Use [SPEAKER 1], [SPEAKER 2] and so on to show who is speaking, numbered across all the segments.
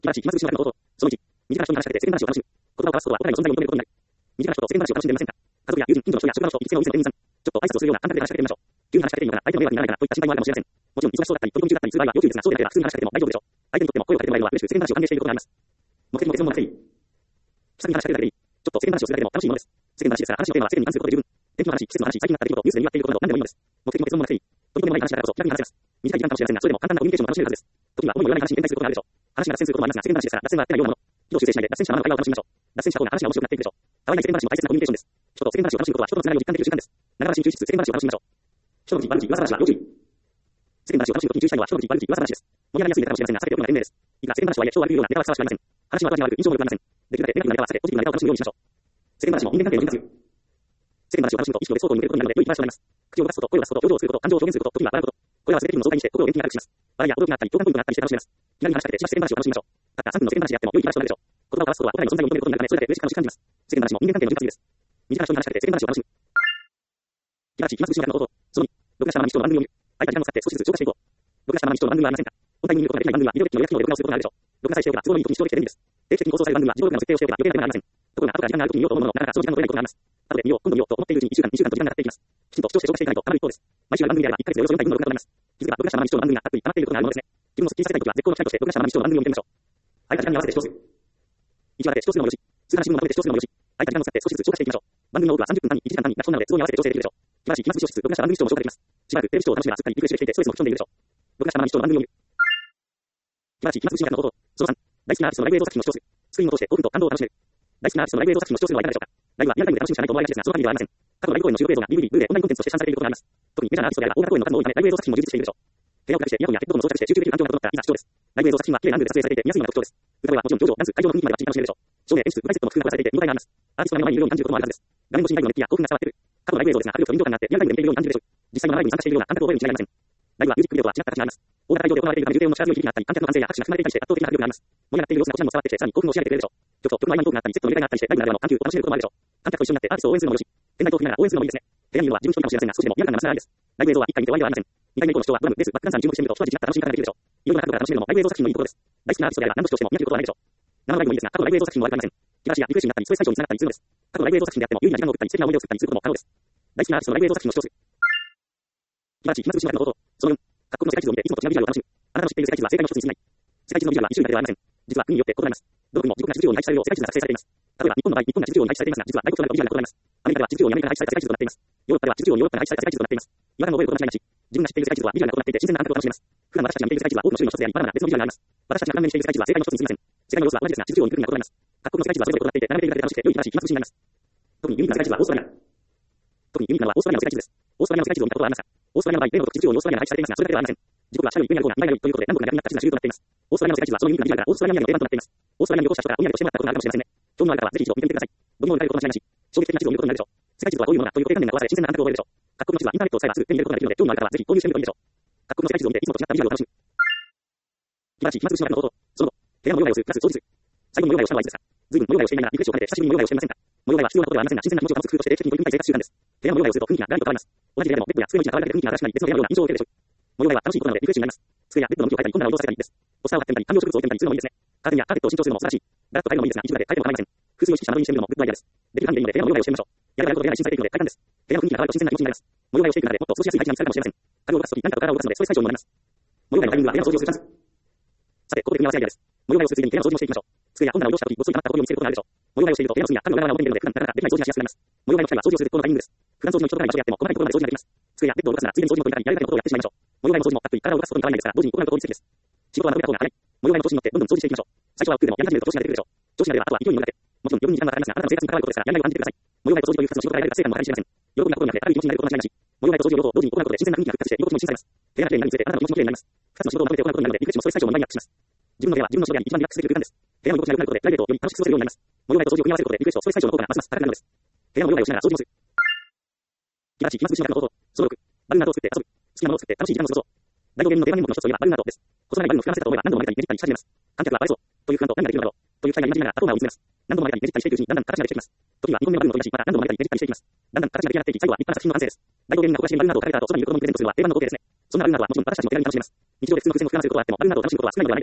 [SPEAKER 1] 素晴らしい、暇つぶしの方法。その1、身近な人に話しかけて世間話を楽しむ。言葉を交わすことはお互いの存在を認めることになる。身近な人と世間話を楽しんでみませんか？家族や友人、近所の人や職場の人、一斉のお店の店員さん。ちょっと挨拶をするような感覚で話しかけてみましょう。急に話しかけていいのかな、相手の迷惑にならないかな、といった心配もあるかもしれません。もちろん、忙しそうだったり、取り込み中だったりする場合は要注意ですが、そうでなければ普通に話しかけても大丈夫でしょう。相手にとっても声をかけてもらえるのは嬉しく世間話を歓迎していることになります。目的も結論もなくていい。気さくに話しかけるだけでいい。ちょっと世間話をするだけでも楽しいものです。世間話ですから、話のテーマは世間に関することで十分。天気の話、季節の話、最近あった出来事、ニュースで賑わっていることなど何でもいいのです。目的も結論もなくていい。取り留めもない話だからこそ気楽に話せます。短い時間かもしれませんが、それでも簡単なコミュニケーションも楽しめるはずです。時には思いもよらない話に展開することがあるでしょう。話が脱線することもありますが、世間話ですから、脱線があってないようなもの。軌道修正しないで脱線したままの会話を楽しみましょう。脱線した方が話が面白くなっていくでしょう。たわいない世間話も大切なコミュニケーションです。人と世間話を楽しむことは人とのつながりを実感できる時間です。長話に抽出、世間話を楽しみましょう。人の口、悪口、噂話は要注意。世間話を楽しむときに注意したいのは人の口、悪口、噂話です。盛り上がりやすいネタかもしれませんが、避けておくのが賢明です。いくら世間話とはいえ、人を悪く言うようなネタはふさわしくありません。話は後味が悪く、印象も良くありません。できるだけネガティブなネタは避けて、ポジティブなネタを楽しむようにしましょう。世間話も人間関係の潤滑油。世間話を楽しむと意識を別相当に向けることになるので、良い話となります。口を出すこと、声を出すこと、表情を作ること、感情を表現すること、時には笑うこと。これは全て気分の状態にして心を元気に明るくします。笑いや驚きがあったり、共感ポイントがあったりして楽しめます。気軽に話しかけて、しばし世間話を楽しみましょう。たった3分の世間話であっても良い話となるでしょう。言葉を交わすことはお互いの存在を認めることになるため、それだけ嬉しく楽しく感じます。世間話も人間関係の潤滑油です。身近な人に話しかけて世間話を楽しむ。気晴らしい、暇つぶしの方法。その2、録画したままに人の番組を見る。空いた時間を使って少しずつ消化していこう。録画したままに人の番組はありませんか？本体に見ることができない番組は、ビデオデッキの予約機能で録画をすることがあるでしょう。録画さえしておけば都合のいい時に視聴できて便利です。定期的に放送される番組は、自動録画の設定をしておけば余計な手間がありません。ところが、後から時間がある時に見ようと思うものの、なかなかその時間が取れないことがあります。後で見よう、今度見ようと思っているうちに1週間、2週間と時間が経っていきます。きちんと視聴して消化していかないとたまる一方です。毎週ある番組であれば、1ヶ月でおよそ4回分の録画となります。気づけば、録画したままに視聴の番組がたっぷり溜まっていることがあるものですね。気分をスッキリさせたいときは、絶好の機会として録画したままに視聴の番組を見てみましょう。空いた時間に合わせて視聴する。1話で視聴するのもよし、数話新聞をまとめて視聴するのもよし、空いた時間を使って少しずつ消化していきましょう。番組の多くは30分単位、1時間単位、ラジコンなので都合に合わせて調整できるでしょう。気晴らしい、暇つぶしをしつつ、録画した番組視聴も消化できます。しばらくテレビ視聴を楽しめばすっかりリフレッシュできていて、ストレスも吹き飛んでいるでしょう。録画したままに視聴の番組を見る。気晴らしい、暇つぶしの方法。その3、大好きなアーティストのライブ映像作品を視聴する。スクリーンを通して興奮と感動を楽しめる。大好きなアーティストのライブ映像作品を視聴するのはいかがでしょうか。ライブはリアルタイムで楽しむしかないと思われがちですが、その限りではありません。過去のライブ公演の収録映像が DVD、ブルーレイ、オンラインコンテンツとして散されていることがあります。特にメジャーなアーティストであれば大型公演の数も多いため、ライブ映像作品も充実しているでしょう。部屋を暗くしてイヤホンやヘッドホンも装着して集中できる環境が整ったらいざ視聴です。ライブ映像作品は綺麗なアングルで撮影されていて見やすいのが特徴です。歌声はもちろん表情、ダンス、会場の雰囲気までバッチリ楽しめるでしょう。照明、演出、舞台セットも工夫が凝らされていて見応えがあります。アーティストが目の前にいるように感じることもあるはずです。画面越しにライブの熱気や興奮が伝わってくる。過去のライブ映像ですが、迫力と臨場感があってリアルタイムで見ているように感じるでしょう。実際のライブに参加しているような感覚を覚えるに違いありません。ライブはミュージックビデオとは違った形があります。大型会場で行われているため重低音の力強い響きがあったり、観客の歓声や拍手が含まれていたりして圧倒的な迫力があります。盛り上がっている様子がこちらにも伝わってきて、さらに興奮を仕上げてくれるでしょう。曲と曲の間にトークがあったり、セットの入れ替えがあったりして、ライブならではの緩急を楽しめることもあるでしょう。観客と一緒になってアーティストを応援するのもよし、店内トーク見ながら応援するのもいいですね。部屋にいるのは自分一人かもしれませんが、少しでもリアル感が増すならいいです。ライブ映像は1回見て終わりではありません。2回目以降の人はドラム、ベース、バックダンサーに注目してみると、一味違った楽しみ方ができるでしょう。いろいろな角度から楽しめるのもライブ映像作品のいいところです。大好きなアーティストであれば何度視聴しても見飽きることはないでしょう。生のライブもいいですが、過去のライブ映像作品も悪くありません。気晴らしやリフレッシュになったり、ストレス解消につながったりするのです。過去のライブ映像作品であっても有意義な時間を送ったり、素敵な思い出を作ったりすることも可能です。大好きなアーティストのライブ映像作品を視聴する。気晴らしい、暇つぶしの方法。その4、各国の世界地図を見ていつも土地なビジュアルを楽しむ。あなたの知っている世界地図は正解の一つに過ぎない。世界地図のビジュアルは一種類だけではありません。実は国によって異なります。どの国も自国が地図上に配置されるよう世界地図が作成されています。例えば日本の場合、日本が地図上に配置されていますが、実は外国となるとビジュアルが異なります。アメリカでは地図上にアメリカが配置された世界地図となっています。ヨーロッパでは地図上にヨーロッパが配置された世界地図となっています。違和感を覚えること間違いなし。自分が知っている世界地図はビジュアルが異なっていて新鮮な感覚を楽しめます。普段私たちが見ている世界地図は多くの種類の一つであり、まだまだ別のビジュアルがあります。私たちが関連している世界地図は正解の一つに過ぎません。世界の様子は同じですが、地図上に来るには異なります。各国の世界地図はそれぞれ異なっていて、並べているだけで楽しくて良い気晴らしい暇つぶしになります。特にユニークな世界地図はオーストラリア。特にユニークなのはオーストラリアの世界地図です。オーストラリアの世界地図を見たことはありますか？オーストラリアの場合、例の地図上にオーストラリアが配置されていますが、それだけではありません。時刻は近い上にある方が未来が良いということで、南北が逆になった地図が主流となっています。オーストラリアの世界地図はそのユニークなビジュアルがオーストラリアの定番となっています。オーストラリアに旅行した人からお土産としてもらったことがあるかもしれませんね。興味のある方はぜひ一度見てみてください。どのように見られること間違いなし。衝撃的な地図を見ることになるでしょう。世界地図はどういうものかという固定観念が壊され、新鮮な感覚を覚えるでしょう。各国の地図はインターネットを使えばすぐ手に入れることができるので、興味のある方はぜひ購入してみるといいでしょう。各国の世界地図を見ていつもと違ったビジュアルを楽しむ。気晴らしい、暇つぶしの方法。その後、部屋の模様替えをする、プラス掃除する。最後の模様替えをしたのはいつですか？随分模様替えをしていながらリフレッシュを兼ねて久しぶりに模様替えをしていませんか？模様替えは必要なことではありませんが、新鮮な気持ちを保つ工夫として定期的に取り組みたい生活習慣です。部屋の模様替えをすると雰囲気がガラリと変わります。同じ部屋でもベッドや机の位置が変わるだけで雰囲気が新しくなり、別の部屋のような印象を受けるでしょう。模様替えは楽しいことなのでリフレッシュになります。机やベッドの向きを変えたり、本棚を移動させたりです。ポスターを貼ってみたり、観葉植物を置いてみたりするのもいいですね。カーテンやカーペットを新調するのも素晴らしい。ガラッと変えるのもいいですが、一部だけ変えても構いません。風水を意識した間取りにしてみるのもグッドアイデアです。できる範囲でいいので部屋の模様替えをしてみましょう。やればやるほど部屋が一新されていくので快感です。部屋の雰囲気が変わると新鮮な気持ちになります。模様替えをしていく中でもっと過ごしやすい配置にされるかもしれません。家具を動かすとき何かと体を動かすのでストレス解消にもなります。模様替えのタイミングは部屋の掃除をするチャンス。さて、ここで組み合わせアイデアです。模様替えをするついでに部屋の掃除もしていきましょう。机や本棚を移動したとき、ごっそり溜まったほこりを見つけることがあるでしょう。模様替えをしていると部屋の隅や家具の裏側が表に出るので、普段なかなかできない掃除がしやすくなります。模様替えの機会は掃除をする絶好のタイミングです。普段掃除の人とかに場所でやっても細かいところまで掃除ができます。机やベッドを動かすならついでに掃除も取りたり、やりたいことをやってしまいましょう。模様替えの掃除もたっぷり体を動かすことに変わらないですから、同時に行うことに適です。仕事はまとめた方が早い。模様替えの調子に乗ってどんどん掃除していきましょう。最初は億劫でもやり始めると調子が出てくるでしょう。調子が出ればあとは勢いに乗るだけ。もちろん余分に時間がかかりますが、あなたの生活に関わることですから、やりがいを感じてください。模様替えと掃除という2つの仕事がやれば成果も計り知れません。喜びなことになってある気持ちになること間違いなし。模様替えと掃除を両方同時に行うことで新鮮な雰囲気が復活して居心地も新鮮されます。部屋が綺麗になるにつれてあなたの気持ちも綺麗になります。2つの仕事をまとめて行うことになるので、リフレッシュもストレス解消も2倍にアップします。自分の部屋は自分の仕事部屋に一番リラックスできる空間です。部屋の居心地が良くなることで、プライベートをより楽しく過ごせるようになります。模様替えと掃除を組み合わせることで、リフレッシュとストレス解消の効果がますます高くなるのです。部屋の模様替えをしながら掃除もする。気晴らしい、暇つぶしの方法。その6、バルーンアートを作って遊ぶ。好きなものを作って楽しい時間を過ごそう。大道芸人の定番演目の一つといえばバルーンアートです。細長いバルーンを膨らませたと思えば何度も曲げたりねじったりし始めます。観客はバレそうという不安と何ができるのだろうという期待が今じながらパフォーマーを見つめます。何度も曲げたりねじったりしていくうちにだんだん形ができてきます。時には2本目のバルーンを取り出し、また何度も曲げたりねじったりしていきます。だんだん形が出来上がっていき、最後は立派な作品の完成です。大道芸人が小林にバルーンアートを描いた後、そばにいる子供にプレゼントするのは定番の光景ですね。そんなバルーンアートはもちろん私たちの手軽に楽しめます。日常で普通の偶然を膨らませることはあっても、バルーンアートを楽しむことは少ないのではないでしょうか。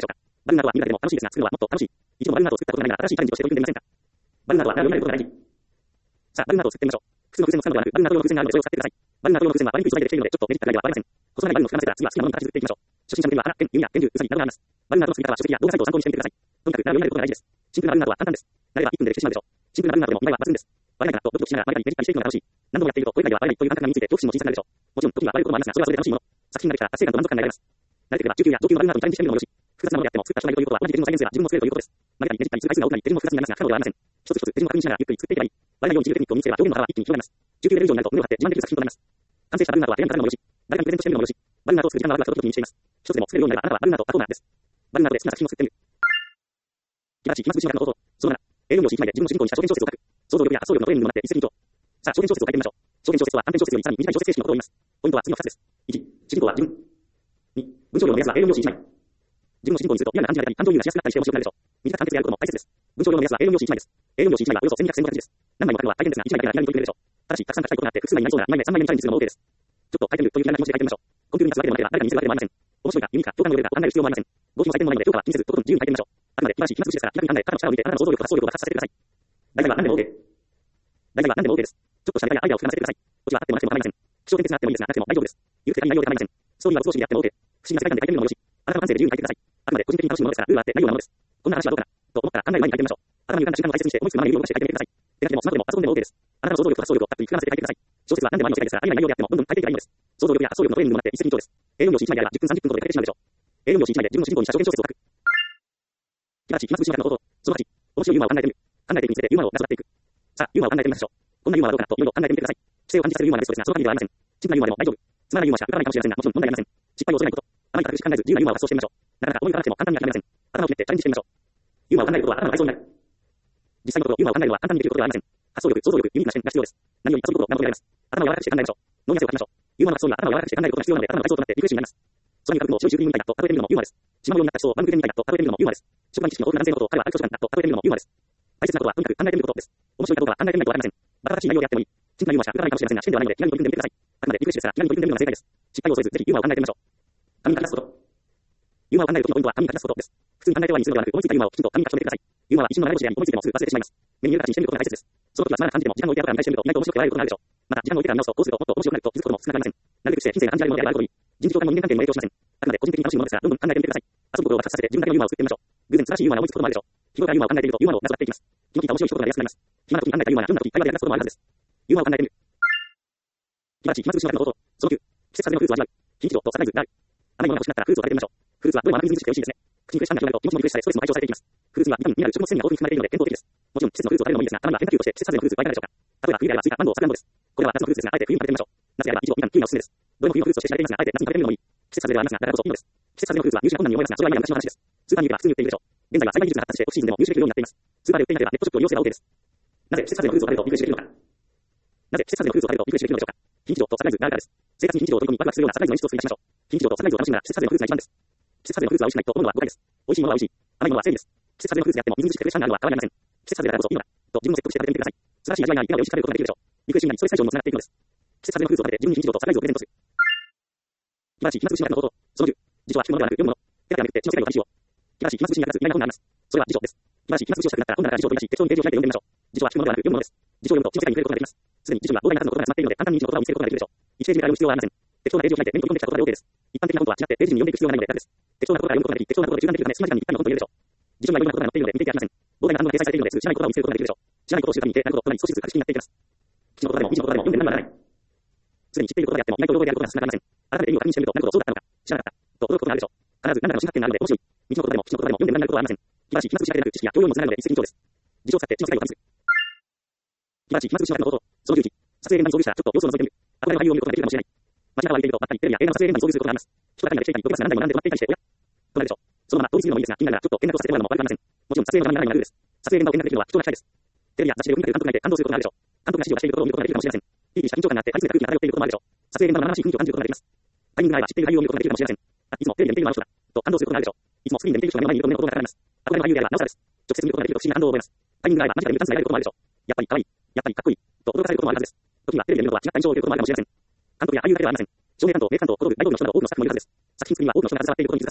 [SPEAKER 1] バルナードは見るだけでも楽しいですが、作るのはもっと楽しい。一度もバルナードを作ったことがないなら新しいチャレンジをして取り組んでみませんか。バルナードは並びになることが大事。さあ、バルナードを作ってみましょう。普通の偶然を使うのではなく、バルナード用の偶然があるのでそれを使ってください。バルナード用の偶然は割にくい人が出てきているのでちょっとメリットがないではありません。細長いバルの膨らませたら次は好きなものに形作っていきましょう。初心者向けには花、剣、弓矢、拳銃、ウサギなどがあります。バルナードの作り方は書籍や動画サイトを参考にしてみてください。とにかく並びになることが大事です。シンプルなバルナードは簡単です。慣れば1分でできてしまうでしょう。シンプルなバルナードでも見栄えは抜群です。バレないからとドキドキしながらバレたりねじったりしていくのが楽しい。何度もやっているとこれ以外ではバレないという感覚について恐怖心も小さくなるでしょう。もちろん時にはバレることもありますが、それはそれで楽しいもの。作品ができたら達成感と満足感が得られます。慣れてくれば中級や上級のバルナードにチャレンジしてみるのもよし。複雑なものであっても作った人がいるということは同じ手順の再現性や自分も作れるということです。曲げたりねじったりする回数が多くなり手順も複雑になりますが、不可能ではありません。一つ一つ手順を確認しながらゆっくり作っていけばいい。バレないように切るテクニックを身につければ表現の幅は一気に広がります。中級レベル以上になると胸を張って自慢できる作品となります。完成したバルナードは手紙に書くのもよし、誰かにプレゼントしてみるのもよし、バルナードを作る時間があるがその時にしています。一つでも作れるようになればあなたはバルナードパフォーマーです。バルナードで好きな作品を作ってみる。気晴らしい暇つぶしの学の方法。その7、A4 用紙1枚で自分の主人公にした小説を書く。想像力や発想力のトレーニングにもなって一石二鳥。さあ、小説を書いてみましょう。小説は短編小説よりさらに短い小説形式のことを言います。ポイントは次の2つです。1、主人公は自分。2、文章量の目安は A4 用紙1枚。自分の主人公にすると嫌な感じが出たり、感情移入がしやすかったりして面白くなるでしょう。短く簡潔でやることも大切です。文章量の目安は A4 用紙1枚です。A4 用紙1枚はおよそ1200センチです。何枚も書くのは大変ですが、1枚だけなら気軽に取り組めるでしょう。ただし、たくさん書きたいことがあって複数枚になりそうなら2枚目、3枚目にチャレンジするのも OK です。ちょっと書いてみるという気楽な気持ちで書いてみましょう。コンピューターに出すわけでもなければ誰かに見せるわけでもありません。面白いか、ユニークか、共感のレベルかを考える必要もありません。どうしても採点のないので評価は気にせず、とことん自由に書いてみましょう。あくまで気晴らしい暇つぶしですから、気楽に考え、肩の力を抜いて、あなたの想像力と発想力を爆発させてください。大体は何でも OK。大体は何でも OK です。ちょっとしたネタやアイデアを膨らませてください。こっちはあってもなくても構いません。気象転結があってもいいですが、なくても大丈夫です。ゆるくて内容で構いません。ストーリーは嘘通しでやっても OK。不思議な世界観で書いてみるのもよし、あなたの感性で自由に書いてください。あくまで個人的に楽しむものですから、ルールはあって内容なものです。こんな話はどうかなと思ったら考える前に書いてみましょう。頭に浮かんだ瞬間を大切にして思いつくままに指を動かして書いてみてください。手書きでもスマホでもパソコンでも OK です。あなたの想像力と発想力をたっぷり膨らませて書いてください。小説は何でもありの世界ですから、ありえない内容であってもどんどん書いていけばいいのです。想像力や発想力のトレーニングにもなって一石二鳥です。A4 用紙1枚であれば10分30分ほどで書けてしまうでしょう。A4 用紙1枚で自分の主人公にした小説を書く。気晴らしい暇つぶしの学の方法。その8、面白いユーモアを考えてみる。考えていくにつれてユーモアをなぞっていく。さあ、ユーモアを考えてみましょう。こんなユーモアはどうかなといろいろ考えてみてください。知性を感じさせるユーモアがベストですが、その限りではありません。シンプルなユーモアでも大丈夫。つまらないユーモアしか浮かばないかもしれませんが、もちろん問題ありません。失敗を恐れないこと。あまり固く考えず自由なユーモアを発想してみましょう。なかなか思い浮かばなくても簡単に諦めません。頭をひねってチャレンジしてみましょう。ユーモアを考えることは頭の体操になる。実際のところ、ユーモアを考えるのは簡単にできることではありません。発想力、想像力、ユニークな視点が必要です。何より遊ぶことが求められます。頭を柔らかくして考えましょう。脳に汗をかきましょう。ユーモアの発想には頭を柔らかくして考えることが必要なので、頭の体操となってリフレッシュになります。空に浮かぶ雲を白い十分みたいだと例えてみるのもユーモアです。島のようになった人をバンクレみたいだと例えてみるのもユーモアです。職場に知識の豊富な男性のことを彼は歩く図書館だと例えてみるのもユーモアです。大切なことはとにかく考えてみることです。面白いかどうかは考えてみないとわかりません。バカバカしい内容であってもいい。シンプルなユーモアしか浮かばないかもしれませんが、試験ではないので気軽に取り組んでみてください。あくまでリフレッシュですから気軽に取り組んでみるのが正解です。失敗を恐れずぜひユーモアを考えてみましょう。紙に書き出すこと。ユーモアを考える時のポイントは紙に書き出すことです。普通に考えて終わりにするのではなく、思いついたユーモアをきちんと紙に書き留めてください。ユーモアは一瞬の流れ星であり、思いついてもすぐ忘れてしまいます。目に見える形にしてみることが大切です。その時はつまらなく感じても時間を置いて後から見返してみると意外と面白く得られることがあるでしょう。また時間を置いてから見直すとこうするともっと面白くなると気づくことも少なくありません。なるべくして人生が感じられるものであればあるほどいい。人事業界も人間関係にも影響しません。あくまで個人的に楽しいものですから、どんどん考えてみてください。遊ぶことを爆発させて自分だけのユーモアを作ってみましょう。偶然素晴らしいユーモアが思いつくこともあるでしょう。日頃からユーモアを考えているとユーモアをなぞっていきます。気の利いた面白い一言が出やすくなります。暇な時に考えたユーモアがどんな時会話で役立つこともあるはずです。ユーモアを考えてみる。気晴らしい暇つぶしの学の方法。その9、季節風のフルーツを味わう。非日常とサプライズがある。甘いものが欲しくなったらフルーツを食べてみましょう。フルーツはどれも甘くみずみずしくて美味しいですね。口に苦し感が広がると気持ちもリフレッシュされストレスも解消されていきます。フルーツにはビタミン、ミネラル、食物繊維が豊富に含まれているので健康的です。もちろん季節のフルーツを食べるのもいいですが、たまには変化球として季節外れのフルーツはいかがでしょうか。例えば冬であればスイカ、マンゴー、サクランボです。これらは夏のフルーツですが、あえて冬に食べてみましょう。夏であればイチゴ、みかん、キウイがおすすめです。どれも冬のフルーツとして知られていますが、あえて夏に食べてみるのもいい。季節外れではありますが、だからこそいいのです。季節外れのフルーツは入手が困難に思いますが、それは今や昔の話です。スーパーに行けば普通に売っているでしょう。現在は栽培技術が発達してオフシーズンでも入手できるようになっています。スーパーで売っていなければネットショップを利用すれば OK です。なぜ季節外れのフルーツを食べるとリフレッシュできるのか。なぜ季節外れのフルーツを食べるとリフレッシュできるのでしょうか。非日常とサプライズがあるからです。生活に非日常を取り込みワクワクするようなサプライズの演出を作り出しましょう。非日常とサプライズを楽しむなら季節外れのフルーツが一番です。季節外れのフルーツは美味しくないと思うのは誤解です。美味しいものは美味しい。甘いものは正義です。季節外れのフルーツであってもみずみずしくてフレッシュ感があるのは変わりありません。季節外れだからこそいいのだと自分を説得して食べてみてください。素晴らしい味わいがあり、今美味しく食べることができるでしょう。リフレッシュ以外にストレス解消にもつながっていくのです。季節外れのフルーツを食べて自分に非日常とサプライズをプレゼントする。気晴らしい暇つぶしの学の方法。その10、辞書は聞くものではなく読むもの。手だけでめくって血の世界を楽しよう。気晴らしい暇つぶしに役立つ意外な本があります。それは辞書です。気晴らしい暇つぶしをしたくなったら本棚から辞書を取り出し、適当にページを開いて読んでみましょう。辞書は聞くものではなく読むものです。辞書を読むと血の世界に触れることができます。すでに辞書には膨大な数の言葉が詰まっているので簡単に辞書の言葉を見つけることができるでしょう。1ページから読む必要はありません。適当なページを開いて目に飛び込んできた言葉で OK です。一般的な本とは違ってページに読んでいく必要がないので楽です。適当な言葉から読むことができ、適当な言葉で中断できるため隙間時間に一旦の本と言えるでしょう。辞書にはいろんな言葉が載っているので見ていて飽きません。膨大な単語が掲載されているのですぐ知らない言葉を見つけることができるでしょう。知らないことを知るために手なることとなり少しずつ格式になっていきます。基地の言葉でも未知の言葉でも読んでならない。すでに知っていることであっても意外と覚えてあることが少なくありません。改めて意味を確認してみるとなるほどそうだったのか知らなかったと驚くことがあるでしょう。必ず何らかの新発見があるので面白い。未知の言葉でも基地の言葉でも読んでならないことはありません。気晴らしい暇つぶしだけでなく知識や教養にもつながるので一石二鳥です。辞書を使って知の世界を感じる。気晴らしい暇つぶしの学の方法。その11、撮影現場に遭遇したらちょっと様子を覗いてみる。憧れの俳優を見ることができるかもしれない。街中を歩いているとばったりテレビや映画の撮影現場に遭遇することがあります。人だかりができていたり飛び出すが何台も並んで止まっていたりしておやとなるでしょう。そのまま通り過ぎるのもいいですが気になるならちょっと連絡をさせてもらうのも悪くありません。もちろん撮影のためにならないのはルールです。撮影現場を見学できるのは貴重な機会です。テレビや雑誌でよく見かける監督がいて感動することがあるでしょう。監督が指示を出しているところを見ることができるかもしれません。ピリピリした緊張感があって張り付いた空気が漂っていることもあるでしょう。撮影現場の生々しい雰囲気を感じることができます。タイミングが合えば知っている俳優を見ることができるかもしれません。いつもテレビで見ているのはあの人だと感動することがあるでしょう。いつもスクリーンで見ている人が目の前にいると目のことが高まります。憧れの俳優であればなおさらです。直接見ることができると不思議な感動を覚えます。タイミングが合えば間近で見るチャンスが得られることもあるでしょう。やっぱり可愛い、やっぱりかっこいいと驚かされることもあるはずです。時にはテレビで見るのとは違った印象を受けることもあるかもしれません。監督や俳優だけではありません。照明担当、メイク担当、フォトグライドの人など多くのスタッフもいるはずです。作品作りには多くの人が携わっていることに気づかされるでしょう。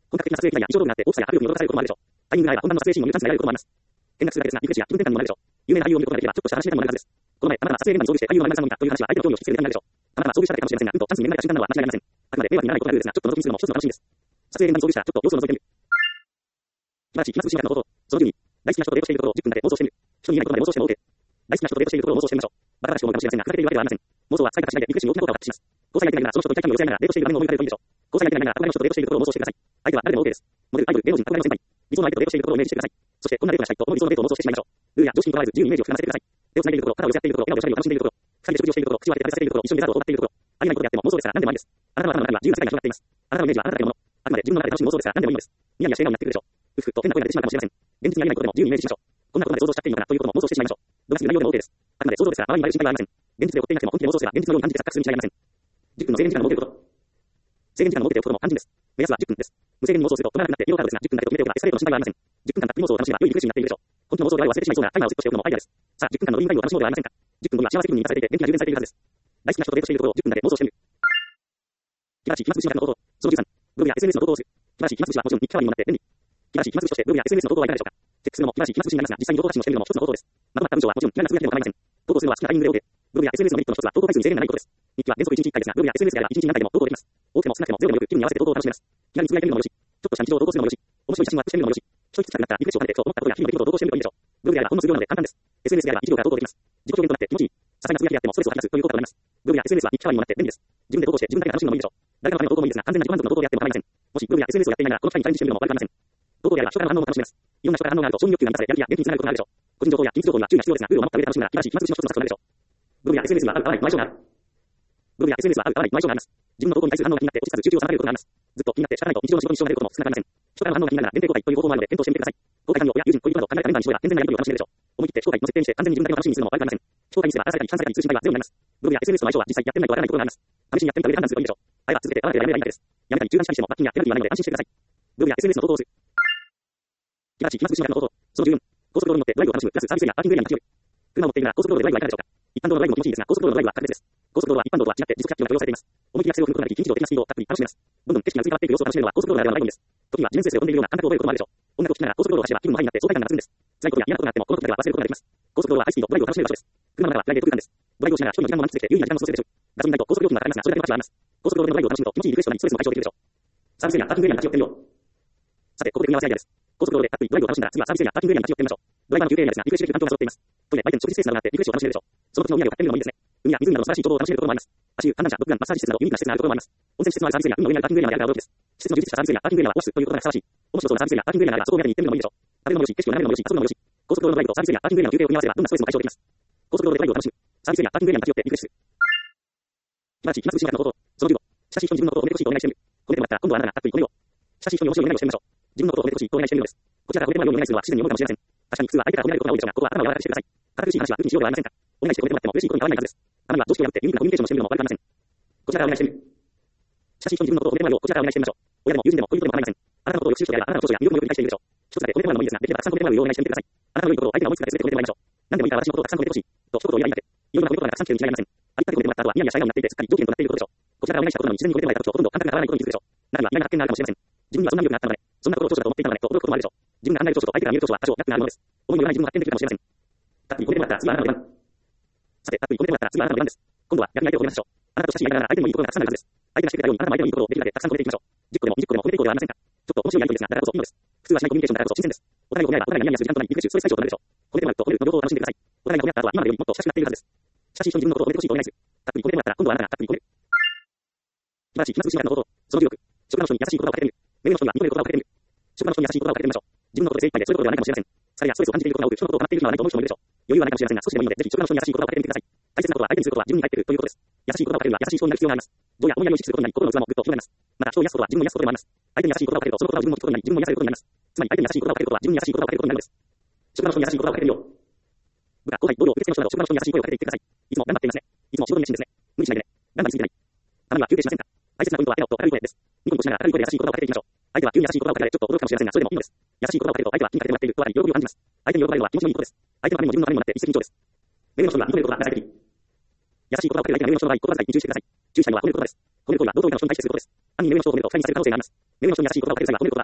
[SPEAKER 1] 本格的な撮影機材や異常動画があって大きさや迫力に驚かされることもあるでしょう。タイミングが合えば本番の撮影シーンも見るチャンスが得られることもあります。見学するだけですが、リフレッシュや気分転換にもなるでしょう。有名な俳優を見ることができれば、ちょっとした話ネタにもなるはずです。この前、たまたま撮影現場に遭遇して俳優の前田さんを見たという話は相手の興味を引きつけるネタになるでしょう。たまたま遭遇しただけかもしれませんが、うんとチャンスに恵まれた瞬間なのは間違いありません。あくまで迷惑にならないことがルールですが、ちょっと覗き見するのも一つの楽しみです。撮影現場に遭遇したらちょっと様子を覗いてみる。気まずしながらのこと、その12、大好きな人とデートしているところを10分だけ妄想してみる。人に言えないことまで妄想しても OK。大好きな人とデートしているところを妄想してみましょう。バカバカしく思うかもしれませんが、ふざけているわけではありません。妄想は使い方次第でリフレッシュに大きな効果を発揮します。交際相手がいながらその人と痛い気を寄せながらデートしている場面を思い浮かべるといいでしょう。交際相手がいながら憧れの人とデートしているところを妄想してください。相手は誰でも OK です。モデル、アイドル、芸能人、憧れの先輩。理想の相手とデートしているところをイメージしてください。そしてこんなデートがしたいと、この理想のデートを妄想してしまいましょう。ルーや常識にとらわず自由にイメージを膨らませてください。手を繋いでいるところ、肩を寄せ合っているところ、笑顔でしゃべりを楽しんでいるところ、二人で食事をしているところ、口を開けて食べさせているところ、一緒にデザートを頬張っているところ、ありえないことであっても妄想ですから何でもありです。あなたの頭の中には自由な世界が広がっています。あなたのイメージはあなただけのもの。あくまで自分の中で楽しむ妄想ですから何でもいいのです。ニヤニヤして笑顔になってくるでしょう。ふふと変な声が出てしまうかもしれません。現実にありえないことでも自由にイメージしましょう。こんなことまで想像しちゃっていいのかなということも妄想してしまいましょう。どんな内容でも OK です。あくまで想像ですから周りにいる心配はありません。現実で起こっていなくても本気で妄想すれば現実のように感じて錯覚するに違いありません。10分の制限時間の設けること。制限時間の設けておくことも肝心です。目安は10分です。無制限に妄想すると止まらなくなって色々カードですが、10分だけと決めておけばエスカレートの心配はありません。10分間たっぷり妄想を楽しめば良いリフレッシュになっているでしょう。本気の妄想で我々を忘れてしまいそうなタイマーをセットしておくのもアイデアです。さあ、10分間のドリームタイムを楽しもうではありませんか。10分後には幸せ気分に満たされていて元気が充電されているはずです。大好きな人とデートしているところを10分だけ妄想してみる。気晴らしい暇つぶしの方法。その13、ブログや SNS の投稿をする。気晴らしい暇つぶしはもちろん日記代わりにもなって便利。気晴らしい暇つぶしとしてブログや SNS の投稿はいかがでしょうか。チェックするのも気晴らしい暇つぶしになりますが、実際に動画発信をしてみるのも一つの方法です。まとまった文章はもちろん気軽なつぶやきでも構いません。投稿するのは好きなタイミングで OK。ブログや SNS のメリットの一つは投稿回数に制限がないことです。日記は原則1日1回ですが、ブログや SNS であれば1日に何回でも投稿できます。多くても少なくてもゼロでもよく気分に合わせて投稿を楽しめます。気軽につぶやいてみるのもよし、ちょっとした日常を投稿するのもよし、面白い写真をアップしてみるのもよし、一息つきたくなったらリフレッシュを兼ねてそう思ったことや日々の出来事を投稿してみるといいでしょう。ブログであればほんの数秒なので簡単です。SNS であれば1秒から投稿できます。自己表現となって気持ちいい。些細なつぶやきであってもストレスを吐き出すという効果があります。ブログや SNS は日記代わりにもなって便利です。自分で投稿して自分だけが楽しむのもいいでしょう。誰かのための投稿もいいですが、完全な自己満足の投稿であっても構いません。もしブログや SNS をやっていながらこの機会にチャレンジしてみるのも悪くありません。投稿であれば人からの反応が楽しめます。いろんな人から反応があると承認欲求が満たされ、やる気や元気につながることがあるでしょう。個人情報や機密情報には注意が必要ですが、ルールを守った上で楽しむなら気晴らしい暇つぶしの一つの策となるでしょう。ブログや SNS は合う合わない相性がある。ブログや SNS は合う合わない相性があります。自分の投稿に対する反応が気になって落ち着かず集中を妨げることがあります。ずっと気になって仕方ないと日常の仕事に支障が出ることも少なくありません。人からの反応が気になるなら限定公開という方法もあるので検討してみてください。公開管理を親、友人、恋人など考えたメンバーに絞れば健全なやり取りを楽しめるでしょう。思い切って非公開の設定にして完全に自分だけの楽しみにするのも悪くありません。非公開にすれば荒らされたり批判されたりする心配はゼロになります。ブログや SNS の相性は実際やってみないとわからないことがあります。試しにやってみた上で判断するといいでしょう。あれば続けて合わなければやめればいいだけです。やめたり中断したりしても罰金やペナルティはないので安心してください。ブログや SNS の投稿をする。気晴らしい暇つぶしの方法。その14、高速道路に乗ってドライブを楽しむプラスサービスエリア、パーキングエリアに立ち寄る。車を持っているなら高速道路でドライブはいかがでしょうか。一般道路ドライブも気持ちいいですが、高速道路のドライブは格別です。高速道路は一般道路とは違って時速100キロが許容されています。思い切りアクセルを踏むことができ、非日常的なスピードをたっぷり楽しめます。どんどん景色が移り変わっていく様子を楽しめるのは高速道路ならではの醍醐味です。時には地面すれすれを飛んでいるような感覚を覚えることもあるでしょう。音楽を聴きながら高速道路を走れば気分もハイになって爽快感が増すんです。辛いことや嫌なことがあってもこのことだけは忘れることができます。高速道路はハイスピードドライブを楽しめる場所です。車の中はプライベート空間です。ドライブをしながら一人の時間も満喫できて有意義な時間を過ごせるでしょう。ガソリン代と高速料金がかかりますが、それだけの価値はあります。高速道路でのドライブを楽しむと気持ちいいリフレッシュとなりストレスも解消できるでしょう。サービスエリア、パーキングエリアに立ち寄ってみよう。さて、ここで組み合わせアイデアです。高速道路でたっぷりドライブを楽しんだら次はサービスエリア、パーキングエリアに立ち寄ってみましょう。ドライバーの休憩エリアですが、リフレッシュできる環境が揃っています。トイレ、売店、食事スペースなどがあってリフレッシュを楽しめるでしょう。その土地のお土産を買ってみるのもいいですね。海や湖など素晴らしい情報を楽しめるところもあります。足湯、観覧車、ドッグラン、マッサージ施設などユニークな施設があるところもあります。温泉施設のあるサービスエリア、海の上にあるパーキングエリアまであるから驚きです。施設の充実したサービスエリア、パーキングエリアはオフィスということがふさわしい。面白そうなサービスエリア、パーキングエリアならそこを目当てに行ってみるのもいいでしょう。食べるのもよし、景色を眺めるのもよし、遊ぶのもよし、高速道路のドライブとサービスエリア、パーキングエリアの休憩を組み合わせればどんなストレスも解消できます。高速道路でドライブを楽しむ。サービスエリア、パーキングエリアに立ち寄ってリフレッシュする。気晴らしい暇つぶしの方法。その15、親しい人に自分のことを褒めてほしいとお願いしてみる。褒めてもらったら今度はあなたがたっぷり褒めよう。親しい人に面白いお願いをしてみましょう。自分のことを褒めてほしいとお願いしてみるのです。こちらから褒めてもらうようにお願いするのは不自然に思うかもしれません。確かに普通は相手から褒められることが多いでしょうが、ここは頭を柔らかくしてください。堅苦しい話は特にしようではありませんか。お願いして褒めてもらっても嬉しいことに変わらないはずです。たまには常識を破ってユニークなコミュニケーションをしてみるのも悪くありません。こちらからお願いしてみる。親しい人に自分のことを褒めてもらうようこちらからお願いしてみましょう。親でも友人でも恋人でも構いません。あなたのことをよく知る人であればあなたの長所や魅力もよく理解しているでしょう。一つだけ褒めてもらうのもいいですが、できればたくさん褒めてもらうようお願いしてみてください。あなたの良いことを相手が思いつかない全て褒めてもらいましょう。何でもいいから私のことをたくさん褒めてほしい。と一言言えばいいだけ。いろんな褒め言葉がたくさん来ているに違いありません。ありったけ褒めてもらった後はニヤニヤした笑顔になっていてすっかり条件となっていることでしょう。こちらからお願いしたことなのに自然に褒めてもらえた時とほとんど感覚が変わらないことに気づくでしょう。中には意外な発見があるかもしれません。自分にはそんな魅力があったので、そんなことを長所だと思っていたのでと驚くこともあるでしょう。自分が考える長所と相手が見る長所は多少逆があるものです。思いのような自分が発見できるかもしれません。たっぷり褒めてもらったら次はあなたの出番。さて、たっぷり褒めてもらったら次はあなたの出番です。今度は逆に相手を褒めましょう。あなたと親しい間柄なら相手にもいいところがたくさんあるはずです。相手がしてくれたようにあなたも相手のいいところをできるだけたくさん褒めていきましょう。10個でも20個でも褒めていこうではありませんか。ちょっと面白いやりとりですが、だからこそいいのです。普通はしないコミュニケーションだからこそ新鮮です。お互いを褒め合えばお互いがニヤニヤする時間となりリフレッシュする最長となるでしょう。褒めてもらうと褒めるの両方を楽しんでください。お互いが褒め合った後は今までよりもっと親しくなっているはずです。親しい人に自分のことを褒めてほしいとお願いする。たっぷり褒めてもらったら今度はあなたがたっぷり褒める。気晴らしい暇つぶしの方法。その16、職場の人に優しい言葉をかけてみる。目の人には認める言葉をかけてみる。職場の人に優しい言葉をかけてみましょう。自分のことで精一杯でそういうことではないかもしれません。疲れやストレスを感じていることが多く、人のことを行っている暇はないと思う人もいるでしょう。余裕はないかもしれませんが、少しでもいいので、ぜひ職場の人に優しい言葉をかけてみてください。大切なことは相手にすることは自分に返ってくるということです。優しい言葉をかけるには優しい人になる必要があります。どうや思いやりを意識することになり、心の器もぐっと広がります。また、人を癒すことは自分を癒すことでもあります。相手に優しい言葉をかけると、その言葉を自分も聞くことになり、自分も癒されることになります。つまり、相手に優しい言葉をかけることは自分に優しい言葉をかけることになるのです。職場の人に優しい言葉をかけてみよう。部下、後輩、同僚、受付の人など、職場の人に優しい声をかけていってください。いつも頑張っていますね。いつも仕事に熱心ですね。無理しないでね。頑張りすぎてない。たまには休憩しませんか。大切なポイントは笑顔と明るい声です。ニコニコしながら明るい声で優しい言葉をかけていきましょう。相手は急に優しい言葉をかけられちょっと驚くかもしれませんが、それでもいいのです。優しい言葉をかけると相手は気にかけてもらっているとあり、喜びを感じます。相手に喜ばれるのは気持ちのいいことです。相手のためにも自分のためにもなって一石二鳥です。目の人には認めることが大事的。優しい言葉をかける相手が目の人の場合、言葉遣いに注意してください。注意したいのは褒めることです。褒める行為は堂々と人の人に対してすることです。暗に目の人を褒めると負担にされる可能性があります。目の人に優しい言葉をかける際は褒めることは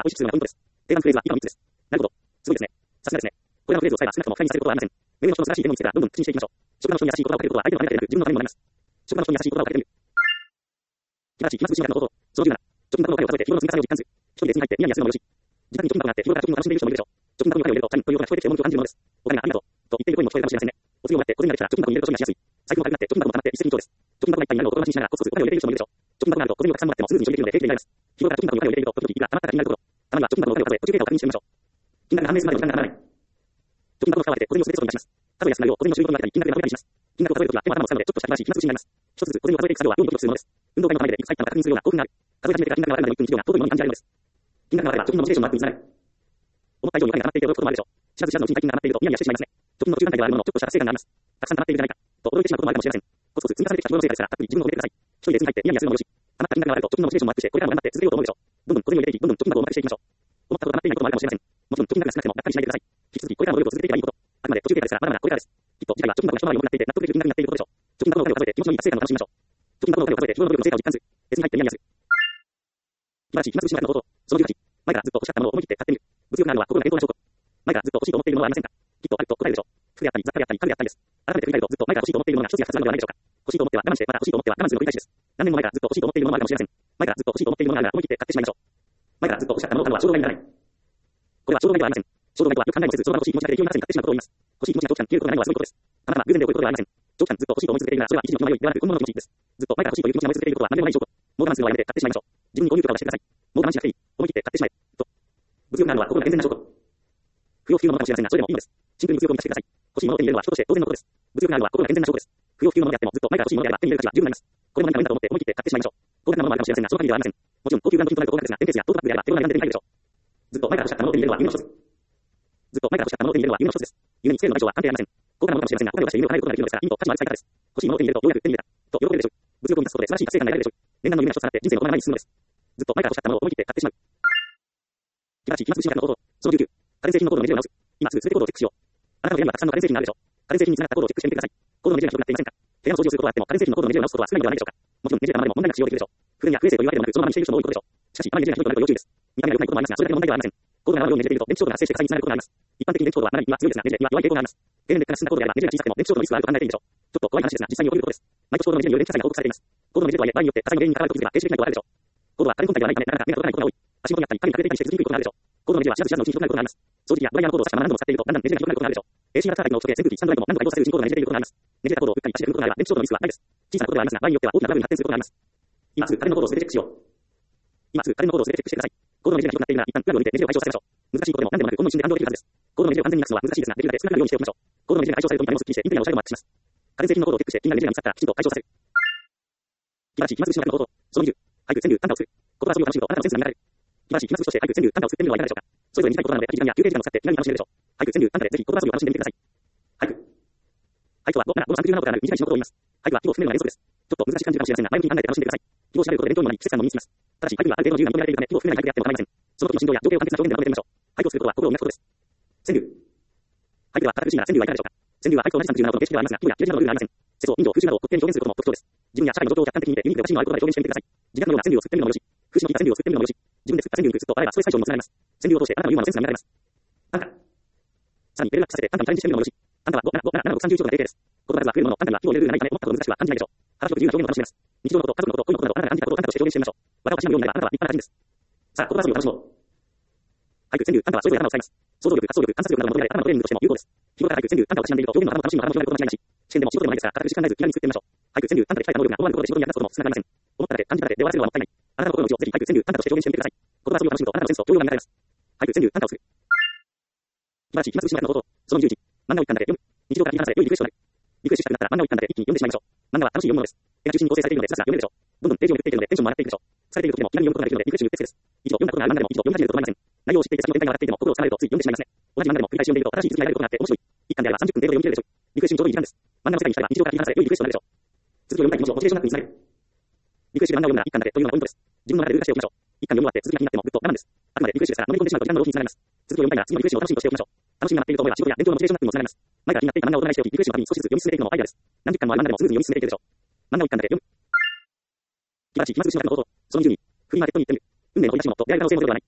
[SPEAKER 1] は美味しくするのがポイントです。定番フレーズは以下の3つです。なるほど。すごいですね。さすがですね。これらのフレーズを使えば少なくとも2人にさせることはありません。目の人の素晴らしいデモについてはどんどん口にしていきましょう。職場の人に優しい言葉をかけることは相手のためだけでなく自分のためにもなります。職場の人に優しい言葉をかけてみる。気晴らしい、暇つぶしの方法。その17。貯金箱の数を数えて日頃の積み重ねを実感する。一人で家に入ってニヤニヤするのもよし。自宅に貯金箱があって日頃から貯金を楽しんでいる人もいるでしょう。貯金箱にお金を入れるとチャイムという音が聞こえてきて重みを感じるものです。お金がありがとう。と言っている声も聞こえるかもしれませんね。お釣りをもらって小銭ができたら貯金箱に入れることがしやすい。財布も軽くなって貯金箱も溜まって一石二鳥です。貯金箱がいっぱいになるのを心待ちにしながらコツコツお金を入れている人もいるでしょう。貯金箱があると小銭をたくさんもらってもすぐに処理できるので平気でやります。日頃から貯金箱にお金を入れていると時々いくら溜まったか気になるところ。たまには貯金箱のお金を数え途中経過を確認してみましょう。金額が判明するまで時間がかからない。貯金箱を使われて小銭を全て外に出します。数えやすくなるよう小銭の収入に分けたり金額でまとめたりします。金額を数えるときは手も頭も使うのでちょっとした気晴らしい暇つぶしになります。一つずつ小銭を数えていく作業は運動をするものです。運動会のためでいくつ入ったのか確認するような興奮がある。数え始めてから金額が分かるまでの1分2秒が尊いものに感じられるのです。金額が分かれば貯金のモチベーションもアップにつながる。思った以上にお金が溜まっていて驚くこともあるでしょう。知らず知らずのうちに大金が溜まっているとニヤニヤしてしまいますね。貯金の中間ではあるもののちょっとした達成感があります。たくさん溜まっているじゃないかと驚いてしまうこともあるかもしれません。コツコツ積み重ねてきた日頃の成果ですからたっぷり自分を褒めてください。一人で家に入ってニヤニヤするのもよし。溜まった金額があると貯金のモチベーションもアップしてこれからも頑張って続けようと思うでしょう。どんどん小銭を入れていきどんどん貯金箱をうまくしていきましょう。思ったほど溜まっていないこともあるかもしれません。もちろん貯金額が少なくてもがっかりしないでください。引き続きこれからも努力を続けていけばいいこと。あくまで途中経過ですからまだまだこれからです。きっと次回は貯金箱が一回り重くなっていて納得できる金額になっていることでしょう。貯金箱のお金を数えて気持ちのいい達成感を楽しみましょう。貯金箱のお金を数えて日頃の努力の成果を実感する。別に入ってニヤニヤする。気晴らしい暇つぶしの方法。その18。前からずっと欲しかったものを思い切って買ってみる。物欲があるのは心が健康な証拠。前からずっと欲しいと思っているものはありませんか。きっとあると答えるでしょう。服であったり雑貨であったり家具であったりです。改めて振り返るとずっと前から欲しいと思っているものが一つや二つあるのではないでしょうか。欲しいと思っては我慢してまた欲しいと思っては我慢するの繰り返しです。何年も前からずっと欲しいと思っているものもあるかもしれません。前からずっと欲しいと思っているものがあるなら思い切って買ってしまいましょう。前からずっと欲しかったものを買うのは衝動買いにならない。これは衝動買いではありません。衝動買いとはよく考えもせずその場の欲しい気持ちだけで勢いに任せに買ってしまうことを言います。欲しい気持ちが長期間消えることがないのはそういうことです。たまたま偶然で起こることではありません。長期間ずっと欲しいと思い続けているならそれは一時の気の迷いではなく本物の気持ちです。ずっと前から欲しいという気持ちが燃え続けていることは何でもない証拠。もう我慢するのはやめて買ってしまいましょう。自分に購入許可をしてください。もう我慢しなくていい。思い切って買ってしまえ。と。物欲があるのは心が健全な証拠。不要不急のものかもしれませんがそれでもいいのです。シンプルに物欲を満たしてください。欲しいものを手に入れるのは人として当然のことです。物欲があるのは心が健全な証拠です。不要不急のものであってもずっと前から欲しいものであれば手に入れる価値は十分になります。これも何かの縁だと思って思い切って買ってしまいましょう。高額なものもあるかもしれませんがその限りではありません。もちろん高級ブランド品となると高額ですが、電ペースやトートバッグであれば手頃な値段で手に入るでしょう。ずっと前から欲しかったものを手に入れるのは夢の一つ。ずっと前から欲しかったものを手に入れるのは夢の一つです。夢につけるのが以上は関係ありません。高価なものかもしれませんが、お金を出して夢を叶えることができるのですから、意味と価値のある使い方です。欲しいものを手に入れるとようやく手に入れたと喜べるでしょう。物欲を満たすことで素晴らしい達成感が得られるでしょう。念願の夢が一つ放って人生のこのままに進むのです。ずっと前から欲しかったものを思い切って買ってしまう。気晴らしい暇つぶしの方法。その19。家電製品のコードの目印を直す。今すぐ全てコードをチェックしよう。あなたの家にはたくさんの家電製品があるでしょう。家電製品につながったコードをチェックしてみてください。コードの目印が広くなっていませんか。部屋の掃除をすることはあっても家電製品のコードの目印を直すことは少ないのではないでしょうか。もちろん目印がまでも問題なく使用できるでしょう。古いや不衛生というわけでもなくそのままにしている人も多いことでしょう。しかし、あまり目印が広くなると要注意です。見た目が良くないこともありますが、それだけの問題ではありません。コードが合うようにねじれていると電池ショートが発生して火災につながることがあります。一般的に電池コードはかなり弱いですが、ねじれには弱い傾向があります。低年齢から進んだコードであればねじれが小さくても電池ショートのリスクがあると考えていいでしょう。ちょっと怖い話ですが、実際に起きることです。毎年コードのねじれによる電気火災が報告されています。コードのねじれとはいえ、場合によって火災の原因に関わる時が停止できないことがあるでしょう。コードは家電本体ではないため、なかなか目が届かないことが多い。足元にあったり、影に隠れていたりして気づきにくいことがあるでしょう。コードのねじれは知らず知らずのうちに広くなることがあります。掃除機やドライヤーのコードを差し何度も使っているとだんだんねじれが広くなることがあるでしょう。AC 型タイプの直径扇風機、スタンドライトも何度か移動させるうちにコードがねじれていることがあります。ねじれたコードを打ったり足で踏むことがあれば電池ショートのリスクはないです。小さなコードではありますが、場合によっては大きなトラブルに発展することがあります。今すぐ家電のコードを全てチェックしよう。今すぐ家電のコードを全てチェックしてください。コードのねじれが広くなっているなら一旦プラグを入れてねじれを解消させましょう。難しいことでも何でもなくほんの一瞬で反動できるはずです。コードのねじれを完全になくすのは難しいですが、できるだけ少なくなるようにしておきましょう。コードのねじれが解消されると見た目もすっきりしてインテリアのおしゃれもアップします。家電製品のコードをチェックして気になるねじれが見つかったらきちんと解消させる。気晴らしい暇つぶしの方法。その20。俳句川柳短歌を作る。言葉遊びを楽しむとあなたのセンスが見られる。気晴らしい暇つぶしとして俳句川柳短歌を作ってみるのはいかがでしょうか。それぞれ短いことなので空き時間や休憩時間を使って気軽に楽しめるでしょう。俳句川柳短歌でぜひ言葉遊びを楽しんでみてください。俳句。俳句は語なら語の作中などからなる短い詩のことを言います。俳句は季語を含めるのが原則です。ちょっと難しい感じかもしれませんが、前向きに考えて楽しんでください。季語を調べることで勉強にもなり季節感も身につきます。ただし俳句にはある程度の自由が認められているため、季語を含めない俳句であっても構いません。その時の心情や情景を簡潔な表現でまとめてみましょう。俳句をすることは心を磨くことです。川柳。俳句では堅苦しいなら川柳はいかがでしょうか。川柳は俳句と同じ作中などの形式ではありますが、季語や切れ字などのルールがありません。世相、人情、風習などを特定に表現することも特徴です。自分や社会の状況を客観的に見て、ユニークでおかしいのあることで表現してみてください。自虐のような川柳を作ってみるのもよし、風刺の効いた川柳を作ってみるのもよし、自分で作った川柳にずっとあればそれ最初にもつながります。川柳を通してあなたのユーモアのセンスが磨かれます。短歌。さらにレベルアップさせて短歌にチャレンジしてみるのもよし、短歌は5、7、5、7、6、30以上が定型です。言葉数は増えるものの短歌には季語を入れるルールがないため思ったほど難しくは感じないでしょう。幅広く自由な表現を楽しめます。日常のこと、家族のこと、恋のことなどあなたが感じたことを短歌として表現してみましょう。私のようになればあなたは立派な人です。さあ、言葉遊びを楽しもう。俳句、川柳、短歌はそれぞれ頭を使います。想像力、発想力、観察力などを求められ頭のトレーニングとしても有効です。日頃から俳句、川柳、短歌をたしなんでいると表現の頭を楽しむのが頭の広がること間違いなし。試験でも仕事でもないですが、固く時間ないず気軽に作ってみましょう。俳句、川柳、短歌で鍛えた能力が思わぬことで仕事に役立つことも少なくありません。思っただけ、感じただけで終わらせるのはもったいない。あなたの心の内をぜひ俳句、川柳、短歌として表現してみてください。言葉遊びを楽しむとあなたのセンスと教養が磨かれます。俳句、川柳、短歌をする。素晴らしい暇つぶしの方法。その21。漫画を一巻だけ読む。日常から切り離され良いリクエストとなる。リクエストしたくなったら漫画を一巻だけ一気に読んでしまいましょう。漫画は楽しい読むものです。絵が中心に構成されているのでスラスラ読めるでしょう。どんどんページをめくっていくのでテンションも上がっていくでしょう。疲れている時でも気軽に読むことができるのでリフレッシュにうってつけです。一度読んだことがある漫画でも一度読み始めることはありません。内容を知っていて先の展開が上がっていても心を疲れるとつい読んでしまいますね。同じ漫画でも繰り返し読んでいると新しい気づきが得られることがあって面白い。一巻であれば30分程度で読み切れるでしょう。リフレッシュにちょうどいい時間です。漫画の世界に浸れば日常から切り離され良いリクエストとなるでしょう。続きを読みたい気持ちをモチベーションアップにつなげる。リフレッシュで漫画を読むなら一巻だけというのがポイントです。自分の中でルール化しておきましょう。一巻読み終わって続きが気になってもぐっと我慢です。あくまでリフレッシュですから飲み込んでしまうと時間の浪費につながります。続きを読みたいなら次のリフレッシュを楽しみとしておきましょう。楽しみが待っていると思えば仕事や勉強のモチベーションアップにもつながります。前から気になっていた漫画をお願いしておきリフレッシュのために少しずつ読み進めていくのもアイデアです。何十巻もある漫画でもスムーズに読み進めていけるでしょう。漫画を一巻だけ読む。気晴らしい暇つぶしの方法。その20にフリーマーケットに行ってみる。運命の掘り出し物と出会い可能性もゼロではない。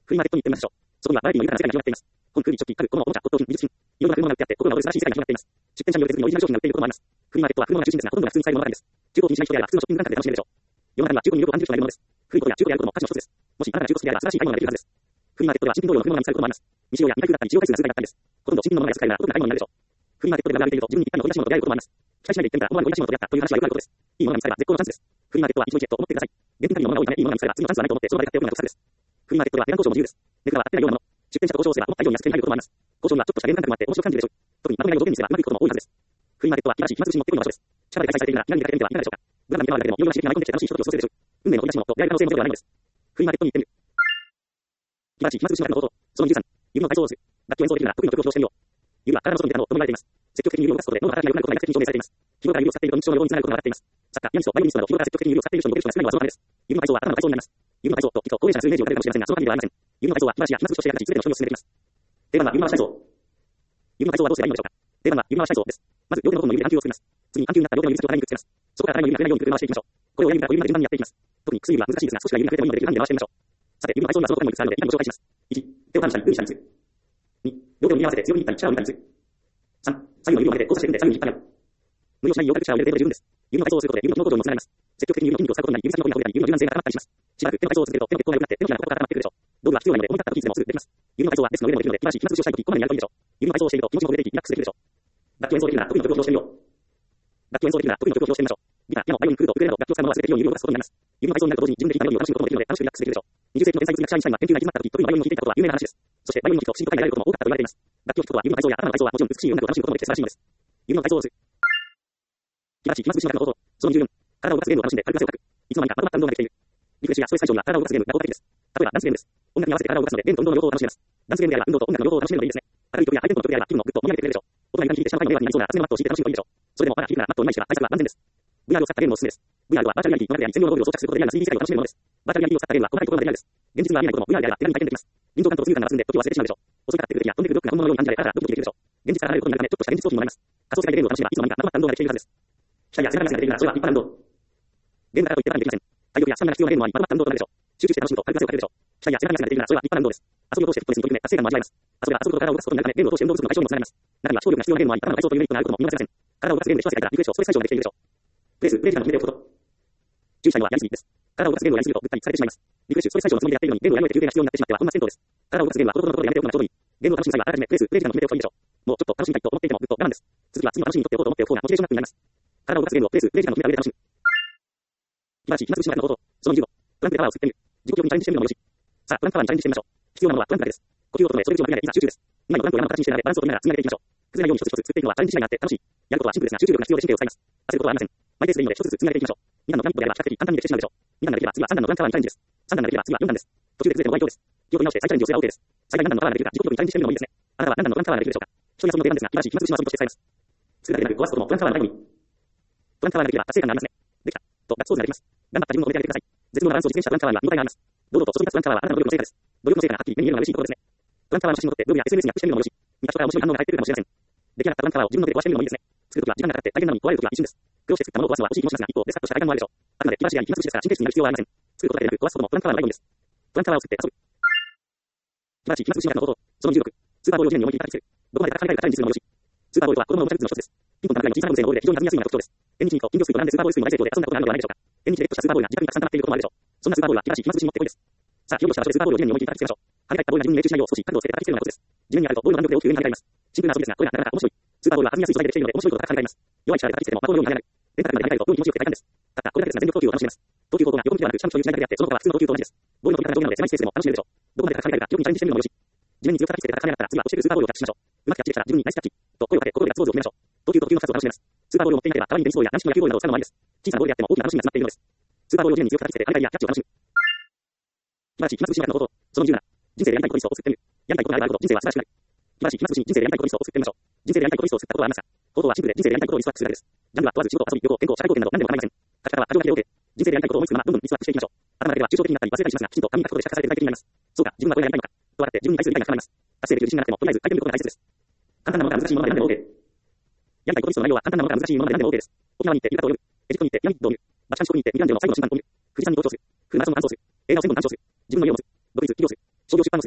[SPEAKER 1] フリーマーケットに行ってみましょう。そこにはバラエティの豊かな世界が広がっています。本、空、食器、家具、子供、おもちゃ、骨董品、美術品。いろんな車が売ってあって、心が躍る素晴らしい世界が広がっています。出店者による手作りのオリジナル商品が売っていることもあります。フリーマーケットは車が中心ですが、ほとんどが普通に使えるものばかりです。中古を気にしない人であれば普通のショッピング感覚で楽しめるでしょう。世の中には中古に魅力を感じる人がいるものです。古いことや中古であることも価値の一つです。もしあなたが中古好きであれば素晴らしい買い物ができるはずです。フリーマーケットでは新品同様の車が見つかることもあります。未使用や未開封だったり使用回数が少ないだったりです。ほとんど新品のものが安く買えるが、お得な買い物になるでしょう。フリーマーケットで売られていると自分にぴったりの飛び出し物と出会えることもあります。期待しないで行ってみたら思わぬ飛び出し物と出会ったという話はよくあることです。いいものが見つかれば絶好のチャンスです。フリーマーケットは一度行けと思ってください。現品限りのものが多いためいいものが見つかれば次のチャンスはないと思ってその場で買っておくのが得策です。フリーマーケットでは値段交渉も自由です。値段は当てないようなもの。出店者と交渉すれば思った以上に安く手に入ることもあります。交渉にはちょっとしたゲーム感覚もあって面白く感じるでしょう。特にまとめ買いを条件にすればうまくいくことも多いはずです。フリーマーケットは気晴らしい暇つぶしに持ってくる場所です。近場で開催されているなら気軽に出かけてみてはいかがでしょうか。無駄な見回りだけでもいろいろな刺激が舞い込んできて楽しいひとときを過ごせるでしょう。運命の飛び出し物と出会える可能性もゼロではないのです。フリーマーケットに行ってみる。気晴らしい暇つぶしの中のこと。その13、指の体操をする。楽器を演奏できるなら得意の曲を披露してみよう。指は体の外に出たのを好まれています。積極的に指を動かすことで脳の働きが良くなることが医学的に証明されています。日頃から指を使っていると認知症の予防につながることが分かっています。作家、ピアニスト、バイオリニストなど日頃から積極的に指を使っている人に受ける人が少ないのはそのためです。指の体操は頭の体操になります。指の体操ときっと高齢者が数イメージを持たれるかもしれませんが、その限りではありません。指の体操は気晴らしや暇つぶしとして役立ち、全ての人にお勧めできます。定番は指回し体操。指の体操はどうすればいいのでしょうか。定番は指回し体操です。まず両手の5本の指で半球を作ります。次に半球になった両手の指先を腹にくっつけます。そこから腹の指が触れないようにくる回していきましょう。これを親指から小指まで順番にやっていきます。特に薬指は難しいですが、少しは指が触れてもいいので、順番に回してみましょう。さて、指の体操にはその他にもいくつかあるので、今ご紹介します。1、手をパン下に、グーに下につく。2、両手を握り合わせて強く握ったり、力を握ったりつく。3、左右の指を曲げて交差して組んで左右に引っ張り合う。無理をしないよう軽く力を入れている程度で十分です。指の体操をすることで指の筋肉構造にもつながります。積極的に指の筋肉を使うことになり、指先の方に指の柔軟性が高まったりします。しばらく手の体操を続けると手の血行が良くなって手のひらがここから固まってくるでしょう。道具は必要ないので、思い立った時いつでもすぐできます。指の体操はデスクの上でもできるので、気晴らしい暇つぶしをしたい時、こまめにやるといいでしょう。指の体操をしていると気持ちもほぐれていき、リラックスできるでしょう。楽器を演奏できるなら得意の曲を披露してみよう。楽器を演奏できるなら得意の曲を披露してみましょう。ギター、ピアノ、バイオリン、フルート、ウクレレなど楽器を使うものは全て指を動かすことになります。指の体操になると同時に自分でギターの音を楽しむこともできるので楽しくリラックスできるでしょう。20世紀の天才物理学者アインシュタインが研究が行き詰まった時、得意のバイオリンを弾いていたことは有名な話です。そしてバイオリンを弾くと深呼吸が得られることも多かったと言われています。楽器を弾くことは指の体操や頭の体操はもちろん美しい音楽を楽しむこともできて素晴らしいのです。指の体操をする。気晴らしい暇つぶしの中のこと。その14、体を動かすゲームを楽しんで軽く汗をかく。いつの間にかまとまった運動ができている。リフレッシュやストレス解消には体を動かすゲームが効果的です。例えばダンスゲームです。音楽に合わせて体を動かすので、ゲームと運動の両方を楽しめます。ダンスゲームであれば運動と音楽の両方を楽しめるのがいいですね。明るい曲やハイテンポの曲であれば気分をぐっと盛り上げてくれるでしょう。大人に弾いて下の階の迷惑になりそうな厚めのマットを敷いて楽しむこともいいでしょう。それでもまだ響くならマットを2枚敷けば対策は安全です。VR を使ったゲームのおすすめです。VR はバーチャルリアリティの中であり、専用の道具を装着することでリアルな 3D 世界を楽しめるものです。バーチャルリアリティを使ったゲームは細かいところまでリアルです。現実には見えないことも VR であれば手軽に体験できます。臨場感と浮遊感が増すんで時を忘れてしまうでしょう。襲いかかってくる敵や飛んでくるブロックが本物のように感じられたらドキドキできるでしょう。現実から離れることになるためちょっとした現実逃避もあります。仮想世界でゲームを楽しめばいつの間にかまとまった運動ができているはずです。機体や背中ができるならそれは立派な運動。ゲームだからといってただできません。体力やスタミナが必要なゲームはまとまった運動となるでしょう。集中して楽しむと軽く汗をかけるでしょう。機体や背中ができるならそれは立派な運動です。遊びを通してフィットネスに取り組め達成感も味わえます。遊びは遊ぶと体を動かすことになるためゲームを通して運動不足の解消にもつながります。中には視聴力が必要なゲームは頭の体操というメリットがあることも見逃せません。体を動かすゲームで一汗かいたらリフレッシュをストレス解消もできているでしょう。プレイ時間を決めておくこと。注意したいのはやりすぎです。体を動かすゲームをやりすぎるとぐったりされてしまいます。リフレッシュ、ストレス解消のつもりでやっているのにゲームをやめて休憩が必要になってしまっては本末転倒です。体を動かすゲームはほどほどのところでやめておくのがちょうどいい。ゲームを楽しむ際はあらかじめプレイ時間を決めておくといいでしょう。もうちょっと楽しみたいと思っていてもぐっと我慢です。次は次の楽しみにとっておこうと思っておく方がモチベーションアップになります。体を動かすゲームをプレイ時間の決めた上で楽しむ。気晴らしい暇つぶしの中のこと。その15、トランクでパワーを作ってみる。自己記録にチャレンジしてみるのもよし。さあ、トランクパワーにチャレンジしてみましょう。必要なのはトランクだけです。呼吸を整え、それ以上の振り上げ、いざ集中です。2枚のトランクを山の形にして並べ、バランスを取りながら積み上げていきましょう。崩れないように一つ一つ作っていくのはチャレンジしがいがあって楽しい。やることはシンプルですが集中力が必要で神経を使います。焦ることはありません。マイペースでいいので一つずつ積み上げていきましょう。2段のトランクであれば比較的簡単にできてしまうでしょう。2段ができれば次は3段のトランクパワーにチャレンジです。3段ができれば次は4段です。途中で崩れても大丈夫です。気を取り直して再チャレンジをすれば OK です。最大何段のパワーができるか自己記録にチャレンジしてみるのもいいですね。あなたは何段のトランクパワーができるでしょうか。人に遊ぶの定番ですが、気晴らしい暇つぶしの遊びとして使います。作るだけでなく壊すこともトランクパワーの最後に。トランクパワーができれば達成感がありますね。できた。とガッツポーズができます。頑張った自分を褒めてあげてください。絶妙なバランスを実現したトランクパワーには見応えがあります。堂々と注ぎ出すトランクパワーはあなたの努力の成果です。努力の成果がはっきり目に見えるのが嬉しいところですね。トランクパワーの写真を撮ってブログや SNS にアップしてみるのもよし。見た人から面白い反応が返ってくるかもしれません。出来上がったトランクパワーを自分の手で壊してみるのもいいですね。作るときは時間がかかって大変なのに壊れるときは一瞬です。苦労して作ったものを壊すのは惜しい気持ちですが、一方でスカッとした体感もあるでしょう。あくまで気晴らしや暇つぶしですから神経質になる必要はありません。作ることだけでなく壊すこともトランクパワーの醍醐味です。トランクパワーを作って遊ぶ。気晴らしい暇つぶしの中のこと。その16、スーパーボールを地面に置いていただきつける。どこまで高いかチャレンジするのもよし。スーパーボールは子供のおもちゃグッズの一つです。ピンポン玉くらいの小さなゴルフのボールで非常に遊びやすいのが特徴です。縁日にと金魚すくいと並んでスーパーボールすくいの大成功で遊んだことがあるのではないでしょうか。縁日でゲットしたスーパーボールが自宅にたくさん溜まっていることもあるでしょう。そんなスーパーボールは気晴らしい暇つぶしにもってこいです。さあ、気をした場所でスーパーボールを地面に置いていただきつけましょう。跳ね返ったボールが自分に命中しないよう少し角度をつけて叩きつけるのがコツです。地面にあるとボールの弾力で大きく上に跳ね上がります。シンプルな遊びですが、これがなかなか面白い。スーパーボールは弾みやすい素材でできているので面白いことがたくさんあります。弱い力で叩きつけても魔法のように跳ね上がる。電卓まで跳ね返ると妙に気持ちよくて大胆です。たったこれだけですが全力投球を楽しめます。投球方法が横向きではなく下向きという違いだけであって、その他は普通の投球と同じです。ボールの飛び方が上下なので狭いスペースでも楽しめるでしょう。どこまで高く跳ね返るか記録にチャレンジしてみるのもよし。地面に強く叩きつけて高く跳ね上がったら次は落ちてくるスーパーボールをキャッチしましょう。うまくキャッチできたら自分にナイスキャッチと声をかけ心でガッツポーズを決めましょう。投球と呼吸の数を楽しめます。スーパーボールを持っていなければ代わりにテニスボールや軟式の野球ボールなどを使うのもありです。小さなボールであっても大きな楽しみが詰まっているのです。スーパーボールを地面に強く叩きつけて跳ね返りやキャッチを楽しむ。気晴らしい暇つぶしの中のこと。その17、人生でやりたいことリストを作ってみる。やりたいことがあればあるほど人生は素晴らしくなる。気晴らしい暇つぶしに人生でやりたいことリストを作ってみましょう。人生でやりたいことリストを作ったことはありますか。方法はシンプルで人生でやりたいことをリストアップするだけです。ジャンルは問わず仕事、遊び、旅行、健康、社会貢献など何でも構いません。書き方は箇条書きで OK。人生でやりたいことを思いつくままどんどんリストアップしていきましょう。頭だけでは抽象的になったり忘れたりしますが、きちんと紙に書くことで可視化されて具体的になります。そうか、自分はこれがやりたいのか。と分かって自分に対する理解が深まります。達成できる自信がなくてもとりあえず書いてみることが大切です。簡単なものから難しいものまで何でも OK。やりたいことリストの内容は簡単なものから難しいものまで何でも OK です。沖縄に行って浴衣を泳ぐ。エジプトに行ってピラミッドを見る。バチカン四国に行ってミランジョの最後の審判を見る。富士山に登頂する。フルマラソンの完走する。映画を全部鑑賞する。自分の家を持つ。独立、起業する。商業出版の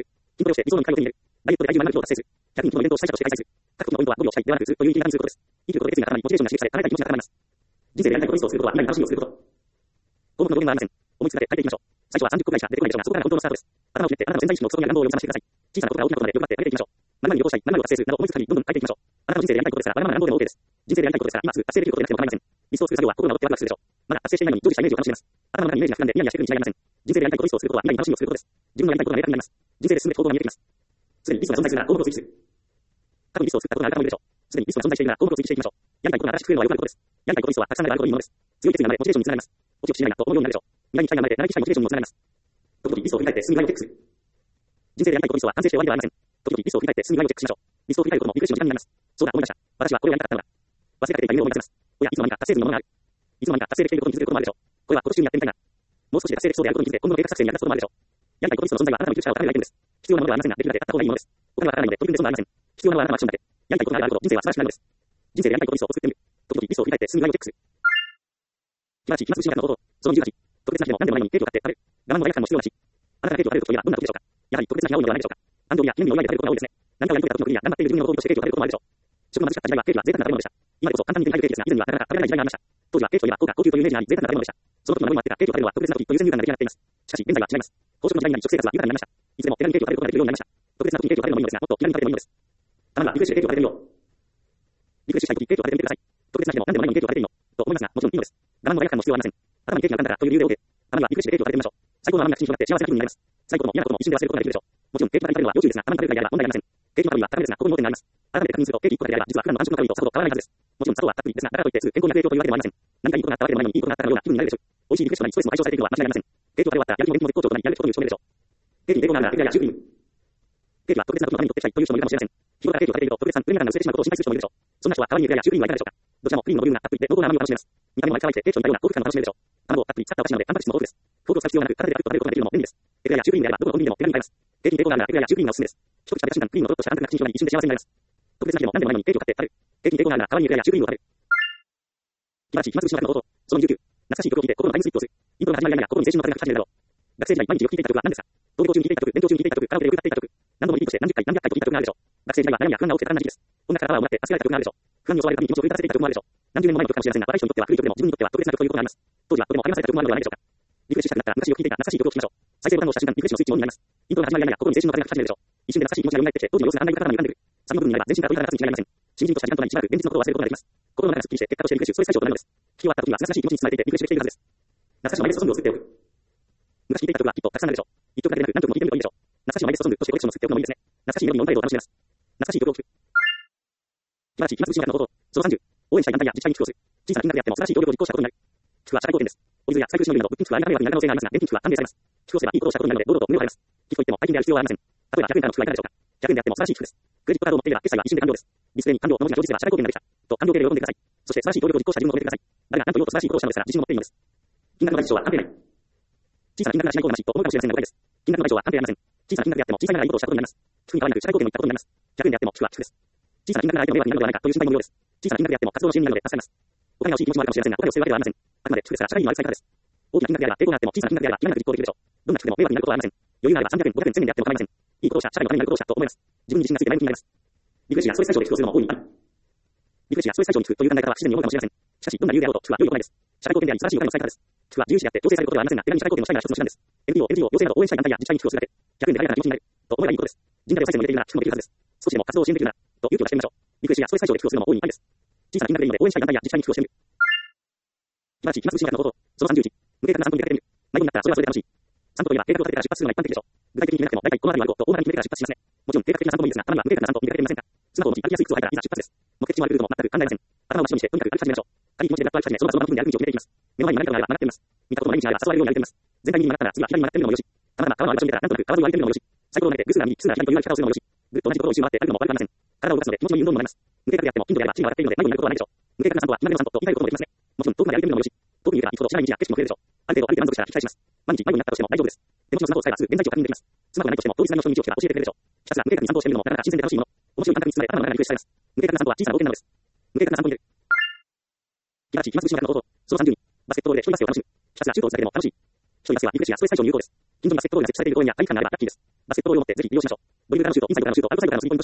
[SPEAKER 1] ベントを主催者として開催する。各国のポイントは語尾をしたいではなくずっと有意義な数ことです。いいことで決意が頭にモチベーションが刺激され、叶えたい気持ちが高まります。人生でやりたいことをミスをすることは、未来に楽しみをすること。項目の語源はありません。思いつかれ書いていきましょう。最初は30個ぐらいしか出てこないでしょうが、そこからが本当のスタートです。頭をひねって、あなたの潜在意識のクソみや願望を読み覚ましてください。小さなことから大きなことまで欲張って上げていきましょう。何々に旅行したい、何々を達成するなど思いつく限りどんどん書いていきましょう。あなたの人生でやりたいことですから、わがままな願望でも OK です。人生でやりたいことですから、今すぐ達成できることでなくても構いません。理想を作る作業は心が折ってワクワクするでしょう。まだ達成していないのに常時したイメージを楽しめます。頭の中にイメージが膨らんでニヤニヤしてくるに違いありません。人生でやりたいことをミスをすることは未来に楽しみをすることです。自分のやりたいことが明確になります。人生で進める方向が見えてきます。すでにリストが存在するなら項目を追記する。過去にリストを作ったことがある方もいるでしょう。すでにリストが存在しているなら項目を追記していきましょう。やりたいことが新しく増えるのはよくあることです。やりたいことリストはたくさんあるといいものです。強い決意が生まれ、モチベーションにつながります。落ちをしないなと思うようになるでしょう。未来に期待が生まれ、長生きしたいモチベーションにもつながります。時々リストを振り返って進み具合をチェックする。人生でやりたいことリストは完成して終わりではありません。時々リストを振り返って進み具合をチェックしましょう。リストを振り返ることもリフレッシュの時間になります。そうだ、思い出した。私はこれをやりたかったのだ。忘れかけていた夢を思い出せます。おや、いつの間にか達成済みのものがある。いつの間にか達成できていることに気づくこともあるでしょう。これは今年中にやってみたいな。もう少しで達成できそうであることに気づいて、今後の計画作成に役立つこともあるでしょう。やりたいことリストの存在はあなたの生きる力を高めるアイテムです。必要なものではありませんが、できるだけあった方がいいものです。お金はかからないので、取り組んで損はありません。必要なのはあなたのアクションだけ。やりたいことがあるほど人生は素晴らしくなるのです。人生でやりたいことリストを作ってみる。時々リストを振り返って進み具合をチェックする。気持ち、今すぐ進学の方法。その28。特別な日でも何でもないのにケーキを買って食べる。我慢も罪悪感も必要なし。あなたがケーキを食べるときはどんな時でしょうか。やはり特別な日が多いのではないでしょうか。誕生日や記念日を祝いで食べることが多いですね。何かをやり遂げた時の国や頑張っている自分のご褒美としてケーキを食べることもあるでしょう。食が貧しかった時代はケーキは贅沢な食べ物でした。今でこそ簡単に手に入るケーキですが、以前にはなかなか食べられない時代がありました。当時はケーキといえば高価、高級というイメージがあり、贅沢な食べ物でした。その時の思いもあってか、ケーキを食べるのは特別な時という先入観が出来上がっています。しかし、現在は違います。高速の時代になり、食生活は豊かになりました。いつでも手軽にケーキを食べることができるようになりました。特別な時にケーキを食べるのもいいのですが、もっと気軽に食べるのもいいのです。たまにはリフレッシュでケーキを食べてみよう。リフレッシュしたい時、ケーキを食べてみてください。特別な日でも何でもないのにケーキを食べてみよう。と思いますが、もちろんいいのです。我慢も罪悪感も必要はありません。頭にケーキが浮かんだらという理由で OK。たまにはリフレッシュでケーキを食べてみましょう。最高の甘みが口に広がって幸せな気分になります。最高の嫌なことも一瞬で忘れることができるでしょう。もちろんケーキが食べるのは要注意ですが、たまに食べるぐらいであれば問題ありません。ケーキのカロリーは高めですが、ここに盲点があります。改めて確認すると、ケーキ1個だけであれば、実は普段の安食のカロリーとさほど変わらないはずです。もちろん砂糖はたっぷりですが、だからといってすぐ健康になる影響というわけでもありません。何かいいことがあったわけでもないのに、いいことがあったかのような気分になるでしょう。美味しいリフレッシュなりストレスも解消されているのは間違いありません。ケーキを食べ終わったらやる気も元気も絶好調となり、やるべきことをいう証明でしょう。ケーキに抵抗があるなら、エクレアやシュークリーム。ケーキは特別な時のために取ってきたいという人もいるかもしれません。日頃からケーキを食べていると特別なプレミアムが薄れてしまうことを心配する人もいるでしょう。そんな人は代わりにエクレアやシュークリームはいかがでしょうか。どちらもクリームのボリュームがたっぷりで濃厚な甘みを楽しめます。見た目も相変わらず低糖に似たような高級感を楽しめるでしょう。卵をたっぷり使ったお菓子なので、タンパク質も豊富です。豆腐を使う必要がなく、片手でパクッと食べることができるのも便利です。エクレアやシュークリームであれば、どこのコンビニでも手軽に買えます。ケーキに抵抗があるなら、エクレアやシュークリームがおすすめです。一口食べた瞬間、クリームのとろっとした感覚が口に広がり、一瞬で幸せになります。特別な日でも何でもないのにケーキを買って食べる。ケーキに抵抗があるなら、代わりにエクレアやシュークリームを食べる。気持ち、暇つぶしの中の方法。その29。懐かしい曲を聴いて心のタイムスリップをする。イントロが始まりながら心に青春の風が吹き始めるだろう。学生時代毎日よく聴いていた曲は何ですか。登校中に聴いていた曲、勉強中に聴いていた曲、カラオケで歌っていた曲。何度もリピートして何十回何百回と聴いた曲があるでしょう。学生時代は悩みや不安が多くて大変な時期です。音楽からパワーをもらって助けられた曲があるでしょう。不安に襲われるたびに気持ちを奮い立たせていた曲もあるでしょう。何十年も前の曲かもしれませんが、若い人にとっては古い曲でも自分にとっては特別な曲ということがあります。当時はとても励まされた曲もあるのではないでしょうか。リフレッシュしたくなったら昔よく聴いていた懐かしい曲を聴きましょう。再生ボタンを押した瞬間、リフレッシュのスイッチオンになります。イントロが始まりながら心に青春の風が吹き始めるでしょう。一瞬で懐かしい気持ちが蘇ってきて、当時の様子がだんだん頭に浮かんでくる。サビの部分になれば全身から鳥肌が立つに違いありません。新人とした時間となりしばらく現実のことを忘れることができます。心の中がすっきりして、結果としてリフレッシュ、ストレス解消となるのです。聞き終わった時は懐かしい気持ちに包まれていてリフレッシュできているはずです。懐かしいマイベストソングを作っておく。昔聴いていた曲はきっとたくさんあるでしょう。一曲だけでなく何曲も聴いてみるといいでしょう。懐かしいマイベストソングとしてコレクションを作っておくのもいいですね。懐かしいメロディーの音楽を楽しめます。懐かしい曲を聴く。気持ち、今すぐ進学の方法。その30。応援したい団体や自治会に寄付をする。小さな金額であっても素晴らしい協力を実行したことになる。寄付は社会貢献です。お水やサイクルしのぎなど物品寄付は田舎迷惑になる可能性がありますが、現金寄付は歓迎されます。寄付をすればいいことをしたことになるので、堂々と胸を張れます。寄付といっても大金である必要はありません。例えば100円からの寄付はいかがでしょうか。100円であっても素晴らしい寄付です。クレジットカードを持っていれば決済は一瞬で完了です。ディスプレイに完了の文字が表示すれば社会貢献ができた。と完了形で喜んでください。そして素晴らしい協力を実行した自分を褒めてください。誰が何と言おうと素晴らしいことをしたのですから自信を持っていいのです。金額の大小は関係ない。小さな金額が社会貢献なしと思うかもしれませんが誤解です。金額の大小は関係ありません。小さな金額であっても小さいながらいいことをしたことになります。寄付に変わらなく社会貢献のいったことになります。100円であっても寄付は寄付です。小さな金額が相手の迷惑になるのではないかという心配も無用です。小さな金額であっても活動の支援になるので助かります。お金が欲しい気持ちもあるかもしれませんが、お金を捨てるわけではありません。あくまで寄付ですから社会に悪い使い方です。大きな金額であれば抵抗があっても小さな金額であれば気兼ねなく実行できるでしょう。どんな寄付でも迷惑になることはありません。余裕があれば300円、500円、1000円であっても構いません。いいことをした、社会のためになることをしたと思います。自分に自信がついて前向きになります。リフレッシュやストレス解消で寄付をするのも大いにある。リフレッシュやストレス解消に寄付という考え方は不自然に多いかもしれません。しかし、どんな理由であろうと寄付は良い行いです。社会貢献であり素晴らしいお金の使い方です。寄付は自由視であって強制されることではありませんが、手軽に社会貢献のしたいなら一つの手段です。NPO、NGO、行政など応援したい団体や自治会に寄付をするだけ。100円で誰かが気持ちになる。と思えばいいことです。人材を再生に向けているなら寄付もできるはずです。少しでも活動を支援できるなら、と勇気を出してみましょう。リフレッシュやストレス解消で寄付をするのも大いにありです。小さな金額でいいので応援したい団体や自治会に寄付をしてみる。今すぐ進学の方法。その31。無計画な散歩に出かけてみる。迷子になったらそれはそれで楽しい。散歩といえば計画を立ててから出発するのが一般的でしょう。具体的に決めなくても大体この辺りはあると大まかに決めてから出発しますね。もちろん計画的な散歩もいいですが、たまには無計画な散歩に出かけてみませんか。スマホを持ち歩きやすい靴を履いたらいざ出発です。目的地まで来るとも全く考えません。頭を真っ白にしてとにかく歩き始めましょう。軽い気持ちでラップ歩き始め、その場その場の気分で歩く道を決めていきます。目の前に何かがあれば曲がってみます。見たことも毎日あれば誘われるように歩いてみます。全体に右に曲がったら次は左に曲がってみるのもよし。たまたま川のある場所に出たらなんとなく川沿いを歩いてみるのもよし。サイコロを投げて偶数が右、奇数が左という歩き方をするのもよし。ぐっと同じところを一周回って歩くのも悪くありません。体を動かすので気持ちのいい運動にもなります。無計画であっても近所であれば地に渡っているので迷子になることはないでしょう。無計画な散歩は今での散歩と言い換えることもできますね。もちろん遠くまで歩いてみるのもよし。遠くに行けば行くほど知らない道や景色も増えるでしょう。ある程度歩いて満足したら引き返します。毎日迷子になったとしても大丈夫です。手持ちのスマホを使えばすぐ現在地を確認できます。スマホがないとしても当日何の人に道を聞けば教えてくれるでしょう。ひたすら無計画に散歩をしてみるのもなかなか新鮮で楽しいもの。面白い感覚に包まれ頭の中がリフレッシュされます。無計画な散歩は小さな冒険なのです。無計画な散歩に出る。今すぐ進学の方法。その32。バスケットボールで一人バスケを楽しむ。ひたすらシュートを打つだけでも楽しい。一人バスケはリフレッシュやストレス解消に有効です。近所にバスケットボールが設置されている公園や体育館があればラッキーです。バスケットボールを持ってぜひ利用しましょう。ボリュームからのシュート、インサイドからのシュート、アウトサイドからのスリーポイントシュート。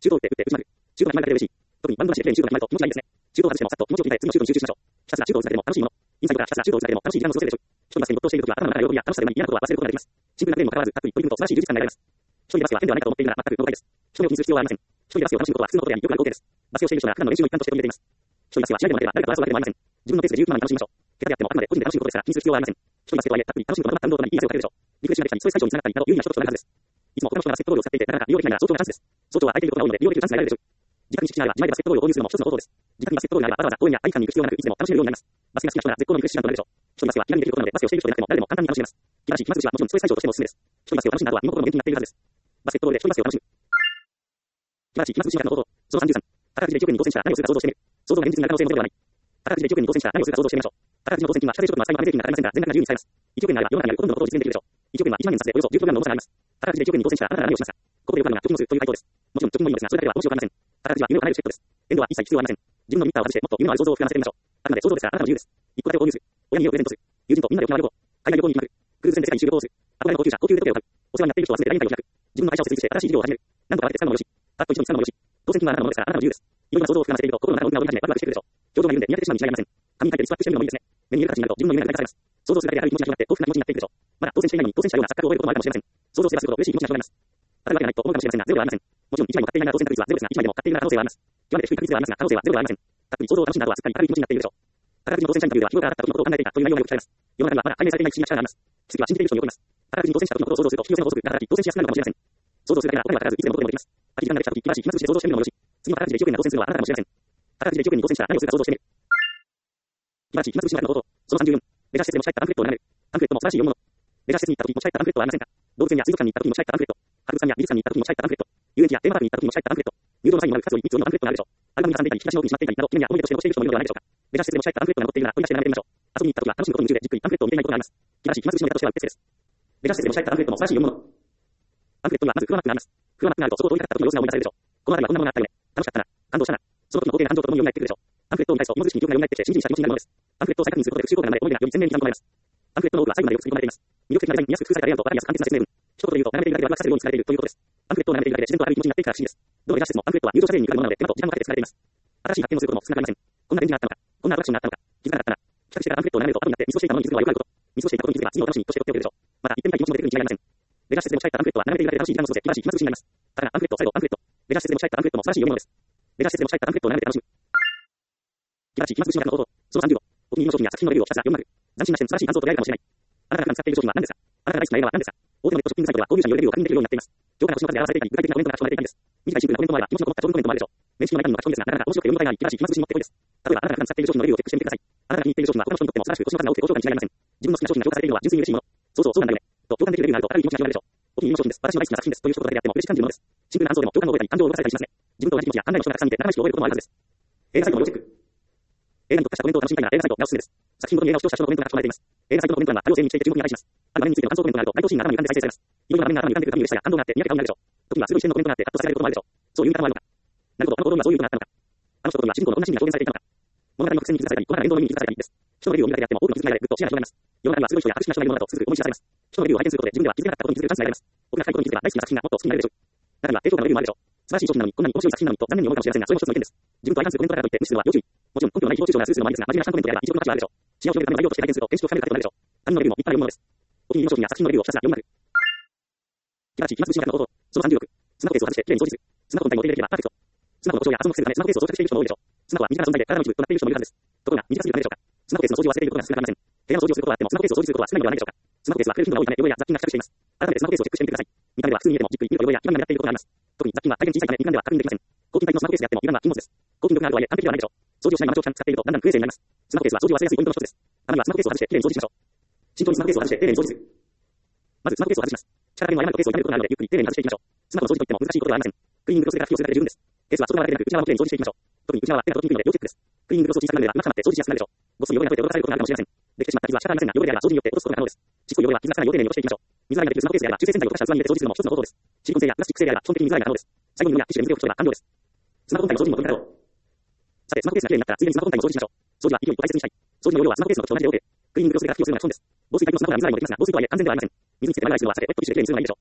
[SPEAKER 1] 中途打って内丸。中途が決まるだけで嬉しい。特にバンドなしでプレーに中途が決まると気持ちがいいですね。中途を外してもさっと気持ちを切り替え次のシュートに集中しましょう。ひたすらシュートを打つだけでも楽しいもの。インサイドからひたすらシュートを打つだけでも楽しい時間の過ごせるでしょう。一人バスケに没頭している時は頭の中で喜びや楽しさでも嫌なことは忘れることができます。シンプルなプレーにもかかわらず、かっこいいポイントと素晴らしい充実感が得られます。一人でバスケは変ではないかと思っているなら全く同解です。人を気にする必要はありません。一人でバスケを楽しむことは普通のことであり、よくある光景です。バスケをしている人が普段の練習の一環として取り入れています。一人バスケは試合でもなければ誰かと争うわけでもありません。自分のペースで自由気ままに楽しみましょう。怪我であってもあくまで個人で楽しむことですから気にする必要はありません。一人バスケとはいえ、たっぷり楽しむことがまとまった運動となり、いい汗をかけるでしょう。リフレッシュができたり、ストレス解消につながったりなど、有利な人となるはずです。いつも他の人がバスケットボールを使っていて、なかなか利用できないなら早朝がチャンスです。早朝は空いていることが多いので、利用できるチャンスが得られるでしょう。自宅に敷地があれば、自前でバスケットボールを購入するのも一つの方法です。自宅にバスケットボールがあれば、わざわざ公園や体育館に行く必要がなく、いつでも楽しめるようになります。バスケが好きな人なら絶好のリフレッシュ時間となるでしょう。一人バスケは気軽にできることなので、バスケをしている人でなくても誰でも簡単に楽しめます。気晴らしい気まずしはもちろんストレス解消としてもおすすめです。一人バスケを楽しんだ後は身も心も元気になっているはずです。バスケットボールで一人バスケを楽しむ。気晴らしい気まずしの方法。その33。宝くじで1億円に当選したら何をするか想像してみる。想像が現実になる可能性もゼロではない。宝くじで1億円に当選したら何をするか想像してみましょう。宝くじの当選金は下で所得の扱いも安定金がかかりませんが、全額が自由にされます。1億円があれば世の中にあるほとんどのことを実現できるでしょう。1億円は1万円の札でおよそ10kgの重さがあります。宝くじで1億円に当選したらあなたは何をしますか。ここでよくあるのが貯金をするという回答です。もちろん貯金もいいのですが、それだけでは面白くありません。宝くじは夢を叶えるチケットです。エンドは一切必要はありません。自分のリミッターを外してもっと夢のある想像を膨らませてみましょう。あくまで想像ですが、あなたの自由です。一戸建てを購入する。親に家をプレゼントする。友人とみんなで沖縄旅行。海外旅行に行きまくる。クルーズ船で世界一周旅行をする。憧れの高級車、高級腕時計を買う。お世話になっている人を忘れて来年会を開く。自分の会社を設立して新しい事業を始める。何とか慌てて使うのもよし。たっと一度に使うのもよし。当選金はあなたのものですから、あなたの自由です。いろいろな想像を膨らませていると、心の中の海が躍り始め、ワクワクしてくるでしょう。表情が緩んで見分けてしまうに違いありません。紙に書いてリストアップしてみるのもいいですね。目に見える形になると自分の夢が具体化されます。想像するだけである気持ちが広がって幸福な気持ちになっていくでしょう。まだ当選していないのに当選したような錯覚を覚えることもあるかもしれません。想像すればするほど嬉しい気持ちが広がります。当たるわけがないと思うかもしれませんが、ゼロではありません。もちろん1枚も買っていないなら当選確率はゼロですが、1枚でも買っているなら可能性はあります。極めて低い確率ではありますが、可能性はゼロではありません。たっぷり想像を楽しんだ後はすっかり軽い気持ちになっているでしょう。宝くじの当選者インタビューでは日頃からあった時のことを考えていたという内容がよく聞かれます。世の中にはまだ解明されていない不思議な力があります。奇跡は信じている人に起こります。宝くじに当選した時のことを想像すると引き寄せの法則が働き当選しやすくなるかもしれません。想像するだけなら答えは必ずいつでもどこでもできます。空き時間ができた時、気晴らしい気まずしで想像してみるのもよし。次の宝くじで1億円が当選するのはあなたかもしれません。宝くじで1億円に当選したら何をするか想像してみる。気晴らしい気まずしの方法。その34。レジャー施設で持ち帰ったパンフレットを眺める。パンフレットも素晴らしい読むもの。レジャー施設に行った時持ち帰ったパンフレットはありませんか。動物園や水族館に行った時持ち帰ったパンフレット。博物館や美術館に行った時持ち帰ったパンフレット。遊園地やテーマパークに行った時持ち帰ったパンフレット。入場の際にもらう数より3つのパンフレットがあるでしょう。アルバムに挟んでいたり、引き出しの奥にしまっていたりなど、記念や思い出として残している人もいるのではないでしょうか。レジャー施設で持ち帰ったパンフレットが残っているなら、取り出して並べてみましょう。遊びに行った時は楽しむことに夢中でじっくりパンフレットを見ていないことがあります。気晴らしい気まずしのネタとしてはうってつけです。レジャー施設で持ち帰ったパンフレットも素晴らしい読むもの。パンフレットにはまずフロアマップがあります。フロアマップがあるとそこを通りかかった時の様子が思い出されるでしょう。この辺りはこんなものがあったよね。楽しかったな。感動したな。その時の光景が感情とともに蘇ってくるでしょう。パンフレットを見返すと、芋づしに記憶が蘇ってきて、しんみりした気持ちになるものです。パンフレットを再確認することで復習効果が生まれ、思い出がより鮮明に刻み込まれます。パンフレットの多くは最後までよく作り込まれています。魅力的なデザインに安く工夫されたレイアウト、わかりやすく簡潔な説明文。一言で言うと、並べているだけでワクワクさせるように作られているということです。パンフレットを並べているだけで自然と明るい気持ちになっていくから不思議です。どのレジャー施設もパンフレットは入場者例にかかるものなので、手間と時間をかけて作られています。新しい発見をすることも少なくありません。こんな展示があったのか。こんなアトラクションがあったのか。気づかなかったな。比較してからパンフレットを並べると後になって見過ごしていたものに気づくのはよくあること。見過ごしていたことに気づけば次の楽しみとして取っておけるでしょう。また行ってみたい気持ちも出てくるに違いありません。レジャー施設で持ち帰ったパンフレットは並べているだけで楽しい時間を過ごせ、気晴らしい気まずしになります。ただパンフレット、最後パンフレット。レジャー施設で持ち帰ったパンフレットも素晴らしい読み物です。レジャー施設で持ち帰ったパンフレットを並べて楽しむ。気晴らしい気まずしの方法。その35。お気に入りの商品や作品のレビューをひたすら読む。斬新な視点、素晴らしい感想と出会えるかもしれない。あなたが普段使っている商品は何ですか。あなたが大好きな映画は何ですか。大手のネットショッピングサイトでは購入者によるレビューを確認できるようになっています。上から星の数で表されていたり、具体的なコメントが書き込まれていたりです。短いシンプルなコメントもあれば、気持ちのこもった長文コメントもあるでしょう。面識の中身も書き込みですが、なかなか面白くて読み応えがあり、気晴らしい気まずしにもってこいです。例えば、あなたが普段使っている商品のレビューをチェックしてみてください。あなたが気に入っている商品は他の人にとっても素晴らしく星の数が多くて高評価に違いありません。自分の好きな商品が評価されているのは純粋に嬉しいもの。そうそうそうなんだよね。と共感できるレビューがあると明るい気持ちが広がるでしょう。お気に入りの商品です。私の大好きな作品です。という一言だけであっても嬉しく感じるものです。シンプルな感想でも共感を覚えたり、感情を動かされたりしますね。自分と同じ気持ちや案内の人がたくさんいて、仲間意識を覚えることもあるはずです。映画サイトの要チェック。映画に特化したコメントを楽しみたいなら映画サイトがおすすめです。作品ごとに映画を視聴した人のコメントが書き込まれています。映画サイトのコメント欄は多様性にしていて注目に値します。ある場面についての感想コメントがあると、該当シーンが頭に浮かんで再生されます。いろいろな場面が頭に浮かんでくるために嬉しさや感動があってにやけ顔になるでしょう。時にはすごい視点のコメントがあってカットされることもあるでしょう。そういう見方もあるのか。なるほど、この行動にはそういう意図があったのか。あの人とは主人公のどんなシーンが表現されていたのか。物語の伏線に気づかされたり、この連動の意味に気づかされたりです。人のレビューを見るだけであっても多くの気づきが得られ、ぐっと視野が広がります。世の中にはすごい人や悪質な人がいるものだとつくづく思い知らされます。人のレビューを拝見することで自分では気づけなかったことに気づけるチャンスが得られます。僕が深いことに気づけば大好きな作品がもっと好きになれるでしょう。中には低評価のレビューもあるでしょう。素晴らしい商品なのにこんなに面白い作品なのにと残念に思うかもしれませんが、それも一つの意見です。自分と相反するコメントだからといって無視するのは要注意。もちろん根拠のない誹謗中傷な数字のもありですが、真面目なコメントであれば異常な価値はあるでしょう。視野を広げるための内容として体験すると見識を深めることができるでしょう。他人のレビューも立派な読むものです。お気に入りの商品や作品のレビューをひたすら読む。気晴らしい気まずしの方法。その36。スマホケースを外してきれいに掃除する。スマホの本体を手入れできればパーフェクト。スマホの故障や破損を防ぐためスマホケースを装着している人も多いでしょう。スマホは身近な存在で体の一部となっている人もいるはずです。ところが短すぎるためでしょうか。スマホケースの掃除を忘れていることが少なくありません。部屋の掃除をすることはあってもスマホケースを掃除することは少ないのではないでしょうか。スマホケースは触れる頻度が多いため汚れや雑菌が付着しています。改めてスマホケースをチェックしてみてください。見た目では普通に見えてもじっくり見ると汚れや黄ばみが目立っていることがあります。特に雑菌は大変小さいため肉眼では確認できません。抗菌タイプのスマホケースであっても油断は禁物です。抗菌力があるとはいえ完璧ではないでしょう。掃除をしないまま長期間使っているとだんだん不衛生になります。スマホケースは掃除を忘れやすいポイントの一つです。たまにはスマホケースを外してきれいに掃除しましょう。慎重にスマホケースを外して丁寧に掃除する。まずスマホケースを外します。力加減は誤るとケースを傷めることがあるのでゆっくり丁寧に外していきましょう。スマホの掃除といっても難しいことではありません。クリーニングクロスで火をするだけで十分です。ケースは外側だけでなく内側もきれいに掃除していきましょう。特に内側は手が届きにくいので要チェックです。クリーニングクロスを小さくなるのではうまくなって掃除しやすくなるでしょう。ごっそり汚れが取れて驚かされることがあるかもしれません。できてしまった傷は仕方ありませんが汚れであれば掃除によって落とすことが可能です。しつこい汚れは傷がつかないよう丁寧に落としていきましょう。水洗いができるスマホケースであれば中性洗剤を溶かした器に入れて掃除するのも一つの方法です。シリコン製やプラスチック製であれば基本的に水洗いが可能です。最後に布やティッシュで水気を拭き取れば完了です。スマホ本体の掃除にもポイントだろう。さて、スマホケースがきれいになったらついでにスマホ本体も掃除しましょう。掃除は息をいっぱい大切にしたい。掃除の容量はスマホケースの特徴と同じで多く、クリーニングクロスで火をするのが基本です。防水タイプのスマホなら水洗いもできますが、防水とはいえ完全ではありません。水につけて前洗いするのはさて、ウェットティッシュできれいにするのがいいでしょう。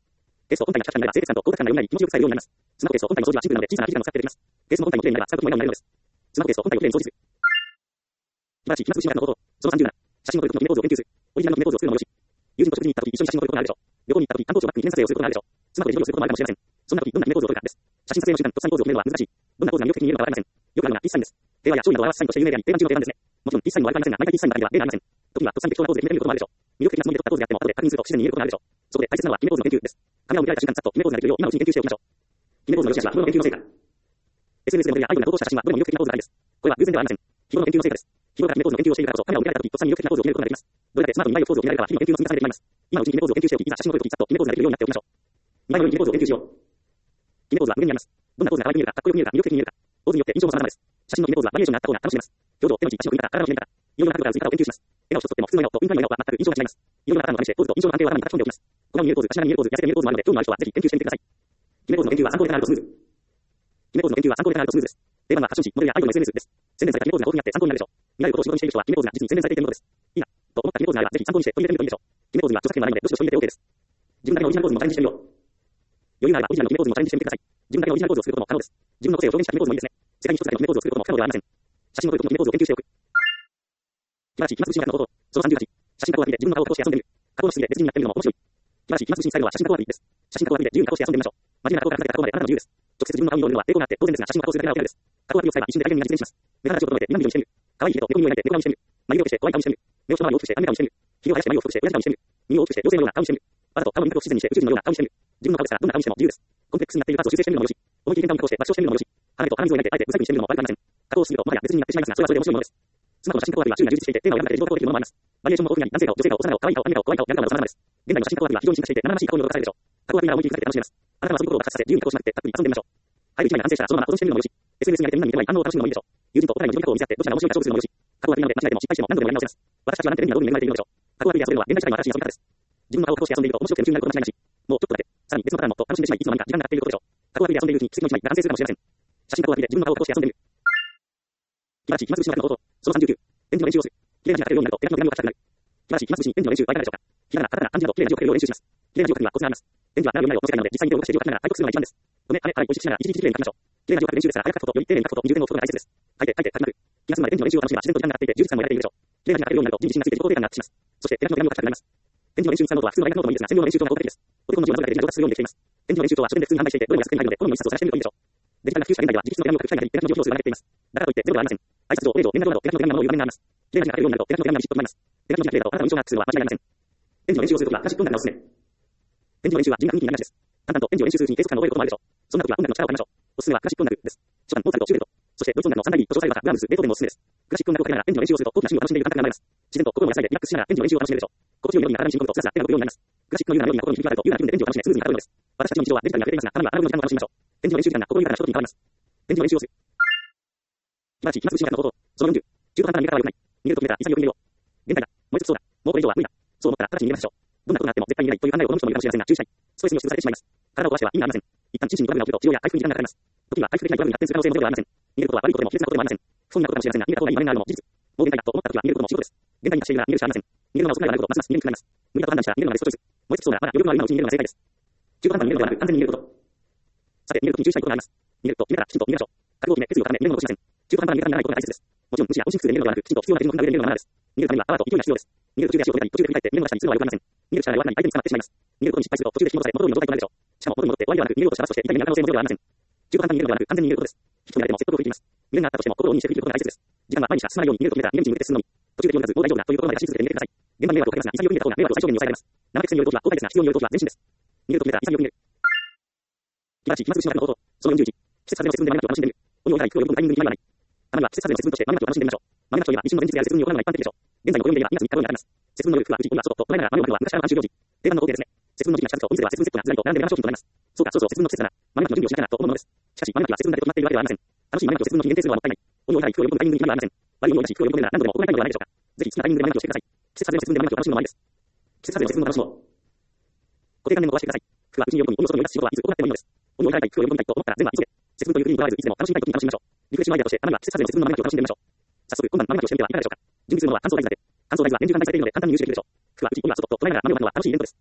[SPEAKER 1] ケースを本体が近くになれば、清潔感と光沢感がよみがえり、気持ちよく使えるようになります。スマホケースを本体の掃除はシンプルなので、小さなフィルターも使ってできます。ケースも本体のきれいになれば、使うことも今になるのです。スマホケースを本体をきれいに掃除する。素晴らしい。今すぐしまの方法。その37。写真を撮る時の決めポーズを研究する。オリジナルの決めポーズを作るのもよし。友人と食事に行った時、一緒に写真を撮ることがあるでしょう。旅行に行った時、観光地をバックに記念撮影をすることがあるでしょう。スマホで授業することもあるかもしれません。そんな時、どんな決めポーズを撮るかです。写真撮影の瞬間とっさにポーズを決めるのは難しい。どんなポーズが魅力的に見えるのかわかりません。よくあるのがピッサインです。定番や商品などはピッサインとして有名であり、定番中の定番ですね。もちろんピッサインも悪くありませんが、毎回ピッサインばかりでは例がありません。時にはとっさに適当なポーズで決めてみることもあるでしょう。魅力的なつもりで撮ったポーズであっても、後で確認すると不自然に見えることがあるでしょう。そこで大切なのは決めポーズの研究です。カメラを向けられた瞬間、さっと決めポーズができるよう今のうちに研究しておきましょう。決めポーズの良し悪しは日頃の研究の成果。SNS でモデルやアイドルが投稿した写真はどれも魅力的なポーズばかりです。これは偶然ではありません。日頃の研究の成果です。日頃から決めポーズの研究をしているからこそ、カメラを向けられた時、とっさに魅力的なポーズを決めることができます。どれだけスマートに見栄えるポーズを決められるかは日々の研究の積み重ねで決まります。今のうちに決めポーズを研究しておき、いざ写真を撮るとき、さっと決めポーズができるようになっておきましょう。見栄えの良い決めポーズを研究しよう。決めポーズは無限にあります。どんなポーズが可愛く見えるか、かっこよく見えるか、魅力的に見えるか、ポーズによって印象も様々です。写真の決めポーズはバリエーションがあった方が楽しめます。表情、手の位置、足の振り方、体のひねり方、いろいろな角度から映り方を研究します。笑顔一つとっても普通の笑顔と雲海の笑顔は全く印象が違います。いろいろなパターンを試してポーズと印象の安定を頭に叩き込んでおきます。小顔に見えるポーズ、足長に見えるポーズ、痩せて見えるポーズもあるので、興味のある人はぜひ研究してみてください。決めポーズの研究は参考になるとスムーズ。決めポーズの研究は参考になるとスムーズです。定番はファッション誌、モデルやアイドルの SNS です。宣伝された決めポーズが豊富にあって参考になるでしょう。見られることを仕事にしている人は決めポーズが実に宣伝されているものです。いいな、と思った決めポーズがあればぜひ参考にして取り入れてみるといいでしょう。決めポーズには著作権はないので、どしどし取り入れて OK です。自分だけのオリジナルポーズもチャレンジしてみよう。余裕があればオリジナルの決めポーズもチャレンジしてみてください。自分だけのオリジナルポーズをすることも可能です。自分の個性を表現した決めポーズもいいですね。世界に一つだけの決めポーズをすることも不可能ではありません。写真を撮る時の決めポーズを研究しておく。素晴らしい。今すぐしまの方法。その38。写真加工アプリで自分の顔を加工して遊んでみる。加工しすぎて別人になってみるのも面白い。素晴らしい。今すぐしまのは写真加工アプリです。写真加工アプリで自由に加工して遊んでみましょう。真面目な加工からかけた加工まであなたの自由です。直接自分の顔に入れるのは抵抗があって当然ですが、写真を加工するだけが OK です。加工アプリを使えば一瞬で大変に実現します。目鼻立ちを整えてみなみ色にしてみる。可愛いひげと猫耳を描いて猫顔にしてみる。眉毛をして怖い顔にしてみる。目を下回りを大きくしてアニメ顔にしてみる。ひげを生やして眉を太くして親父顔にしてみる。耳を大きくして妖精のような顔にしてみる。わざと顔の輪郭を不自然にして宇宙人のような顔にしてみる。自分の顔ですからどんな顔にしても自由です。コンプレックスになっているパーツを修正してみるのもよし。思い切り変顔に加工して爆笑してみるのもよし。鼻毛と鼻水を描いてあえてブサイクにしてみるのも悪くありません。加工しすぎるともはや別人になってしまいますが、それはそれで面白いものです。スマホの写真加工アプリは種類が充実していて、テーマを選んで自動加工できるものもあります。バリエーションも豊富にあり、男性顔、女性顔、幼顔、可愛い顔、アニメ顔、怖い顔、やる顔など様々です。現在の写真加工アプリは非常に進化していて、生々しい加工に驚かされるでしょう。加工アプリなら思い切りかけて楽しめます。あなたは遊び心を爆発させ、自由に加工しまくってたっぷり遊んでみましょう。配布1枚が完成したらそのまま保存してみるのもよし。SNS に上げてみんなに見てもらい反応を楽しむのもいいでしょう。友人とお互いの自分加工を見せ合ってどちらが面白いか勝負するのもよし。加工アプリなので間違えても失敗しても何度でもやり直せます。私たちはなんて便利な道具に恵まれているのでしょう。加工アプリで遊べるのは現代社会の新しい遊び方です。自分の顔を加工して遊んでいると面白くて夢中になること間違いなし。もうちょっとだけ、さらに別のパターンもっと楽しんでしまい、いつの間にか時間が経っていることでしょう。加工アプリで遊んでいるうちに奇跡の一枚が完成するかもしれません。写真加工アプリで自分の顔を加工して遊んでみる。素晴らしい。今すぐしまの方法。その39。演技の練習をする。綺麗な字が書けるようになると手書きのグラムが書きたくなる。素晴らしい。今すぐ演技の練習はいかがでしょうか。ひらがな、カタカナ、漢字など綺麗な字を書けるよう練習します。綺麗な字を書くにはコツがあります。演技は並びないを載せたいので実際に手を動かして字を書きながら体得するのが一番です。止め、跳ね、はい、お意識しながら一日綺麗に書きましょう。綺麗な字を書く練習ですから早く書くこと、より丁寧に書くこと、20点のことが大切です。書いて書くなる。気が済むまで演技の練習を楽しめば自然と時間が経っていて充実感も得られているでしょう。綺麗な字が書けるようになると自信がついて自己肯定感がアップします。そして手書きのグラムを書きたくなります。演技の練習に使うノートは普通の大学ノートもいいですが、専用の練習帳が効果的です。お手本の字をまずだけで上達するようにできています。演技の練習帳は書店で普通に販売していて、どれも安く手に入るので、好みの一冊を探してみるといいでしょう。デジタルが普及した現在は直筆の手紙を書く機会が減り、手書きの情報数が減っています。だからといってゼロではありません。挨拶状、令状、連絡状など手書きの手紙などの有名なものがあります。綺麗な字が書けるようになると手書きの手紙がビシッとなります。手書きの字が綺麗だとあなたの印象がアップするのは間違いありません。演技の練習をするときはクラシック音楽がおすすめ。演技の練習は人格雰囲気になりがちです。淡々と演技を練習するうちに閉塞感を覚えることもあるでしょう。そんな時は音楽の力を借りましょう。おすすめはクラシック音楽です。ショパン、モーツァルト、シューベルト、そしてドイツ音楽のサンダリー、図書サイバー、ブラームス、ベートーベンもおすすめです。クラシック音楽をかけながら演技の練習をすると大きな趣味を楽しんでいる感覚が生まれます。自然と心を休めてリラックスしながら演技の練習を楽しめるでしょう。心地よいメロディーが体に染み込むとスラスラ手が動くようになります。クラシックの優雅なメロディーが心に響き渡ると優雅な気分で演技を楽しめ、スムーズになるようになるのです。私たちの日常はデジタルな楽天の日常はデジタルな楽しみましょう。演技の練習時間が心豊かなひとときに変わります。演技の練習時間がひとときに変わります。演技の練習をする。素晴らしい。今すぐしまの方法。その40。中途半端な見方は良くない。見えると決めたら潔く見よう。限界だ。もう一つそうだ。もうこれ以上は無理だ。そう思ったら直ちに逃げましょう。どんなことがあっても絶対に見えないという考えを好む人もいるかもしれませんが注意したい。ストレスに押しつぶされてしまいます。体を壊しては意味がありません。一旦心身にトラブルが起きると治療や回復に時間がかかります。時には回復できないトラブルに発展する可能性もゼロではありません。逃げることは悪いことでも卑劣なことでもありません。不本意なことかもしれませんが、逃げた方がいい場面があるのも事実。もう限界だと思った時は逃げることも仕事です。限界に達しているなら逃げるしかありません。逃げるのが遅くなること、ますます逃げにくくなります。無理だと判断したら逃げるのがベストチョイス。もう一つそうだ。まだ余力のある今のうちに逃げるのが正解です。中途半端に逃げるのではなく完全に逃げること。さて、逃げるときに注意したいことがあります。逃げると決めたらきちんと逃げましょう。覚悟を決め、決意を固め、逃げるのをしません。中途半端な逃げ方にならないことが大切です。もちろん無視や本心苦痛で逃げるのではなく、きちんと必要な手順の踏んだ上で逃げるのがマナーです。逃げるためにはパワーと勢いが必要です。逃げる途中で足を止めたり、途中で振り返って逃げるのが下にするのは良くありません。逃げる力が弱くなり相手に捕まってしまいます。逃げることに失敗すると途中で引き戻され、元通りの状態となるでしょう。しかも元に戻って終わりではなく、逃げることをした罰として痛みになる可能性もゼロではありません。中途半端に逃げるのではなく完全に逃げることです。引き止められても説得を振り切ります。無限があったとしても心を鬼にして振り切ることが大切です。時間は毎日が進まないように逃げると決めたら逃げ道に向けて進むのみ。途中で気を抜かず、もう大丈夫だということまで走り続けて逃げてください。現場に迷惑をかけますが、潔く逃げた方が迷惑を最小限に抑えられます。生欠による動きは後退ですが、必要による動きは前進です。逃げると決めたら潔く逃げる。素晴らしい。今すぐしまの方法。その41。季節風の節分で豆まきを楽しんでみる。鬼を置いたら行くを呼ぶタイミングに決まりはない。たまには季節風の節分として豆まきを楽しんでみましょう。豆まきといえば一瞬の現実である節分に行うのが一般的でしょう。現在の暦では2月3日頃に当たります。節分の夜9は富士、鬼は外と唱えながら豆まきは昔からの慣習行事。定番の OK ですね。節分の時期が近づくとお店では節分セットがずらりと並んで目玉商品となります。そうか、そうそう節分の季節だな。豆まきの準備をしなきゃなと思うものです。しかし豆まきは節分だけと決まっているわけではありません。楽しい豆まきを節分の日に限定するのはもったいない。鬼を置いたら行くを呼ぶタイミングに決まりはありません。悪い鬼を置いたし行くを呼ぶのなら何度でも行いたいのではないでしょうか。ぜひ好きなタイミングで豆まきをしてください。季節風の節分で豆まきを楽しむのもありです。季節風の節分を楽しもう。固定観念を壊してください。服は無事に呼ぶに鬼を外に追い出す仕事はいつ行ってもいいのです。鬼を置いたら行くを呼ぶみたいと思ったら全部は急げ。節分というふうにとらわずいつでも楽しみたい時に楽しみましょう。リフレッシュのアイデアとしてたまには季節風の節分の豆まきを楽しんでみましょう。早速今晩豆まきをしてみてはいかがでしょうか。準備するのは乾燥大豆だけ。乾燥大豆は年中販売されているので簡単に入手できるでしょう。服は内、鬼は外と唱えながら豆を巻くのは楽しいイベントです。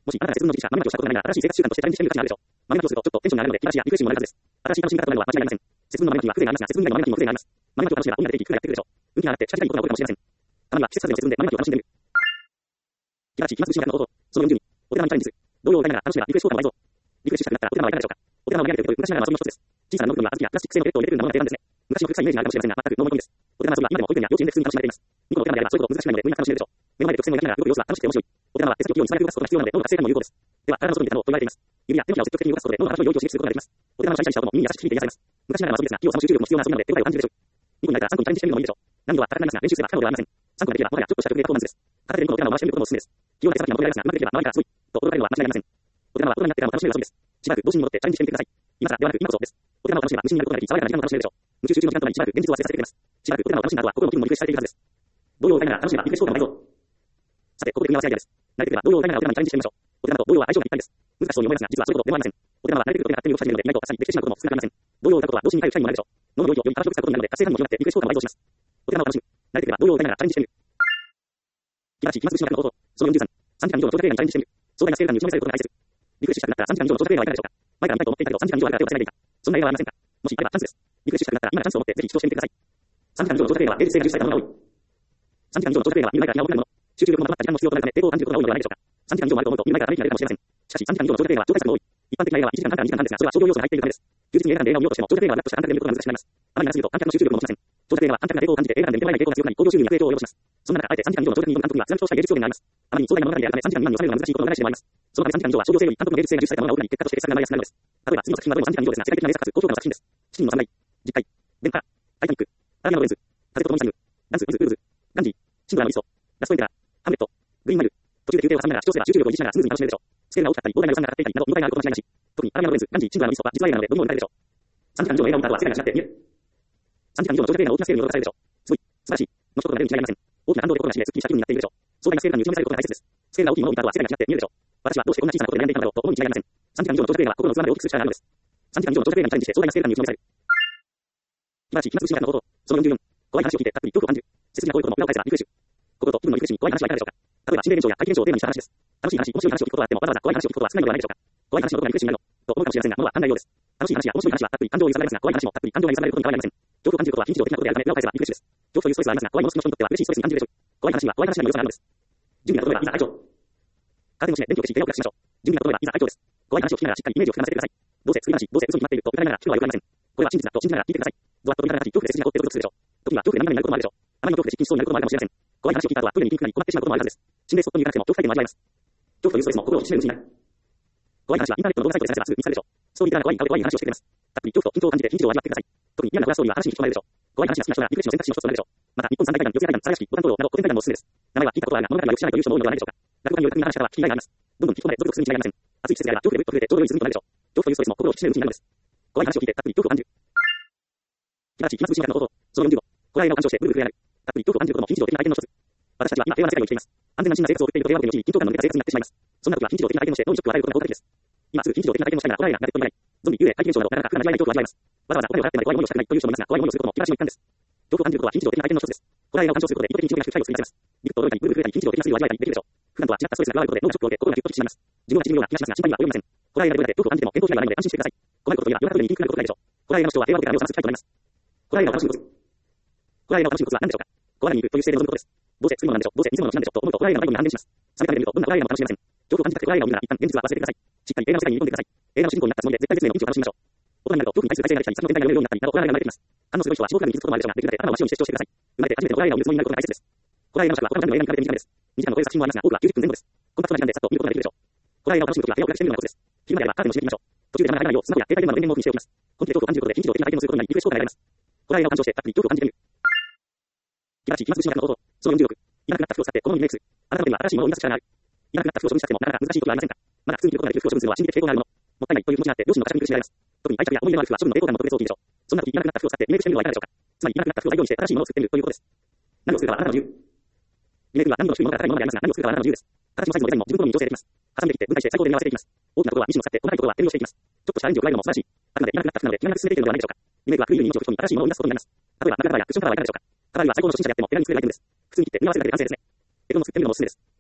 [SPEAKER 1] もし、あなたが節分の実施者、豆まきをしたことがないなら、新しい生活習慣としてチャレンジしてみる価値があるでしょう。豆まきをすると、ちょっとテンションが上がるので、気晴らしやリフレッシュにもなるはずです。新しい楽しみ方となるのは間違いありません。節分の豆まきには風情がありますが、節分以外の豆まきにも風情があります。豆まきを楽しめば、女でできるがやってくるでしょう。運気が上がって近づきたいことが起こるかもしれません。たまには季節外れの節分で豆まきを楽しんでみる。気晴らし、気まずしながらの方法。その40に、お手玉にチャレンジする。童謡を歌いながら楽しめばリフレッシュ効果も倍増。リフレッシュしたくなったらお手玉はいかがでしょうか。お手玉を投げるという昔ながらの遊びの一つです。小さなノートには小豆やプラスチック製のベッドを入れてくるんだものが定番ですね。昔の古臭いイメージがあるかもしれませんが、全くノーマルです。お手玉遊びは今でも保育園や幼稚園で普通に楽しまれています。2個のお手玉であればそういうこと難しくないので、無理なく楽しめるでしょう。目の前で曲線を描きながら動く様子は楽しくて面白い。お手玉は手先を器用に素早く動かすことが必要なので、脳の活性化にも有効です。では、体の外に出たのと言われています。指や手のひらを積極的に動かすことで脳の話を良いと刺激することができます。お手玉をシャリシャリした音も耳に優しく響いて癒されます。昔ながらの遊びですが、器用さも集中力も必要な遊びなので、手応えを感じるでしょう。2個になったら3個にチャレンジしてみるのもいいでしょう。難易度は高くなりますが、練習すれば不可能ではありません。3個ができれば、もはやちょっとした得意なパフォーマンスです。片手で2個のお手玉を回してみることもおすすめです。器用な手先が求められますが、うまくできれば周りからすごいと驚かれるのは間違いありません。お手玉は大人になってからも楽しめる遊びです。しばらく童心に戻ってチャレンジしてみてください。今更ではなく今こそです。お手玉を楽しめば無心になることができ、爽やかな時間も楽しめるでしょう。夢中集中の時間となり、しばらく現実を忘れさせてくれます。しばらくお手玉を楽しんだ後は心も気分もリフレッシュされているはずです。童謡を歌いながら楽しめばリフレッシュ効果も倍増。さて、ここで組み合わせアイデアです。慣れてくれば童謡を歌いながらお手玉にチャレンジしてみましょう。お手玉と童謡は相性がぴったりです。難しそうに思いますが、実はそういうことでもありません。お手玉は慣れてくることで勝手に動き始めるので、意外とあっさりリフレッシュなことも少なくありません。童謡を歌うことは童心に帰る機会にもなるでしょう。脳の領域をより幅広く使うことになるので、活性化にも広がってリフレッシュ効果も倍増します。お手玉を楽しむ。慣れてくれば童謡を歌いながらチャレンジしてみる。気晴らし、気まずしながらの方法。その43、3時間以上の長者トレーニングにチャレンジしてみる。壮大なスケール感に打ちのめされることが大切。リフレッシュしたくなったら3時間以上の長者トレーニングはいかがでしょうか。前から見たいと思っていたけど3時間以上あるから手をつないでいた。そんな映画はありませんか。もしあればチャンスです。リフレッシュしたくなったら今のチャンスを持ってぜひ視聴してみてください。3時間以上の長者トレーニングは芸術性が重視されたものが多い。3時間以上の長者トレーニングは見る前から気が重くなるもの。集中力もまとまった時間も必要となるため抵抗を感じることが多いのではないでしょうか。3時間以上もあると思うと見る前からため息が出るかもしれません。しかし3時間以上の長者トレーニングは超大作も多い。一般的な映画は1時間半から2時間半ですが、それは商業要素が入っているためです。休日に映画館で映画を見ようとしても長者トレーニングはラップした観客で見ることが難しくなります。あまり長すぎると観客の集中力も持ちません。長者トレーニングは観客が抵抗を感じて映画館で見てもらえない抵抗が強くなり、興行収入に悪影響を及ぼします。そんな中、あえて3時間以上の長者トレーニングの監督には津波とした芸術表現があります。あまりに壮大な物語であるため3時間未満に収めるのは難しいことを裏返してもらいます。そのため3時間以上は商業性より監督の芸術性が重視されたものが多くなり、結果として傑作が生まれやすくなるのです。例えば次の作品はどれも3時間以上ですが、世界的な名作かつ高評価の作品です。七人の侍、実会、電波、タイタニック、アラビアのロレンズ、風と共にシャイム、ダンス、ウルズ、ガンジー、シンドラのイソ、ラストエンペラー、ハムレット、グリーンマイル、途中で休憩を挟みながら視聴すれば集中力を維持しながらスムーズに楽しめるでしょう。スケールが大きかったり、膨大な予算がかかっていたりなど見応えがあること間違いなし。特にアラビアのロレンズ、ガンジー、シンドラのイソは実話映画なので読み物になるでしょう。3時間以上の映画を見た後は世界が違って見える。3時間以上の長者トレーナーを大きなスケールに驚かされるでしょう。すごい、素晴らしい、の一言が出るに違いありません。大きな感動で心がしめ、すっきりした気分になっているでしょう。壮大なスケール感に打ちのめされることが大切です。スケールが大きいものを見た後は世界が違って見えるでしょう。私はどうしてこんな小さなことで悩んでいたのだろうと思うに違いありません。3時間以上の長者トレーナーは心の器まで大きくする力があるのです。3時間以上の長者トレーナーにチャレンジして壮大なスケール感に打ちのめされる。気晴らしい、気まずしながらの方法。その44、怖い話を聞いてたっぷり恐怖を感じる。切実なこういうことも裏を返せばリフレッシュ。心と気分のリフレッシュに怖い話はいかがでしょうか。例えば心霊現象や怪奇現象をテーマにした話です。楽しい話、面白い話を聞くことがあってもわざわざ怖い話を聞くことは少ないのではないでしょうか。怖い話のことがリフレッシュになるのと思うかもしれませんが、ものは簡単なようです。楽しい話や面白い話はたっぷり感情を揺さぶられますが、怖い話もたっぷり感情が揺さぶられることに変わりありません。恐怖を感じることは非日常的なことであるため裏を返せばリフレッシュです。恐怖というストレスはありますが、怖いもの好きの人にとっては嬉しいストレスに感じるでしょう。怖い話には怖い話なりの良さがあるのです。準備が整えばいざ会長。カーテンを閉め電気を消し部屋を暗くしましょう。準備が整えばいざ会長です。怖い話を聞きながらしっかりイメージを膨らませてください。どうせ作り話、どうせ嘘に決まっていると疑いながら聞くのは良くありません。これは真実だと信じながら聞いてください。ゾワッと見方が立ち、恐怖で背筋が凍ってドキドキするでしょう。時には恐怖で涙になることもあるでしょう。あまりの恐怖で失禁しそうになることもあるかもしれません。怖い話を聞いた後はトイレに行きにくくなり困ってしまうこともあるはずです。心霊スポットに行かなくても恐怖体験も味わえます。恐怖というストレスも心を引き締めるうちになる。怖い話はインターネットの動画サイトで探せばすぐ見つかるでしょう。ストーリーテラーが怖い顔で怖い話をしてくれます。たっぷり恐怖と緊張を感じて非日常を味わってください。特に嫌なホラーストーリーは話に引き込まれるでしょう。怖い話が好きな人がリフレッシュの選択肢の一つとなるでしょう。また日本三大会談、四谷会談、サヤ式、五反道路など古典会談もおすすめです。名前は聞いたことはあるが物語はよく知らないという人も多いのではないでしょうか。落語家による巧みな話し方は聞きがいがあります。どんどん引き込まれドキドキするに違いありません。暑い季節があれば恐怖でぐっと震えてちょうど良い涼みとなるでしょう。恐怖というストレスも心を引き締めるうちになるのです。怖い話を聞いてたっぷり恐怖を感じる。気晴らしい、気まずしながらの方法。その45、ホラー映画を鑑賞してブルブル震え上がる。たっぷり恐怖を感じることも非日常的な体験の一つ。私たちは今平和な世界に生きています。安全な安心な生活を送っていると平和ボケのうちに緊張感の抜けた生活になってしまいます。そんな時は非日常的な体験をして脳にショックを与えることが効果的です。今すぐ非日常的な体験をしたいならホラー映画、ナレットにない。ゾンビ、幽霊、怪奇現象などなかなか不可能な味わえない恐怖を味わえます。わざわざお金を払ってまで怖い思いをしたくないという人もいますが、怖い思いをすることも気晴らしの一環です。恐怖を感じることは非日常的な体験の一つです。ホラー映画を鑑賞することで意図的に非常になく機会を作り出せます。ギクッと驚いたり、ブルブル震えたり、非日常的なスリルを味わえたりできるでしょう。普段とは違ったストレスが加わることで脳がショックを受け、心がギュッと引き締まります。自分は縮むような気がしますが、心配には及びません。ホラー映画で恐怖を感じても見当違いはないので安心してください。困ることには夜中トイレに行きにくくなることがないでしょう。ホラー映画の視聴は平和ボケが目を覚ます機会となります。ホラー映画を楽しむコツ。ホラー映画を楽しむコツは何でしょうか。怖いに行くという姿勢で臨むことです。どうせ作り物なんでしょう。どうせ偽物の木なんでしょうと思うとホラー映画の迷子に安心します。冷めた目で見るとどんなホラー映画も楽しめません。恐怖を感じたくてホラー映画を見るなら一旦現実は忘れてください。しっかり映画の世界に入り込んでください。映画の主人公になったつもりで絶対絶命のピンチを楽しみましょう。大人になると恐怖に対する体制ができたり、作の展開が読めるようになったりなどホラー映画が生まれてきます。反応する人は死亡フラグに気づくこともあるでしょうが、できるだけ頭を真っ白にして視聴してください。生まれて初めてのホラー映画を見るつもりになることが大切です。ホラー映画の尺は他のジャンルの映画に比べて短いです。2時間を超える作品もありますが、多くは90分前後です。コンパクトな時間でさっと見ることができるでしょう。ホラー映画を楽しむときは部屋を暗くしてみるのがコツです。昼間であればカーテンを閉めてみましょう。途中で邪魔が入らないようスマホや携帯電話の電源もオフにしておきます。本気で恐怖を感じることで非日常的な体験をすることになりリフレッシュ効果が得られます。ホラー映画を鑑賞してたっぷり恐怖を感じてみる。気晴らしい、気まずしながらの方法。その46、いなくなった服を使ってこの身にメイクする。あなたの手には新しいものを生み出す力がある。いなくなった服を処分したくてもなかなか難しいことはありませんか。まだ普通に着ることができる服を処分するのは心理的抵抗があるもの。もったいないという気持ちがあって両親の呵責に苦しめられます。特に愛着や思い出のある服は処分の抵抗感も特別大きいでしょう。そんな時いなくなった服を使ってリメイクしてみるのはいかがでしょうか。つまりいなくなった服を再利用して新しいものを作ってみるということです。何を作るかはあなたの自由。リメイクは難易度の低いものから高いものでありますが、何を作るかはあなたの自由です。形もサイズもデザインも自分好みに調整できます。挟んできて分解して最高で見合わせていきます。大きなことはミシンを使って細かいことは転用していきます。ちょっとしたアレンジを加えるのも素晴らしい。あくまでいなくなった服なので気がなく進めているのではないでしょうか。リメイクは古いように命を吹き込み新しいものを生み出すことになります。例えば枕カバーやクッションカバーはいかがでしょうか。カバーは最高の初心者であっても手軽に作れるアイテムです。普通に切って組み合わせるだけで完成ですね。エコの作ってみるのもおすすめです。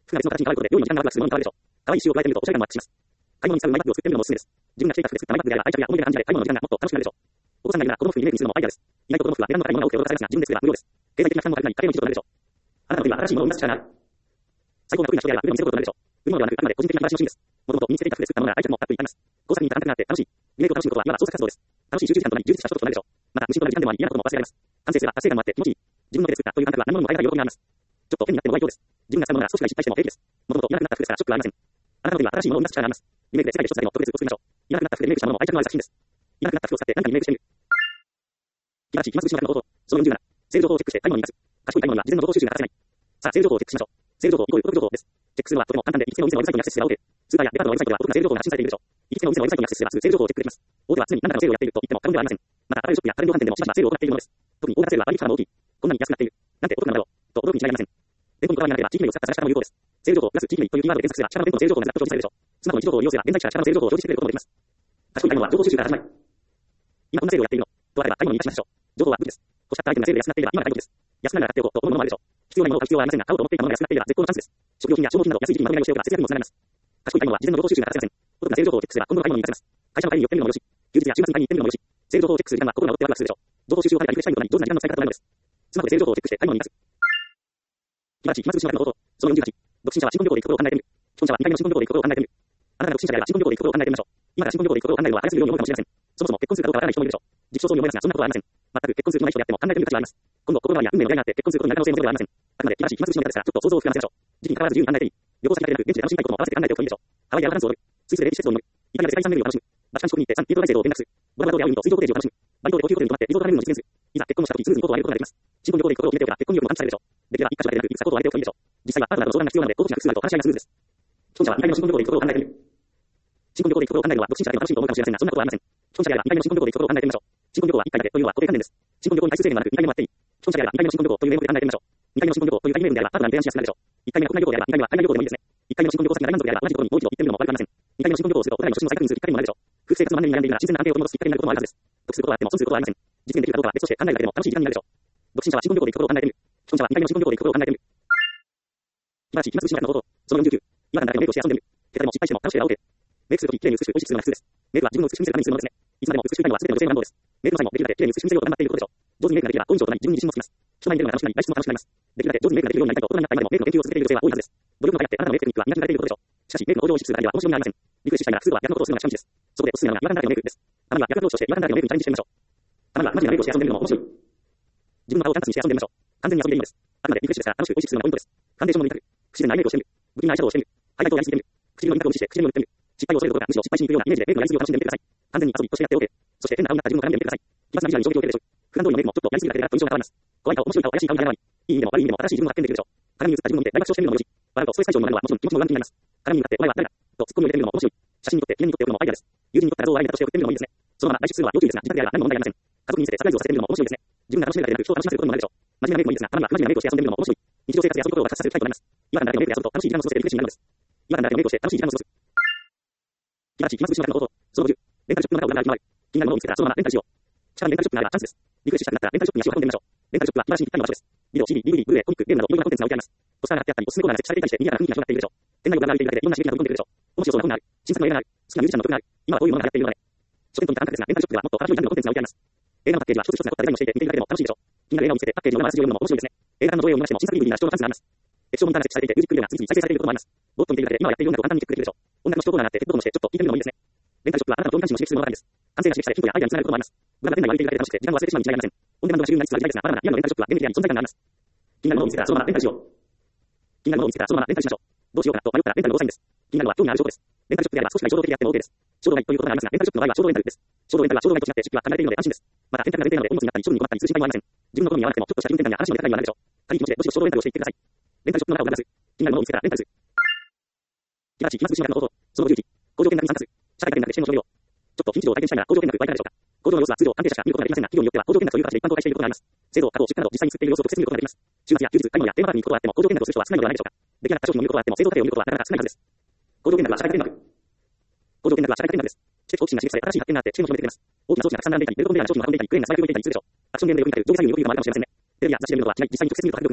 [SPEAKER 1] 服が別の形に変わることで、料理の時間がワクワクするものに変わるでしょう。可愛い詩を加えてみると、おしゃれ感もアップします。買い物に使うマイバッグを作ってみるのもおすすめです。自分が着ていた服で作ったマイバッグであれば愛着や思い出が感じられ、買い物の時間がもっと楽しくなるでしょう。お子さんがいるなら子供服にリメイクするのもアイデアです。意外と子供服は値段の高いものが多くて驚かされますが、自分で作れば無料です。経済的な負担も軽くなり、家庭の一助となるでしょう。あなたの手には新しいものを生み出す力がある。最高な得意な人であれば、売るのを見せることとなるでしょう。売るのではなく、あくまで個人的な話の趣味です。もともと身につけていた服で作ったものなら愛着もあっていいます。工作に行った感覚があって楽しい。リメイクを楽しむことは、いわば創作活動です。楽しい集中時間となり、充実した人となるでしょう。また、無心となる時間でもあり、嫌なことも忘れられます。完成すれば達成感もあって気持ちいい。自分の手で作ったという感覚は何物にも代え難い喜びがあります。ちょっと手になってもご愛嬌です。自分が使うものが少しが失敗しても平気です。もともといらなくなった服ですからショックはありません。あなたの手には新しいものを生み出す力があります。リメイクで世界で一つだけの特別を作りましょう。いらなくなった服でリメイクしたものも愛着のある作品です。いらなくなった服を使って何かにリメイクしてみる。気持ち、今すぐしまったの方法。その47。セール情報をチェックして買い物に生かす。賢い買い物には事前の情報収集が欠かせない。さあ、セール情報をチェックしましょう。セール情報イコールお得情報です。チェックするのはとても簡単で、行きつけのお店のウェブサイトにアクセスすれば OK。スーパーやデパートのウェブサイトではお得なセール情報が発信されているでしょう。行きつけのお店のウェブサイトにアクセスすればすぐセール情報をチェックできます。大手は常に何らかのセールをやっていると言っても過言ではありません。また、アパレルショップや家電量販店でもしばしばセールを行っているものです。特に大型セールは割引価も大きい。こんなに安くなっている。なんてお得なんだろう。と驚くに違いありません。店舗にこだわりがなければ地域名を使った探し方も有効です。セール情報プラス地域名というキーワードで検索すれば近場の店舗のセール情報がずらっと表示されるでしょう。スマホの位置情報を利用すれば現在地から近場のセール情報を表示してくれることもできます。賢い買い物は情報収集から始まる。今こんなセールをやっているのとあれば買い物に生かしましょう。情報は武器です。欲しかったアイテムがセールで安くなっていれば今が大丈夫です。安くなるなら買っておこうと思うものもあるでしょう。必要なものを買う必要はありませんが、買おうと思っていたものが安くなっていれば絶好のチャンスです。食料品や消耗品など安い時期にまとめ買いをしておくが節約にもつながります。賢い買い物は事前の情報収集が欠かせません。お得なセール情報をチェックすれば今後の買い物に活かせます。会社の会に寄ってみるのもよし、休日や週末に買いに行ってみるのもよし、セール情報をチェックする時間は心が折ってワクワクするでしょう。情報収集をかけたリフレッシュタイムとなり上手な時間の使い方となるのです。スマホでセール情報をチェックして買い物に生かす。今すぐしまったの方法。その48。独身者は新婚旅行で行くことを考えてみる。既婚者は2回目の新婚旅行で行くことを考えてみる。あなたが独身者であれば新婚旅行で行くことを考えてみましょう。今から新婚旅行で行くことを考えるのは早すぎるように思うかもしれません。そもそも結婚するかどうかわからない人もいるでしょう。時期尚早に思いますが、そんなことはありません。全く結婚する気のない人であっても考えてみる価値はあります。今後、心の周りや運命の出会いがあって結婚することになる可能性もゼロではありません。あくまで気まずい暇つぶしの方ですから、ちょっと想像を膨らませましょう。時期に関わらず自由に考えていい。旅行先だけでなく、現地で楽しみたいことも合わせて考えておくといいでしょう。ハワイでアラバンスを踊る。スイスでレディ施設を乗る。イタリアで世界遺産巡りを楽しむ。バチカン四国に行ってサンピエトロ大聖堂を見学する。ボラバドで会う海と水上コテージを楽しむ。バリ島で高級ホテルに泊まってリゾートハネムーンを実現する。いざ結婚をした時、スムーズに行動を上げることができます。新婚旅行で行くことを決めておけば結婚旅行も完治されるでしょう。できれば一箇所だけでなく、いくつか行動を上げておくといいでしょう。実際はパートナーとの相談が必要なので、候補者が複数あると話し合いがスムーズです。既婚者は2回目の新婚旅行で行くことを考えてみる。新婚旅行で行くことを考えるのは独身者でも楽しいと思うかもしれませんが、そんなことはありません。既婚者であれば2回目の新婚旅行で行くことを考えてみましょう。新婚旅行は1回だけというのは固定観念です。新婚旅行に回数制限はなく2回目もあっていい。既婚者であれば2回目の新婚旅行という名目で考えてみましょう。2回目の新婚旅行という大名分であればパートナーに提案しやすくなるでしょう。1回目の国内旅行であれば2回目は海外旅行でもいいですね。1回目の新婚旅行先が大満足であれば同じところにもう一度行ってみるのも悪くありません。2回目の新婚旅行をするとお互いの初心を再確認するきっかけにもなるでしょう。夫婦生活の万年に悩んでいるなら新鮮な安定を取り戻すきっかけになることもあるはずです。得することはあっても損することはありません。実現できるかどうかは別として考えるだけでも楽しい時間になるでしょう。独身者は新婚旅行で行くことを考えてみる。既婚者は2回目の新婚旅行で行くことを考えてみる。今すぐしまったの方法。その49。今から誰かメイクをして遊んでみる。下手でも失敗しても楽しければ OK。メイクするとき、綺麗に美しく美味しくするのが普通です。メイクは自分の美しく見せるためにするものですね。いつまでも美しくしたいのは全ての女性の願望です。メイクの際もできるだけ綺麗に美しく見せようと頑張っていることでしょう。上手にメイクができれば好印象となり自分に自信もつきます。人前に出るのが楽しくなり、外出も楽しくなります。できるだけ上手にメイクができるようになりたいと大人になった今でもメイクの研究を続けている女性は多いはずです。努力の甲斐あってあなたのメイクテクニックは磨きがれていることでしょう。しかしメイクの向上を意識するだけでは面白みがありません。リクエストしたいなら普通とは逆のことをするのが近道です。そこでおすすめなのが違和感だらけのメイクです。たまには逆アプローチとして違和感だらけのメイクにチャレンジしてみましょう。たまにはマジなメイクをして遊んでみるのも面白い。自分の顔をキャンパスにして遊んでみましょう。完全に遊んでいいのです。あくまでリクエストですから楽しく美味しくするのがポイントです。ファンデーションの塗りたく、不自然なアイメイクをしてみる。不気味なアイシャドウをしてみる。ハイライトをやりすぎてみる。唇の輪郭を無視して唇を塗ってみる。失敗を恐れることがむしろ失敗しにくいようなイメージでメイクのやりすぎを楽しんでみてください。完全に遊びとしてやって OK。そして変な青になった自分を絡んでみてください。奇抜なビジュアルに衝撃を受けるでしょう。普段通りのメイクもちょっとやりすぎだけでガラッと印象が変わります。怖い顔、面白い顔、怪しい顔にならない。いい意味でも悪い意味でも新しい自分を発見できるでしょう。鏡に映った自分を見て大爆笑してみるのもよし。笑うとストレス解消にもなるのはもちろん気持ちの上向きになります。鏡に向かってお前は誰だとツッコミを入れてみるのも面白い。写真に撮って記念に撮っておくのもアイデアです。友人に撮った画像をアイデアとして送ってみるのもいいですね。そのまま外出するのは要注意ですが、自宅であれば何も問題ありません。家族に見せてサプライズをさせてみるのも面白いですね。自分が楽しめるだけでなく人を楽しませることにもなるでしょう。真面目なメイクもいいですが、たまには不真面目なメイクをして遊んでみるのも面白い。日常生活で遊ぶことを活発化する機会となります。違和感だらけのメイクで遊ぶと楽しい時間を過ごせてリフレッシュになるのです。違和感だらけのメイクをして楽しい時間を過ごす。気まずくしまったの方法。その50。レンタルショップの中を裏回り。気になるものを見つけたらそのままレンタルしよう。近場にレンタルショップがあればチャンスです。リクエストしたくなったらレンタルショップに足を運んでみましょう。レンタルショップは気晴らしにぴったりの場所です。ビデオ、CD、DVD、ブルーレイ、コミック、ゲームなどいろいろなコンテンツが置いてあります。ポスターが貼ってあったり、おすすめコーナーが設置されていたりして、賑やかな雰囲気が広がっているでしょう。店内を裏歩いているだけでいろんな刺激が飛び込んでくるでしょう。面白そうな本がある。新作の映画がある。好きなミュージシャンの曲がある。今はこういうものが流行っているので。書店と似た感覚ですが、レンタルショップではもっと幅広いジャンルのコンテンツが置いてあります。映画のパッケージは一つ一つが凝ったデザインをしていて見ているだけでも楽しいでしょう。気になる映画を見せてパッケージを裏回しするようなのも面白いですね。映画の上映を見ましても新作 DVD な視聴のチャンスがあります。液晶モニターが設置されていてミュージックビデオが次々再生されていることもあります。ボット見ているだけで今やっている音楽を簡単にチェックできるでしょう。音楽の視聴コーナーがあってヘッドホンをしてちょっと聞いてみるのもいいですね。レンタルショップはあなたの興味関心を刺激するものがあるんです。完成が刺激されヒントやアイデアにつながることもあります。無駄な店内を歩いているだけで楽しくて時間を忘れてしまうに違いありません。オンデマンドが主流になりつつある時代ですが、まだまだ今のレンタルショップは便利であり存在感があります。気になるものを見つけたらそのままレンタルしよう。気になるものを見つけたらそのままレンタルしましょう。どうしようかなと迷ったらレンタルのゴーサインです。気になるのは興味ある証拠です。レンタルショップであれば少しが衝動的であっても OK です。衝動買いということがありますが、レンタルショップの場合は衝動レンタルです。衝動レンタルは衝動買いと違って出費は考えているので安心です。また、選択が前提なので、荷物になったり、処分に困ったりする心配もありません。自分の好みに合わなくても、ちょっとした気分転換や話のネタにはなるでしょう。軽い気持ちで、どしどし衝動レンタルをしていってください。レンタルショップの中を流す。気になるものを見つけたら、レンタルする。気まずくしまったの方法。その11。工場見学に参加する。社会科見学で視点の処理を。ちょっと非日常を体験したいなら、工場見学はいかがでしょうか。工場の様子は通常関係者しか見ることができませんが、企業によっては工場見学という形で一般公開していることがあります。製造、加工、出荷など実際に作っている様子を直接見ることができます。週末や休日、買い物やテーマパークに行くことはあっても、工場見学をする人は少ないのではないでしょうか。出来上がった商品を見ることはあっても、製造過程を見ることはなかなか少ないはずです。工場見学は社会科見学。工場見学は社会科見学です。知的好奇心が刺激され、新しい発見があって知見を広めてくれます。大きな装置がたくさん並んでいたり、ベルコンベヤーな商品を運んでいたり、クレーンが最悪を置いていたりするでしょう。アクションゲームでよく見たり、動作作業によく見るまであるかもしれませんね。テレビや雑誌で見るのとは違い、実際に直接見ると迫力があります。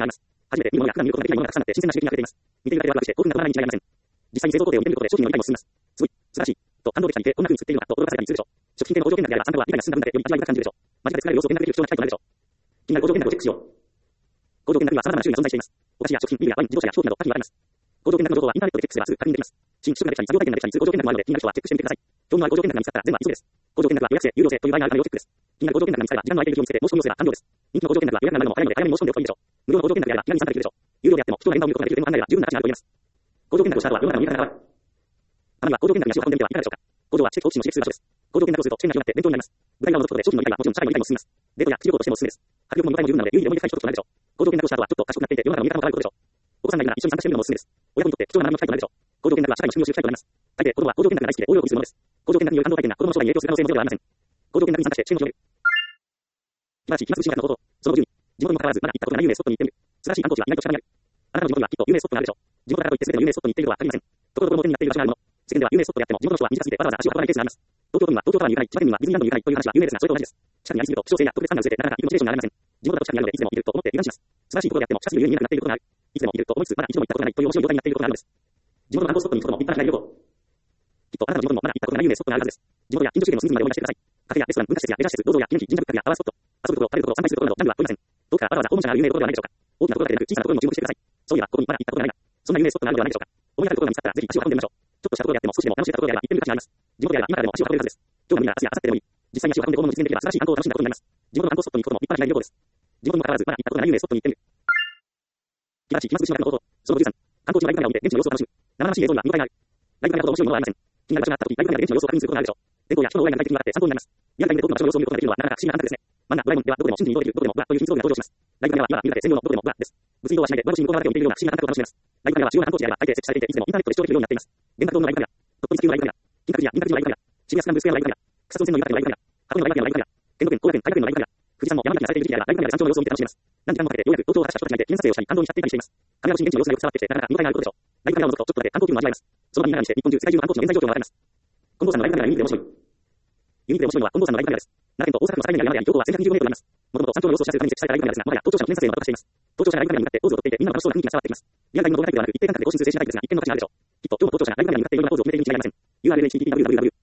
[SPEAKER 1] 初めて見るものや普段見ることができないものがたくさんあって新鮮な刺激が出ています。見ているだけでワクワクして興奮が止まらないに違いありません。実際に製造工程を見てみることで商品の理解も進みます。すごい、素晴らしい、と感動できたりて、こんな風に作っているのかと驚かされたりするでしょう。食品系の工場見学であれば参加は理解が進んだ分だけより味わい深く感じるでしょう。間近で作られる様子を見学できる貴重な機会となるでしょう。気になる工場見学をチェックしよう。工場見学には様々な種類が存在しています。お菓子や食品、ビールやワイン、自動車や飛行機など多岐があります。工場見学の情報はインターネットでチェックすればすぐ確認できます。新規職ができたり、作業体験ができたりする工場見学もあるので、気になる人はチェックしてみてください。興味のある工場見学が見つかったら全部は急げです。工場見学は予約制、有料制という場合があるため要チェックです。気になる工場見学が見つかれば時間の空いている日を見つけて申し込みをすれば完了です。人気の工場見学は予約がなるのも早いので早めに申し込んでおくといいでしょう。無料の工場見学であれば気軽に参加できるでしょう。有料であっても貴重な現場を見ることができる点も案内れば十分な価値があると言えます。工場見学をした後は世の中の見え方が変わる。たまには工場見学に足を運んでみてはいかがでしょうか。工場は知識と知の刺激する場所です。工場見学をすると知見が広がって勉強になります。具体がを除くことで商品の理解はもちろん社会の理解も進みます。デートやプチ旅行としてもおすすめです。迫力も見栄えも十分なので有意義に思い出したい一つとなるでしょう。工場見学をした後はちょっと賢くなっていて世の中の見え方も変わることでしょう。お子さんがいるなら一緒に参加してみるのもおすすめです。親子にとって貴重な学びの機会となるでしょう。工場見学は社会の仕組みを知る機会となります。大抵子供は工場見学が大好きで応用をするものです。工場見学による感動体験が子供の将来に影響する可能性もゼロではありません。工場見学に参加して知見を広げる。素晴らしい、暇つぶし見学の方法。その12、地元にもかかわらずまだ行ったことがない有名スポットに行ってみる。素晴らしい観光地は意外と近場にある。あなたの地元にはきっと有名スポットがあるでしょう。地元だからといって全ての有名スポットに行っているとは限りません。ところどころの手になっている場所があるもの。世間では有名スポットであっても地元の人は短すぎてわざわざ足を運ばないケースがあります。東京都民は東京タワーに行かない、千葉県民はディズニーランドに行かないという話は有名ですがそれと同じです。近くにありすぎると希少性や特別感が薄れてなかなか行くモチベーションが上がりません。地元だと近くにあるのでいつでも行けると思って油断します。素晴らしいところであっても近すぎるゆえに見えなくなっていることがある。いつでも行けると思いつつまだ一度も行ったことがないという面白い状態になっていることがあるのです。地元の観光スポットに行くことも立派な日帰り旅行。きっとあなたの地元にもまだ行ったことがない有名スポットがあるはずです。地元や近所周辺の隅々までお願いしてください。カフェやレストラン、文化施設やレジャー施設、銅像や記念碑、神社仏閣やパワースポット、遊ぶところ、食べるところ、参拝するところなど何ではおりません。遠くからわざわざ訪問者がある有名どころではないでしょうか。大きなところだけでなく小さなところにも注目してください。そういえばここにまだ行ったことがないな。そんな有名スポットがあるのではないでしょうか。思い当たるところが見つかったらぜひ足を運んでみましょう。ちょっとしたところであっても少しでも楽しいところであれば行ってみる価値があります。地元であれば今からでも足を運べるはずです。今日のみなら明日や明後日でもいい。実際に足を運んで訪問を実現できれば素晴らしい観光を楽しんだことになります。地元の観光スポットに行くことも立派な日帰り旅行です。地元にもかかわらずまだ行ったことがない有名スポットに行ってみる。気晴らしい暇つぶし見学の方法。その13、観光地のライブカメラを見て現地の様子を楽しむ。生々しい映像には見応えがある。ライブカメラほど面白いものはありません。気になる場所があった時ライブカメラで現地の様子を確認することがあるでしょう。電光や人の往来が具体的にあって参考になります。リアルタイムで遠くの場所の様子を見ることができるのはなかなか不思議な感覚ですね。漫画ドラえもんではどこでも瞬時に移動できるどこでもブラという秘密道具が登場します。ライブカメラは今見るだけ専用のどこでもブラです。物理移動はしないでドラマシーン向こう側だけを見ているような不思議な感覚を楽しめます。ライブカメラは主要な観光地であれば大抵設置されていていつでもインターネットで視聴できるようになっています。原爆ドームのライブカメラ、鳥取砂丘のライブカメラ、金閣寺や銀閣寺のライブカメラ、渋谷スクランブルスクエアのライブカメラ、草津温泉の岩手のライブカメラ、箱根のライブカメラ、天国園、後楽園、大学園のライブカメラ、富士山も山崎にされている時期であればライブカメラで山頂の様子を見て楽しめます。何時間もかけてようやく東京を果たした人たちがいて記念撮影をしたり感動に浸っていたりしています。カメラ越しに現地の様子がよく伝わってきてなかなか見応えがあることでしょう。ライブカメラを除くとちょっとだけ観光気分を味わえます。その場にいながらにして日本中世界中の観光地の現在状況がわかります。近藤さんのライブカメラがユニークで面白い。ユニークで面白いのは近藤さんのライブカメラです。奈良県と大阪府の境目にある山であり標高は1120メートルあります。もともと山頂の様子を知らせるために設置されたライブカメラですが、もはや登頂者の記念撮影をまたしています。登頂者がライブカメラに向かってポーズをとっていてみんなの楽しそうな雰囲気が伝わってきます。リアルタイムの動画タイプではなく一定間隔で更新する静止タイプですが一定の価値があるでしょう。きっと今日の登頂者がライブカメラに向かっていろんなポーズを決めているに違いありません。URL http://www.tongozel.lbtlive.lbtlive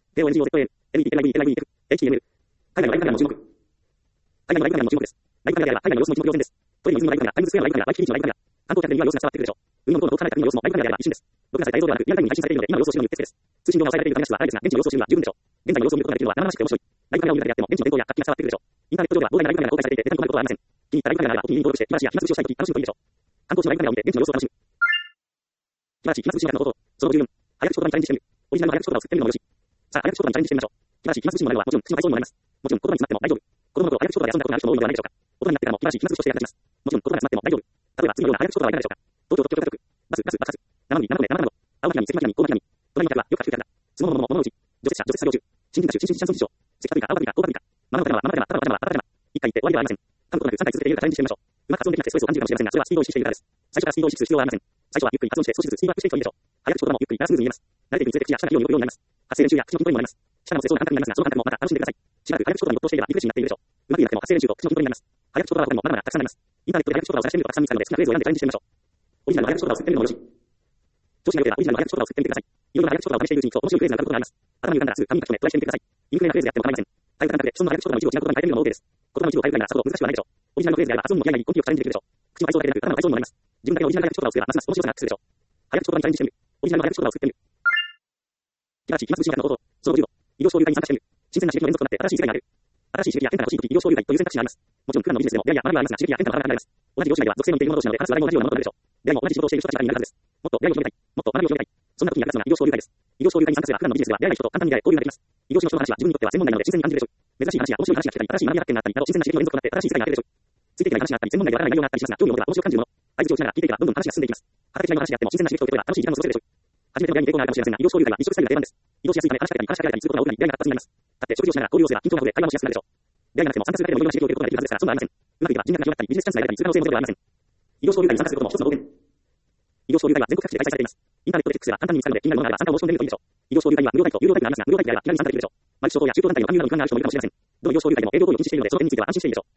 [SPEAKER 1] 海外のライブカメラの注目。海外のライブカメラの注目です。ライブカメラであれば海外の様子も一目瞭然です。トイレに水のライブカメラ、タイムズスクエアのライブカメラ、ワイキキビーチのライブカメラ、観光客でには様子が伝わってくるでしょう。海の向こうの遠く離れた海の様子もライブカメラであれば一瞬です。録画された映像ではなくリアルタイムに配信されているので今の様子を知るのにうってつけです。通信動画を抑えられているためなしはあれですが現地の様子を知るには十分でしょう。現在の様子を見ることができるのは生々しくて面白い。ライブカメラを見るだけであっても現地の伝統や活気が伝わってくるでしょう。インターネット上では膨大なライブカメラが公開されていてデータに困ることはありません。気に入ったライブカメラがお気に入りに登録して暇つぶしや暇つぶしをしたいとき楽しむといいでしょう。観光地のライブカメラを見て現地の様子を楽しむ。気晴らしい暇つぶし見学の方法。その14、早口言葉にチャレンジしてみる。オリジナルの早口言葉を作ってみるのもよし。さあ早口言葉にチャレンジしてみましょう。気晴らしい暇つぶしの内容はもちろん口の体操にもなります。もちろん言葉に詰まっても大丈夫。子供の頃早口言葉で遊んだことがある人も多いのではないでしょうか。大人になってからも気晴らしい暇つぶしとして役立ちます。もちろん言葉が詰まっても大丈夫。例えば次のような早口言葉はいかがでしょうか。東京特許許可局、バス、バカス、生麦、生米、生卵、青巻紙、関巻紙、高巻紙、隣の客はよく書く客だ。相撲のもの、物打ち、除雪車、除雪作業中、新人車種、新人車損失場、石化プリカ、青パプリカ、青パプリカ、ママのマママママママママママママ一回言って終わりではありません。噛むことなく3回続けているかチャレンジしてみましょう。うまく発音できなくてストレスを感じるかもしれませんが、それはスピードを意識しているからです。最初からスピードを意識する必要はありません。最初はゆっくり発音して少しずつスピードアップしていくといいでしょう。早口言葉もゆっくりからスムーズに言えます。慣れていくにつれて口や舌が器用に動くようになります。発声練習や口の筋トレにもなります。舌の接続が簡単になりますが、その感覚もまた楽しんでください。しばらく早口言葉に没頭していればリフレッシュになっているでしょう。うまく言えなくても発声練習と口の筋トレになります。早口言葉は他にもまだまだたくさんあります。インターネットで早口言葉を探してみるとたくさん見つかるので好きなフレーズを選んでチャレンジしてみましょう。オリジナルの早口言葉を作ってみるのもよし。調子が良ければオリジナルの早口言葉を作ってみてください。いろいろな早口言葉を試しているうちに面白いフレーズが浮かぶことがあります。頭に浮かんだらすぐ紙に書き留めトライしてみてください。インフレなフレーズであっても構いません。タイプ感覚でその早口言葉の一部を違う言葉に変えてみるのも OK です。言葉の一部を変えるならさほど難しくはないでしょう。オリジナルのフレーズであれば発音も気合がいい根気よくチャレンジできるでしょう。口の愛想だけでなく頭の愛想もなります。自分だけのオリジナル早口言葉を作ればますます面白さがアップするでしょう。早口言葉にチャレンジしてみる。オリジナルの早口言葉を作ってみる。気晴らしい暇つぶし見学の方法。その15、医療商流会に参加してみる。新鮮な刺激の連続となって新しい世界になる。新しい刺激や変化が欲しいとき医療商流会という選択肢があります。もちろん普段のビジネスでも出会いや学びはありますが刺激や変化の学びがあります。同じ業種内では属性の似ている者同士なので話す話題も同じようなものとなるでしょう。出会いも同じ仕事をしている人たちからになるはずです。もっと出会いを広げたい。もっと学びを広げたい。そんな時に役立つのが医療商流会です。医療商流会に参加すれば普段のビジネスでは出会えない人と簡単に出会え交流ができます。医療士の人の話は自分にとっては専門内なので新鮮に感じるでしょう。珍しい話や面白い話が聞けたり、新しい学び発見があったりなど新鮮な刺激の連続となって新しい世界が開けるでしょう。ついていけない話があったり、専門内でわからない内容があったりしますが、興味を持てば面白く感じるもの。相槌をしながら聞いていけばどんどん話が進んでいきます。畑違いの話であっても新鮮な刺激といけば楽しい時間を過ごせるでしょう。初めての出会いに抵抗があるかもしれませんが、医療商流会は日食スタイルが定番です。移動しやすいため話しかけたり話しかけたりすることが多くなり出会いが活発になります。だって食事をしながら交流をすれば緊張がほぐれ会話もしやすくなるでしょう。出会いがなくても参加するだけでもいろんな刺激を受けることができるはずですから、そんなのありません。うまくいけば人脈が広がったり、ビジネスチャンスが得たりする可能性もゼロではありません。医療商流会に参加することも一つの方言。医療商流会は全国各地で開催されています。インターネットでチェックすれば簡単に見つかるので気になるものがあれば参加を申し込んでみるといいでしょう。医療商流会には無料タイプと有料タイプがありますが、無料タイプであれば気軽に参加できるでしょう。マルチ商法や中東団体の勧誘などに不安がある人もいるかもしれません。どの医療商流会でも英語を予知しているので、その点については安心していいでしょう。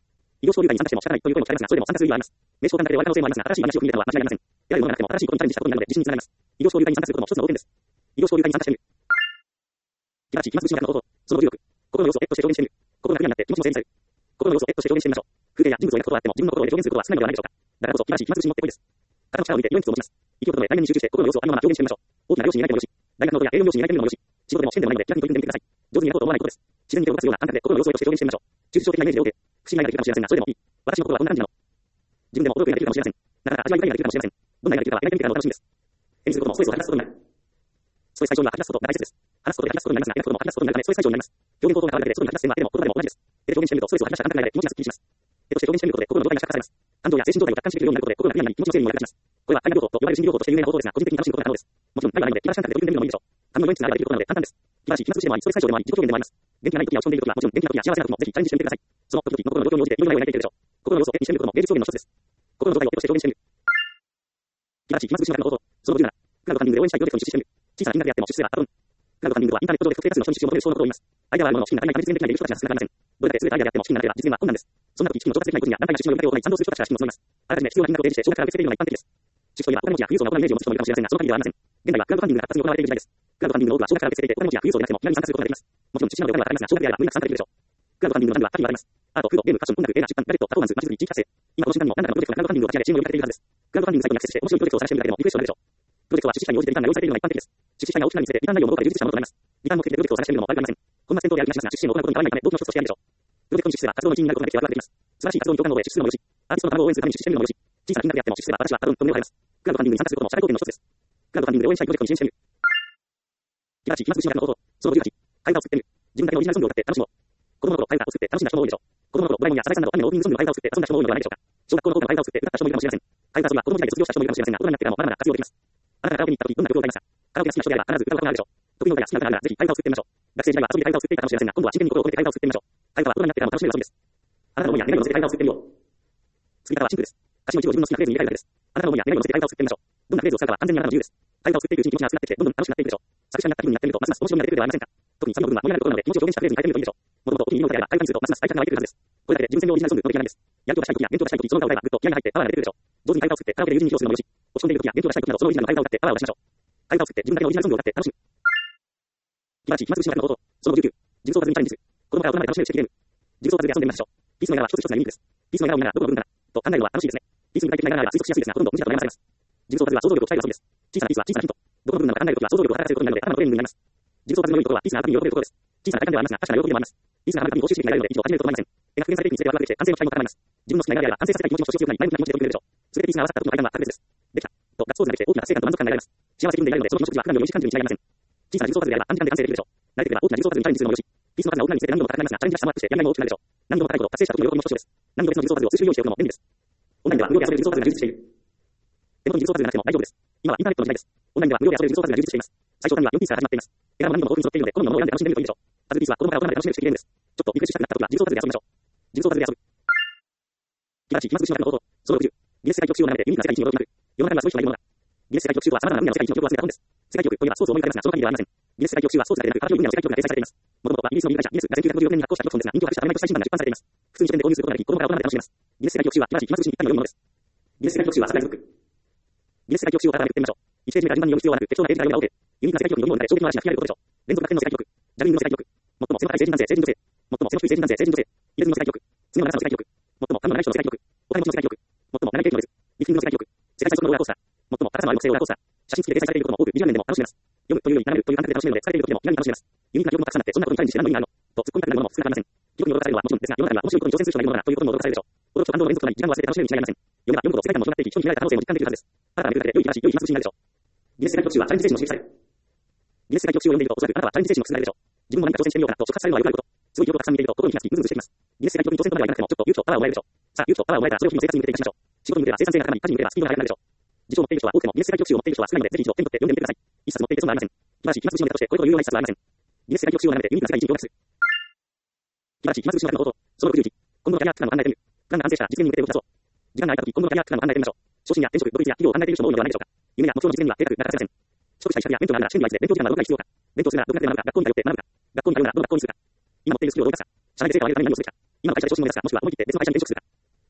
[SPEAKER 1] 異業種交流会に参加しても仕方ないという声も聞かれますが、それでも参加する理由はあります。名称単体で終わる可能性もありますが、新しい話を踏み入れたのは間違いありません。偉いものがなくても新しいことにチャレンジしたことになるので自信につながります。異業種交流会に参加することも一つの大点です。異業種交流会に参加してみる。気持ち、気まずしの方法、その重力。心の様子をとして表現してみる。心がクリアになって気持ちも整理される。心の様子をとして表現してみましょう。風景や人物を描くことはあっても自分の心で表現することは少ないのではないでしょうか。だからこそ気まずし、気まずしもってこいです。肩の力を抜いて良い質を持ちます。息を整え来年に集中して心の様子をありのまま表現してみましょう。大きな容姿に描いてもよし、大学ノートや A4 用紙に描いてみるのもよし、仕事でも試験でもないので気楽に取り組んでみてください。上手にやろうと思わないことです。自然に手を動かすような感覚で心の様子をとして表現してみましょう。抽象的なイメージで OK。不思議な絵ができるかもしれませんが、それでもいい。私の心はこんな感じなの。自分でも驚く絵ができるかもしれません。なかなか味わい深い絵ができるかもしれません。どんな絵ができるかは描いてみてからのお楽しみです。絵にすることもストレスを吐き出すことになる。ストレス最小には吐き出すことが大切です。話すことで吐き出すことになりますが、描くことも吐き出すことになるため、ストレス最小になります。表現方法が変わるだけで外に吐き出す点は絵でも言葉でも同じです。絵で表現してみるとストレスを吐き出した感覚内で気持ちがスッキリします。絵として表現してみることで心の状態が可視化されます。感情や精神状態を客観視できるようになることで心がクリアになり気持ちの整理も役立ちます。これは対話療法と呼ばれる心理療法として有名な方法ですが、個人的に楽しむことが可能です。もちろん対話はないので気晴らし感覚で取り組んでみるのもいいでしょう。髪の良いつながりができることなので簡単です。気晴らし、気まずしでもあり、ストレス最小でもあり、自己表現でもあります。元気がない時や落ち込んでいる時はもちろん元気な時や幸せな時もぜひチャレンジしてみてください。その時々の心の状況に応じて良い内容を描いていけるでしょう。心の様子を絵にしてみることも芸術表現の一つです。心の状態を絵として表現してみる。気晴らし、気まずしの方法、その10なら、クラウドファンディングで応援したいプロジェクトに出資してみる。小さな金額であっても出資があった分。クラウドファンディングはインターネット上で不特定多数の人に出資を求める人のことを言います。アイデアはあるものの資金が足りないため実現できないでいる人たちが少なくありません。どれだけ優れたアイデアであっても資金がなければ実現は困難です。そんな時資金を調達できない分や団体が出資の呼びかけを行い賛同する人たちが資金を募ります。あらかじめ必要な金額を提示して少額から受け付けるのが一般的です。出資といえばお金持ちや富裕層が行うイメージを持つ人もいるかもしれませんが、その限りではありません。現在はクラウドファンディングが活発に行われている時代です。クラウドファンディングの多くは少額から受け付けていて、お金持ちや富裕層でなくても気軽に参加することができます。もちろん出資などでお金はかかりますが、少額であれば無理なく参加できるでしょう。クラウドファンディングのジャンルは多岐に分かれます。アート、フード、ゲーム、ファッション、音楽、映画、出版、ガジェット、パフォーマンス、まちづくり、地域活性。今この瞬間にも何らかのプロジェクトがクラウドファンディングを立ち上げ、支援を呼びかけているはずです。クラウドファンディングサイトにアクセスして面白いプロジェクトを探してみるだけでもリクエストが出るでしょう。プロジェクトは出資者に応じてリターンが用意されているのが一般的です。出資者が大きくなるにつれてリターン内容も多くなり充実したものとなります。リターン目的でプロジェクトを探してみるのも悪くありません。こんな戦闘である気がしますが、出資を行うことに変わらないため、動機の一つとしてあるでしょう。プロジェクトに出資すれば活動の一員になることができてワクワクできます。素晴らしい活動に共感の上で出資するのもよし、アーティストの卵を応援するために出資してみるのもよし、小さな金額であっても出資すれば私は多分と胸を張れます。クラウドファンディングに参加することも社会貢献の一つです。クラウドファンディングで応援したいプロジェクトに支援してみる。気晴らし、気まずしの方法、その18、会話を作ってみる。自分だけのオリジナルソングを歌って楽しもう。子供の頃会話を作って楽しんだ人も多いでしょう。子供の頃ドラえもんやサザエさんなどアニメのオープニングソングの会話を作って遊んだ人も多いのではないでしょうか。小学校の頃の会話を作って歌った人もいるかもしれません。会話ソングは子供時代で卒業した人もいるかもしれませんが、大人になってからもまだまだ活用できます。あなたがカラオケに行った時どんな曲を歌いますか。カラオケが好きな人であれば必ず歌うことがあるでしょう。得意の歌や好きな歌があるならぜひ会話を作ってみましょう。学生時代は遊びで会話を作っていたかもしれませんが、今度は真剣に心を込めて会話を作ってみましょう。会話は大人になってからも楽しめる遊びです。あなたの思いや願いを乗せて会話を作ってみよう。作り方はシンプルです。歌詞の一部を自分の好きなフレーズに入れ替えるだけです。あなたの思いや願いを乗せて会話を作ってみましょう。どんなフレーズを使うかは完全にあなたの自由です。会話を作っていくうちに気持ちが熱くなってきて、どんどん楽しくなっていくでしょう。作詞家になった気分になってみると、ますます面白みが出てくるではありませんか。特にサビの部分は盛り上がるところなので、気持ちを表現したフレーズに変えてみるといいでしょう。もともとお気に入りの歌であれば会話にするとますます愛着が湧いてくるはずです。これだけで自分専用オリジナルソングの出来上がりです。やる気がしたい時や勉強がしたい時、その歌を歌えばぐっと気合が入ってパワーが出てくるでしょう。上手に会話を作ってカラオケで友人に披露するのもよし、落ち込んでいる時や勉強がしたい時などそのオリジナルの会話を歌ってパワーを出しましょう。会話を作って自分だけのオリジナルソングを歌って楽しむ。気晴らし、気まずしの方法、その19、ジグソーパズにチャレンジする。子供から大人まで楽しめる刺激ゲーム。ジグソーパズで遊んでみましょう。ピースの柄は一つ一つがユニークです。ピースの柄を見ながらどこの部分かなと考えるのは楽しいですね。ピースに具体的な柄が推測しやすいですが、ほとんど無視だと悩まされます。ジグソーパズは想像力を鍛える遊びです。小さなピースは小さなヒント。どこの部分なのか考えるときは想像力を働かせることになるので頭のトレーニングになります。ジグソーパズの良いところはピースが頭に喜べるところです。小さな体感ではありますが、確かな喜びでもあります。ピースが頭に募集してきていないので、以上始めることもありません。絵が復元されていくにつれてワクワクして完成の期待も高まります。自分の好きな絵があれば完成させたい気持ちもひとしおくなり、前向きな気持ちで取り組めるでしょう。すべてピースが合わさった時の体感は格別です。できた。と、ガッツポーズができて大きな達成感と満足感が得られます。幸せ気分でいられるので、その気持ちは普段より美味しい感じに違いありません。小さなジグソーパズであれば短時間で完成できるでしょう。慣れてくれば大きなジグソーパズにチャレンジするのもよし、ピースの数が大きなにつれて難度も高くなりますが、チャレンジが下回ってしてやりがいも大きくなるでしょう。難度も高いほど達成した時の喜びもひとしおです。難度別のジグソーパズを数種類用意しておくのも便利です。オンラインでは無料で遊べるジグソーパズが充実している。手元にジグソーパズがなくても大丈夫です。今はインターネットの時代です。オンラインでは無料で遊べるジグソーパズが充実しています。最初には4ピースから始まっています。絵柄も何度も豊富に揃っているので、好みのものを選んで楽しんでみるといいでしょう。パズルピースは子供から大人まで楽しめる刺激ゲームです。ちょっとリフレッシュしたくなった時はジグソーパズで遊びましょう。ジグソーパズで遊ぶ。気晴らし、気まずしの方法、その60。ギネス世界記録集を眺めてユニークな世界一に驚きまくる。世の中にはすごい人がいるものだ。ギネス世界記録集とは様々な分野の世界一の記録を集めた本です。世界記録といえばスポーツを思い浮かべますが、その限りではありません。ギネス世界記録集はスポーツだけでなく、幅広い分野の世界記録が掲載されています。もともとはイギリスの理解者ギネスが1956年に発行した記録本ですが、人気を博した当たり前とした新版が出版されています。普通に書店で購入することができ、子供から大人まで楽しめます。ギネス世界記録集は気晴らし、気まずしにぴったりの良いものです。ギネス世界記録集はサプライズブック。ギネス世界記録集を改めて言ってみましょう。1ページ目から順番に読む必要はなく、適当なページから読めば OK。ユニークな世界記録に読み物で衝撃の嵐が吹き荒れることでしょう。連続楽天の世界記録。ジャグリングの世界記録。最も背の高い成人男性、成人女性。最も背の低い成人男性、成人女性。入れ墨の世界記録。爪の長さの世界記録。最も感のない人の世界記録。お金持ちの世界記録。最も長いケーキのレース。リフティングの世界記録。世界最速のローラーコースター。最も高さのある木製ローラーコースター。写真付きで掲載されていることも多く、ビジュアル面でも楽しめます。読むというより眺めるという感覚で楽しめるので、疲れている時でも気軽に楽しめます。ユニークな記憶もたくさんあって、そんなことにチャレンジして何の意味があるのと突っ込みたくなるものも少なくありません。記憶に驚かされるのはもちろんですが、世の中には面白いことに挑戦する人がいるのだなということも驚かされるでしょう。驚きと感動の連続となり、時間を忘れて楽しめるに違いありません。読めば読むほど世界観も広がっていき、人に見られた可能性も実感できるはずです。新たなめくだけで良い気晴らし、良い気まずしになるでしょう。ギネス世界記録集はチャレンジ精神も刺激される。ギネス世界記録集を読んでいると、おそらくあなたはチャレンジ精神もくすぐられるでしょう。自分も何か挑戦してみようかなと触発されるのはよくあること。すごい記録をたくさん見ていると、心に火がつき、ムズムズしてきます。ギネス世界記録に挑戦とまではいかなくても、ちょっと勇気とパワーをもらえるでしょう。さあ、勇気とパワーをもらえたら、それを日々の生活に向けていきましょう。仕事に向ければ生産性が高まり、家事に向ければスピードが速くなるでしょう。辞書を持っている人は多くても、ギネス世界記録集を持っている人は少ないので、ぜひ一度手に取って読んでみてください。一冊持っていて損はありません。気晴らし、気まずしのネタとして、これほど有用な一冊はありません。ギネス世界記録集を眺めてユニークな世界一に驚愕する。気晴らし、気まずしの方法、その61。今後のキャリアプランを考えてみる。プランが完成したら実現に向けて動かそう。時間が空いた時、今後のキャリアプランを考えてみましょう。昇進や転職、独立や企業を考えている人も多いのではないでしょうか。夢や目標の実現には計画が欠かせません。取得した資格や免許があるなら試験には別で勉強時間がどのくらい必要か。勉強するなら独学で学ぶか、学校に通って学ぶか。学校に通うならどの学校にするか。今持っているスキルを動かすか。社内で成果を上げるために何をするか。今の会社で昇進を目指すか、もしくは思い切って別の会社に転職するか。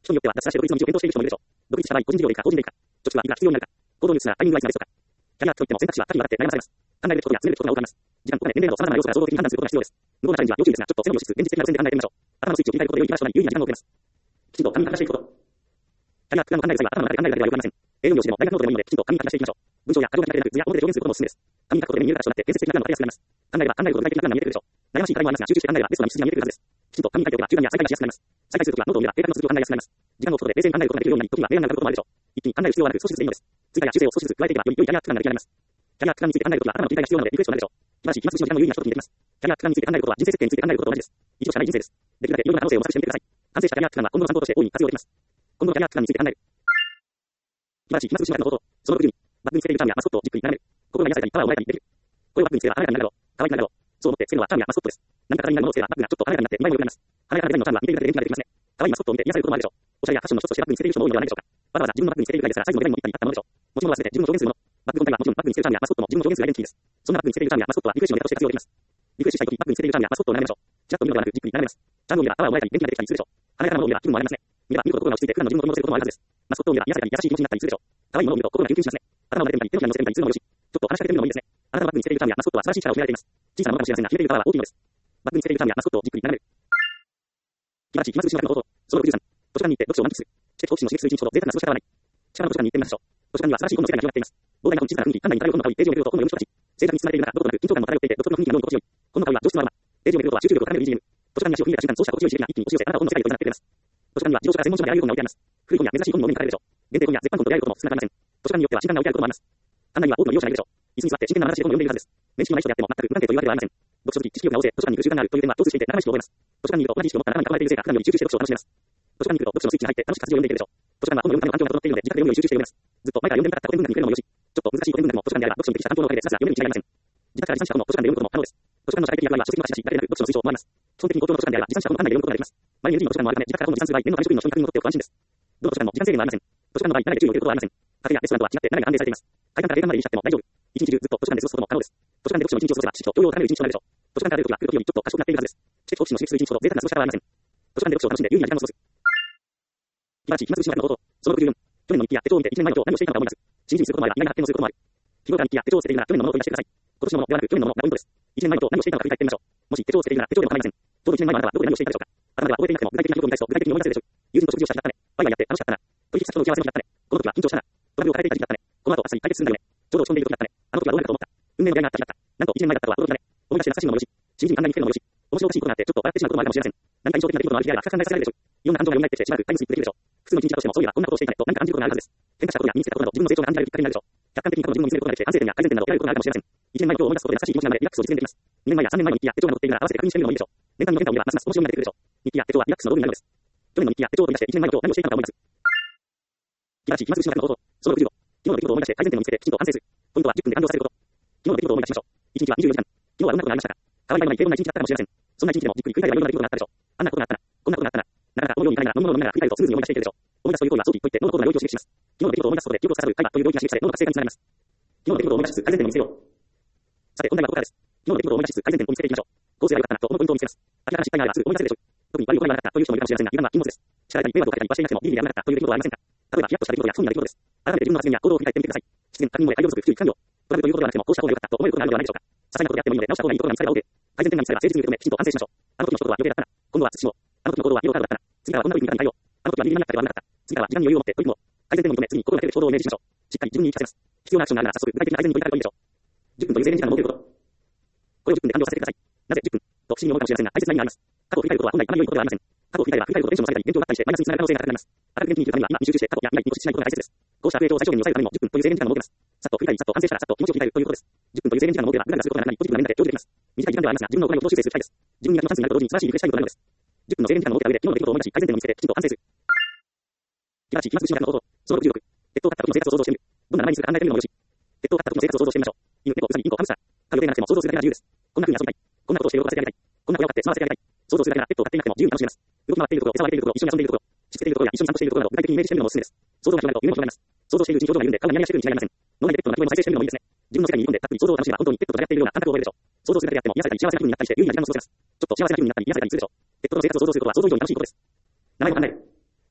[SPEAKER 1] 人によっては脱サラして独立の道を検討している人もいるでしょう。独立した場合、個人事業でいいか、法人でいいか、貯蓄はいくら必要になるか、行動に移すならタイミングはいつまでですか。キャリアといっても選択肢は多岐にわたって悩まされます。考えることや詰めることが多くあります。時間、お金、年齢など様々な要素から総合的に判断することが必要です。無謀なチャレンジは要注意ですが、ちょっと背伸びをしつつ、現実的な路線で考えてみましょう。頭のスイッチを切り替えることで良い気がしとなり、有利な時間を置けます。きちんと紙に書き出していくこと。キャリア、プランを考える際は頭の中で考えるだけではよくありません。A4 用紙でも大学ノートでもいいので、きちんと紙に書き出していきましょう。文章や過剰なだけでなく、図や表で表現することもおすすめです。紙に書くことで目に見える形となって建設的なプランを立てやすくなります。考えれば考えるほど具体的なプランが見えてくるでしょう。悩ましい課題もありますが、集中して考えればベストな道筋が見えてくるはずです。きちんと紙に書いておけば中断や再開がしやすくなります。再開するときはノートを見れば計画の続きを考えやすくなります。時間を置くことで冷静に考えることができるようになり、時には明暗が浮かぶこともあるでしょう。一気に考える必要はなく少しずつでいいのです。追加や修正を少しずつ加えていけばより良いキャリアプランが出来上がります。キャリアプランについて考えるときは頭の切り替えが必要なのでリクエストなんでしょう。素晴らしい、暇つぶしの時間も有利な人と似ています。キャリアプランについて考えることは人生設計について考えることと同じです。一度しかない人生です。できるだけいろいろな可能性を模索してみてください。完成したキャリアプランは今後の参考として大いに活用できます。今後のキャリアプランについて考える。素晴らしい、暇つぶしの方のこと、その60に、バッグにつけているチャームやマスコットをじっくり眺める。心が癒されたりパワーをもらえたりできる。声をバッグにつければ華やかになるだろう。可愛くなるだろう。そう思ってつけるのはチャームやマスコットです。何か形になるものをつければバッグがちょっと華やかになって見栄えも良くなります。華やかなデザインのチャームは見ているだけで元気が出てきますね。可愛いマスコットを見て癒されることもあるでしょう。おしゃれやファッションの一つとしてバッグにつけている人も多いのではないでしょうか。わざわざ自分のバッグにつけているぐらいですからサイズもデザインも一体に合ったものでしょう。持ち物は全て自分を表現するもの。バッグ本体はもちろんバッグにつけるチャームやマスコットも自分を表現するアイデンティティです。そんなバッグにつけているチャームやマスコットはリフレッシュのネタとして活用できます。リフレッシュしたいときバッグにつけているチャームやマスコットを並べましょう。ちらっと見るのではなくじっくり並べます。チャームを見ればパワーをもらえたり元気が出てきたりするでしょう。華やかなものを見れば気分も上がりますね。見れば見ると心が落ち着いて普段の自分の気持ちを乗せることもあるはずです。マスコットを見れば癒されたり優しい気持ちになったりするでしょう。可愛いものを見ると心がキュンキュンしますね。頭を撫でてみたり手のひらに乗せてみたりするのもよし。ちょっと話しかけてみるのもいいですね。あなたのバッグにつけているチャームやマスコットは素晴らしい力を秘められています。小さなものかもしれませんが秘めているパワーは大きいのです。バッグにつけているチャームやマスコットをじっくり眺める。素晴らしい、暇つぶしの方のこと、その63。図書館に行って読書を満喫する。知的好奇心の刺激する一日ほど贅沢な過ごし方はない。近場の図書館に行ってみましょう。図書館には素晴らしい本の世界が広がっています。膨大な本、静かな雰囲気、館内に漂う本の香り、ページをめくると本の読み人たち。静寂に包まれている中、どことなく緊張感も漂っていて、独特の雰囲気が妙に心地よい。本の香りは上質なアロマ。ページをめくることは集中力を高める BGM。図書館に足を踏み入れた瞬間、そうした心地よい刺激が一気に押し寄せ、あなたを本の世界へと誘ってくれます。図書館には自動車から専門書まであらゆる本が置いてあります。古い本や珍しい本にも目にかかれるでしょう。限定本や絶版本と出会えることも少なくありません。図書館によっては新刊が置いてあることもあります。館内には多くの利用者がいるでしょう。椅子に座って真剣な眼差しで本を読んでいるはずです。面識もない人であっても全く無関係というわけではありません。読書好き、知識欲が旺盛、図書館に行く習慣があるという点は共通していて仲間意識を覚えます。図書館にいると同じ意識を持った仲間に囲まれているせいか普段より集中して読書を楽しめます。図書館に行くと読書のスイッチが入って楽しく活字を読んでいけるでしょう。図書館は本の読むための環境が整っているので自宅で読むより集中して読めます。ずっと前から読んでみたかった古典文学に触れるのもよし、ちょっと難しい古典文学も図書館であれば読書に適した環境のおかげでさらに読めるに違いありません。自宅から持参した本も図書館で読むことも可能です。図書館の社会的役割は書籍の貸し出し、誰でなく読書の推奨を回ります。基本的に公共の図書館であれば持参した本も館内で読むことができます。周りに NG の図書館もあるため自宅から本を持参する場合、念のため職員の人に確認を取っておくと安心です。どの図書館も時間制限はありません。図書館の場合、中で注意を受けることはありません。カフェやレストランとは違って中が安定されています。階段から閉館までいらっしゃっても大丈夫。一日中ずっと図書館で過ごすことも可能です。図書館で読書の一日を過ごせば知識と教養を高める一日となるでしょう。図書館から出るときは来るときよりちょっと賢くなっているはずです。知的好奇心の刺激する一日ほど贅沢な過ごし方はありません。図書館で読書を楽しんで有意義な時間を過ごす。素晴らしい、暇つぶしの中のこと、その64。去年の日記や手帳を見て1年前の今日何をしていたのか思い出す。しみじみすることもあれば意外な発見をすることもある。日頃から日記や手帳を捨てているなら去年のものを取り出してください。今年のものではなく去年のものがポイントです。1年前のと何をしていたのか振り返ってみましょう。もし手帳を捨てているなら手帳でも構いません。ちょうど1年前のあなたはどこで何をしていたでしょうか。頭では覚えていなくても具体的な記憶を見返すと具体的に思い出せるでしょう。友人と食事をした日だったね。ワイワイやって楽しかったな。取引先との打ち合わせの日だったね。この時は緊張したな。トラブルを変えていた時期だったね。この後あっさり解決するんだよね。ちょうど落ち込んでいる時だったね。あの時はどうなるかと思った。運命の出会いがあった日だった。なんと1年前だったとは驚きだね。思い出して懐かしいものもよし、新人簡単に聞けるのもよし、面白おかしいことがあってちょっと笑ってしまうこともあるかもしれません。何か印象的な出来事のある日であれば深く考えさせられるでしょう。いろんな感情が蘇ってきてしばらくタイムスリップできるでしょう。普通の一日だとしてもそういえばこんなことをしていたねと何か感じることがあるはずです。変化したことや身につけたことなど自分の成長が感じられるきっかけになるでしょう。客観的に過去の自分を見つめることができて反省点や改善点など得られることがあるかもしれません。1年前の今日を思い出すことで懐かしい気持ちになれリラックスを実現できます。2年前や3年前の日記や手帳が載っているなら合わせて確認してみるのもいいでしょう。年単位の変化を見ればますます面白みが出てくるでしょう。日記や手帳はリラックスの道具になるのです。去年の日記や手帳を取り出して1年前の今日何をしていたのか思い出す。素晴らしい、暇つぶしの中のこと、その65。昨日の出来事を思い出して改善点を見つけてきちんと反省する。ポイントは10分で完了させること。昨日の出来事を思い出しましょう。1日は24時間。昨日はどんなことがありましたか。変わり映えのない平凡な一日だったかもしれません。そんな一日でもじっくり繰り返せばいろんな出来事があったでしょう。あんなことがあったな。こんなことがあったな。なかなかこのようにみたいな飲み物を飲みながら振り返るとスムーズに思い出していけるでしょう。思い出すという行為は早期といって脳のコードが領域を刺激します。昨日の出来事を思い出すことで記憶を司る海馬という領域が刺激され脳の活性化につながります。昨日の出来事を思い出しつつ改善点を見つけよう。さて本題はここからです。昨日の出来事を思い出しつつ改善点を見つけていきましょう。こうすればよかったなと思うポイントを見つけます。明らかな失敗があればすぐ思い出せるでしょう。特に悪いことがなかったという人もいるかもしれませんが、油断は禁物です。力に迷惑をかけたりはしていなくてもビリビリで危なかったという出来事はありませんか。例えばヒヤッとした出来事や不本意な出来事です。改めて自分の発言や行動を振り返ってみてください。失言、他人漏れ、大量不足、不注意、不完了。トラブルということではなくてもこうした方が良かったと思えることがあるのではないでしょうか。些細なことであってもいいので直した方がいいところが見つかれば OK。改善点が見つかれば誠実に受け止めきちんと反省しましょう。あの時のことは余計だったな。今度は慎もう。あの時の行動は色々だったな。次からはこんな風に味方に対応。あの時はビリビリになったけど悪かった。次からは時間に余裕を持って取り組もう。改善点を認め次に心がける行動をイメージしましょう。しっかり自分に言い聞かせます。必要なアクションがあるなら早速具体的な改善に取り掛かればいいでしょう。10分という制限時間を設けること。これを10分で完了させてください。なぜ10分と不思議に思うかもしれませんが大切な意味があります。過去を振り返ることは本来あまり良いことではありません。過去を振り返れば振り返るほどテンションを下げたり勉強があったりしてマイナスにつながる可能性が高くなります。新しく元気に生きるためには今に集中して過去や未来に固執しないことが大切です。こうした悪影響を最小限に抑えるためにも10分という制限時間を設けます。さっと振り返り、さっと反省したらさっと気持ちを切り替えるということです。10分という制限時間を設ければグラグラすることがなくなりポジティブな面だけ享受できます。短い時間ではありますが自分の行いをどう修正する機会です。自分に役のチャンスになると同時に素晴らしいリフレッシュタイムとなるのです。10分の制限時間を設けた上で昨日の出来事を思い出し改善点を見つけてきちんと反省する。素晴らしい、暇つぶしの中のこと、その66。ペットを飼った時の生活を想像してみる。どんな名前にするか考えてみるのもよし。ペットを飼った時の生活を想像してみましょう。犬、猫、ウサギ、インコ、ハムスター。飼う予定がなくても想像するだけが自由です。こんな風に遊びたい。こんなことをして喜ばせてあげたい。こんな親を飼って住まわせてあげたい。想像するだけならペットを飼っていなくても自由に楽しめます。動き回っているところ、餌をあげているところ、一緒に遊んでいるところ、しつけているところや一緒に散歩しているところなど具体的にイメージしてみるのもおすすめです。想像が広がると夢も広がります。想像しているうちに表情が緩んで体がニヤニヤしてくるに違いありません。脳内でペットの鳴き声も再生してみるのもいいですね。自分の世界に入り込んでたっぷり想像を楽しめば本当にペットと触れ合っているような感覚を覚えるでしょう。想像するだけであっても癒されたり幸せな気分になったりして有意義な時間を過ごせます。ちょっと幸せな気分になったり癒されたりするでしょう。ペットの生活を想像することは想像以上に楽しいことです。名前を考える。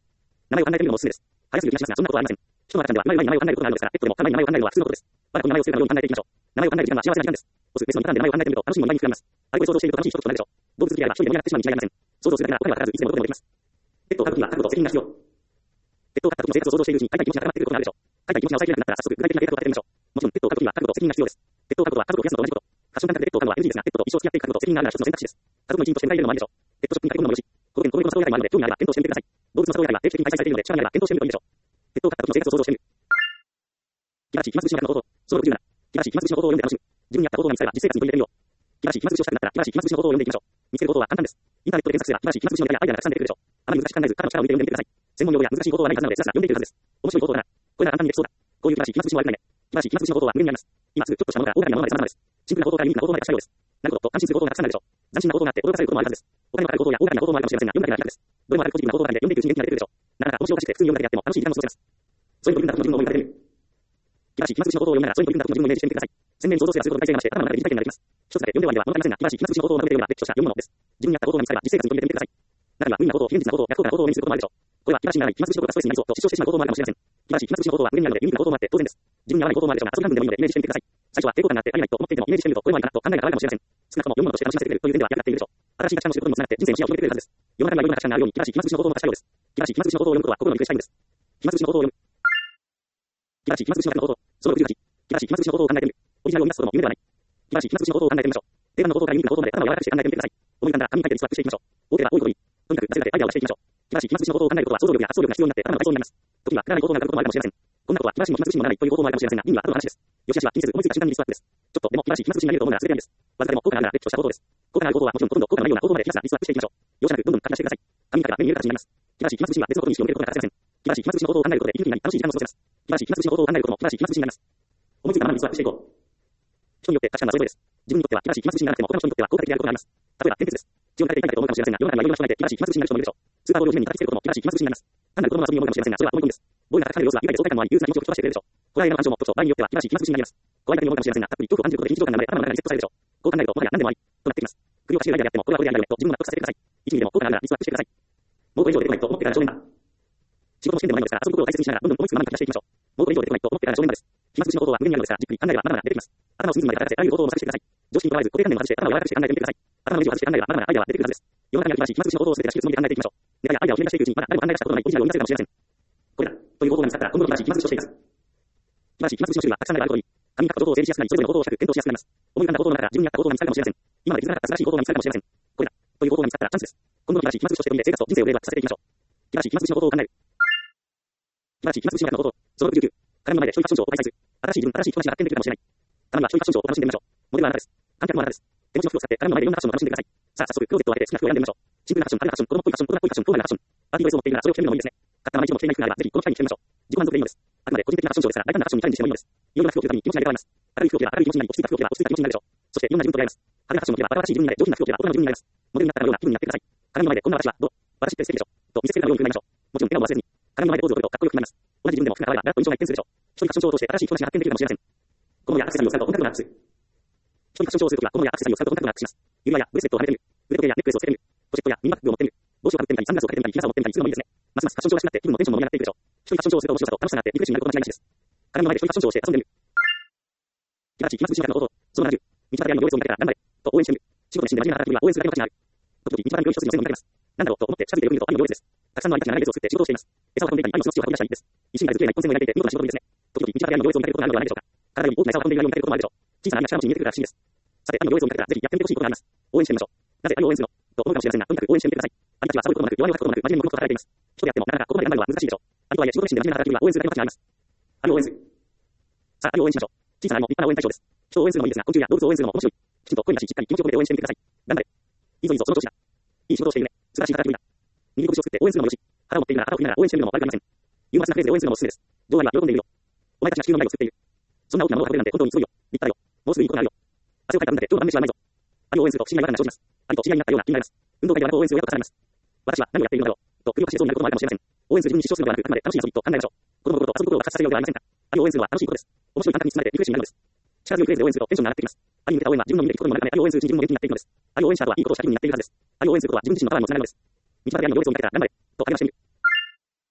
[SPEAKER 1] 名前を考えてみるのもおすすめです。早すぎる気がしますが、そんなことはありません。人の赤ちゃんでは今より前に名前を考えることがあるのですから、ペットでもたまに名前を考えるのは普通のことです。我が子の名前をするかのように考えていきましょう。名前を考える時間は幸せな時間です。オス、メスの時間で名前を考えてみると楽しみも前に膨らみます。あれこれ想像していると楽しいひととなるでしょう。動物好きであれば一人でもやってしまうに違いありません。想像するだけなら答えは必ずいつでもどこでもできます。ペットを飼うときは覚悟と責任が必要。ペットを飼った時の生活を想像しているうちに飼いたい気持ちが高まってくることがあるでしょう。飼いたい気持ちが抑えきれなくなったら早速具体的な計画を立ててみましょう。もちろんペットを飼うときは覚悟と責任が必要です。ペットを飼うことは家族を増やすのと同じこと。ファッション感覚でペットを飼うのは NG ですが、ペットと一生付き合っていく覚悟と責任があるのは一つの選択肢です。家族の一員として迎え入れるのもありでしょう。ペットショップに駆け込むのもよし、このの里親会もあるので興味があれば検討してみてください。動物の里親会は定期的に開催されているので、近場にあれば検討してみるといいでしょう。ペットを飼った時の生活を想像してみる。気晴らしい暇つぶしの方法。その67。気晴らしい暇つぶしの方法を読んで楽しむ。自分に合った方法が見つかれば実生活に取り入れてみよう。気晴らしい暇つぶしをしたくなったら、気晴らしい暇つぶしの方法を読んでいきましょう。見つける方法は簡単です。インターネットで検索すれば、気晴らしい暇つぶしのネタやアイデアがたくさん出てくるでしょう。あまり難しく考えず、彼の力を見て読んでみてください。専門用語や難しい方法はないはずなので、すらすら読んでいけるはずです。面白い方法だな。これなら簡単にできそうだ。こういう気晴らしい暇つぶしも悪くないね。気晴らしい暇つぶしの方法は無限にあります。今すぐちょっとしたものから大掛かりなものまで様々です。シンプルな方法からユニークな方法まで多種多様です。なるほどと感心する方法がたくさんあるでしょう。斬新な方法があって驚かされることもあるはずです。お金のかかる方法や大掛かりな方法もあるかもしれませんが、読むだけなら楽です。どれもあるポジティブな方法があるので、読んでいくうちに元気が出てくるでしょう。なかなか面白おかしくて普通に読むだけであっても楽しい時間も過ごせます。そういう取り組んだ時の自分を思い浮かべてみる。気晴らしい暇つぶしの方法を読むなら、そういう取り組んだ時の自分をイメージしてみてください。鮮明に想像すらすることが体制が増して、頭の中で疑似体験ができます。一つだけ読んで終わりでは物足りませんが、気晴らしい暇つぶしの方法をまとめて読めば、別とした読むものです。自分に合った方法が見つかれば、実生活に取り入れてみてください。中には無理な方法、非現実な方法、逆効果な方法を目にすることもあるでしょう。これは気晴らしにならない暇つぶしの方がストレスになりそうと主張してしまう方法もあるかもしれません。気晴らしい暇つぶしの方法は無限にあるので、ユニークな方法もあって当然です。自分に合わない方法もあるでしょうが、遊び半分でもいいのでイメージしてみてください。最初は抵抗感があってありえないと思っていても、イメージしてみるとこれもありかなと考えが変わるかもしれません。少なくとも読むものとして楽しませてくれるという点では役立っているでしょう。新しい価値観を知ることにもつながって人生の視野を広げてくれるはずです。世の中にはいろんな価値観があるように、気晴らしい暇つぶしの方法も確かようです。気晴らしい暇つぶしの方法を読むことは心のリフレッシュタイムです。暇つぶしの方法を読む。気晴らしい暇つぶしの方法。その68。気晴らしい暇つぶしの方法を考えてみる。オリジナルを生み出すことも夢ではない。気晴らしい暇つぶしの方法を考えてみましょう。定番の方法からユニークな方法まで頭を柔らかくして考えてみてください。思い浮かんだら紙に書いてリストアップしていきましょう。多ければ多いほどいい。とにかくなぜだってアイデアを出していきましょう。気晴らしい暇つぶしの方法を考えることは想像力や発想力が必要になって頭が倍増になります。時にはくだらない方法が浮かぶこともあるかもしれません。こんなことは気晴らしいも暇つぶしにもならないという方法もあるかもしれませんが、意味は後の話です。よしあしは気にせず思いついた瞬間にリストアップです。ちょっとでも気晴らしい暇つぶしになれると思うなら続けてみるです。わずかでも効果があるなら別とした方法です。効果がある方法はもちろんほとんど効果のないような方法までひたすらリストアップしていきましょう。容赦なくどんどん書き出してください。紙に書けば目に見える形になります。気晴らしい暇つぶしには別のことに意識を向けることが欠かせません。気晴らしい暇つぶしの方法を考えることで息抜きになり楽しい時間も過ごせます。気晴らしい暇つぶしの方法を考えることも気晴らしい暇つぶしになります。思いついたままにリストアップしていこう。人によって価値観はそれぞれです。自分にとっては気晴らしい暇つぶしにならなくても他の人にとっては効果的であることがあります。例えば、点鉄です。血を垂れていたいと思うかもしれませんが、世の中にはいろんな人がいて気晴らしい暇つぶしになる人もいるでしょう。スーパーボールを地面に叩きつけることも気晴らしい暇つぶしになります。単なる子供の遊びに思うかもしれませんが、それは思い込みです。ボールが叩かれる様子は愉快で爽快感もあり、憂鬱な気持ちを吹き飛ばしてくれるでしょう。これは映画の感情もと場合によっては気晴らしい暇つぶしになります。怖いだけに思うかもしれませんが、たっぷり恐怖を感じることで緊張感が生まれ、頭の中にセットされるでしょう。こう考えると、もはや何でもあり、となってきます。首をかしげるアイデアであっても、これはこれでアイデアでと自分を納得させてください。1ミリでも効果があるならリストアップしてください。もうこれ以上出てこないと思ってから正念だ。仕事も試験でもないのですから、遊ぶ心を大切にしながら、どんどん思いつくままに書き出していきましょう。もうこれ以上出てこないと思ってから正念だです。暇つぶしの方法は無限にあるのですから、じっくり考えればまだまだ出てきます。頭を隅々まで働かせ、あらゆる方法を模索してください。常識にとらわれず、固定観念を外して、頭を柔らかくして考えてみてください。頭のネジを外して考えればまだまだアイデアは出てくるはずです。世の中には気晴らしい暇つぶしの方法を全て出し切るつもりで考えていきましょう。ネタやアイデアを決め出していくうちに、まだ誰も考え出したことのないオリジナルを生み出せるかもしれません。これだという方法が見つかったら、今後の気晴らしい暇つぶしをしていきます。気晴らしい暇つぶしの種類はたくさんあるとおり、紙に書くことを整理しやすくなり、それぞれの方法を比較検討しやすくなります。思い浮かんだ方法の中から自分に合った方法が見つかるかもしれません。今まで気づかなかった素晴らしい方法が見つかるかもしれません。これだという方法が見つかったらチャンスです。今後の気晴らしい暇つぶしとして読んで生活と人生をレベルアップさせていきましょう。気晴らしい暇つぶしの方法を考える。気晴らしい暇つぶしの方法。その69。鏡の前で消費ファッションショーを開催する。新しい自分、新しい人たちが発見できるかもしれない。たまには消費ファッションショーを楽しんでみましょう。モデルはあなたです。観客もあなたです。手持ちの服を使って鏡の前でいろんなファッションを楽しんでください。さあ、早速クローゼットを開けて好きな服を選んでみましょう。シンプルなファッション、派手なファッション、子供っぽいファッション、大人っぽいファッション、高雅なファッション、パーティードレスを持っているならそれを着てみるのもいいですね。買ったまま一度も着ていない服があれば、ぜひこの機会に着てみましょう。自己満足でいいのです。あくまで個人的なファッションショーですから、大胆なファッションにチャレンジしてもいいのです。いろんな服を着るたびに気持ちが入れ替わります。明るい服を着れば明るい気持ちになり、落ち着いた服を着れば落ち着いた気持ちになるでしょう。そしていろんな自分と出会います。派手なファッションを着れば新しい自分になれ、上品な服を着れば大人の自分になります。モデルになったかのような気分になってください。鏡の前でこんな私はどう私って素敵でしょと見せつけるかのように振る舞いましょう。もちろん笑顔を忘れずに、鏡の前でポーズを取るとかっこよくなります。同じ自分でも服が変わればガラッと印象が一変するでしょう。一人ファッションショーを通して新しい人たちが発見できるかもしれません。このやアクセサリーを使うと本格度がアップする。一人ファッションショーをするときはこのやアクセサリーを使うと本格度がアップします。指輪やブレスレットをはめてみる。腕時計やネックレスをつけてみる。ポシェットやミニバッグを持ってみる。帽子をかぶってみたり、サングラスをかけてみたり、日傘を持ってみたりするのもいいですね。ますますファッションショーらしくなって気分もテンションも盛り上がっていくでしょう。一人ファッションショーをすると面白さと楽しさがあってリフレッシュになること間違いなしです。鏡の前で一人ファッションショーをして遊んでみる。気晴らしい暇つぶしの方法。その70。道端である行列を見かけたら頑張れと応援してみる。仕事に死んで真面目な働きは応援するだけの価値がある。時々道端に行列一つに乗せるのを見かけます。なんだろうと思って近づいてよく見ると愛の行列です。たくさんの愛たちが長い列を作って仕事をしています。餌を運んでいたり愛の命を運び出したりいいです。一緒になる綺麗な一本線を描いていて見事な仕事ぶりですね。時々道端で愛の行列を見かけることがあるのではないでしょうか。体より大きな餌を運んでいるように見かけることもあるでしょう。小さな愛が力持ちに見えてくるらしいです。さて、愛の行列を見かけたらぜひやってみてほしいことがあります。応援してみましょう。なぜ愛を応援するのと思うかもしれませんが、とにかく応援してみてください。愛たちは騒ぐこともなく、弱みを吐くこともなく、真面目に黙々と働いています。一人でやってもなかなかここまで頑張るのは難しいでしょう。愛とはいえ仕事熱心で真面目な働きには応援するだけの価値があります。愛を応援する。さあ、愛を応援しましょう。小さな愛も立派な応援対象です。人を応援するのもいいですが、昆虫や動物を応援するのも面白い。きちんと声に出し、しっかり気持ちを込めて応援してみてください。頑張れ。いいぞいいぞ、その調子だ。いい仕事をしているね。素晴らしい働きぶりだ。握り拳を作って応援するのもよし。腹を持っているなら腹を振りながら応援してみるのも悪くありません。ユーモラスなフレーズで応援するのもおすすめです。上腕は喜んでいるよ。お前たちが地球の未来を作っている。そんな大きなものを食べるなんて本当にすごいよ。立派だよ。もうすぐいいことがあるよ。汗をかいた分だけ今日の晩飯はうまいぞ。愛を応援すると不思議な違和感が生じます。愛と知り合いになったような気になります。運動会では応援する親と重ねます。私は何をやっているのだろうと首をかしげそうになることもあるかもしれません。応援する自分に主張するのではなく、あくまで楽しい遊びと考えましょう。子供の頃と遊ぶ頃を活させるようではありませんか。愛を応援するのは楽しいことです。面白い簡単に包まれてリフレッシュになるのです。力強いフレーズで応援するとテンションが上がってきます。愛に向けた応援は自分の身で聞くことにもなるため、愛を応援するうちに自分も元気になっていくのです。愛を応援した後はいいことをした気分になっているはずです。愛を応援することは自分自身のパワーにもつながるのです。道端で愛の行列を見かけたら頑張れと励ましてみる。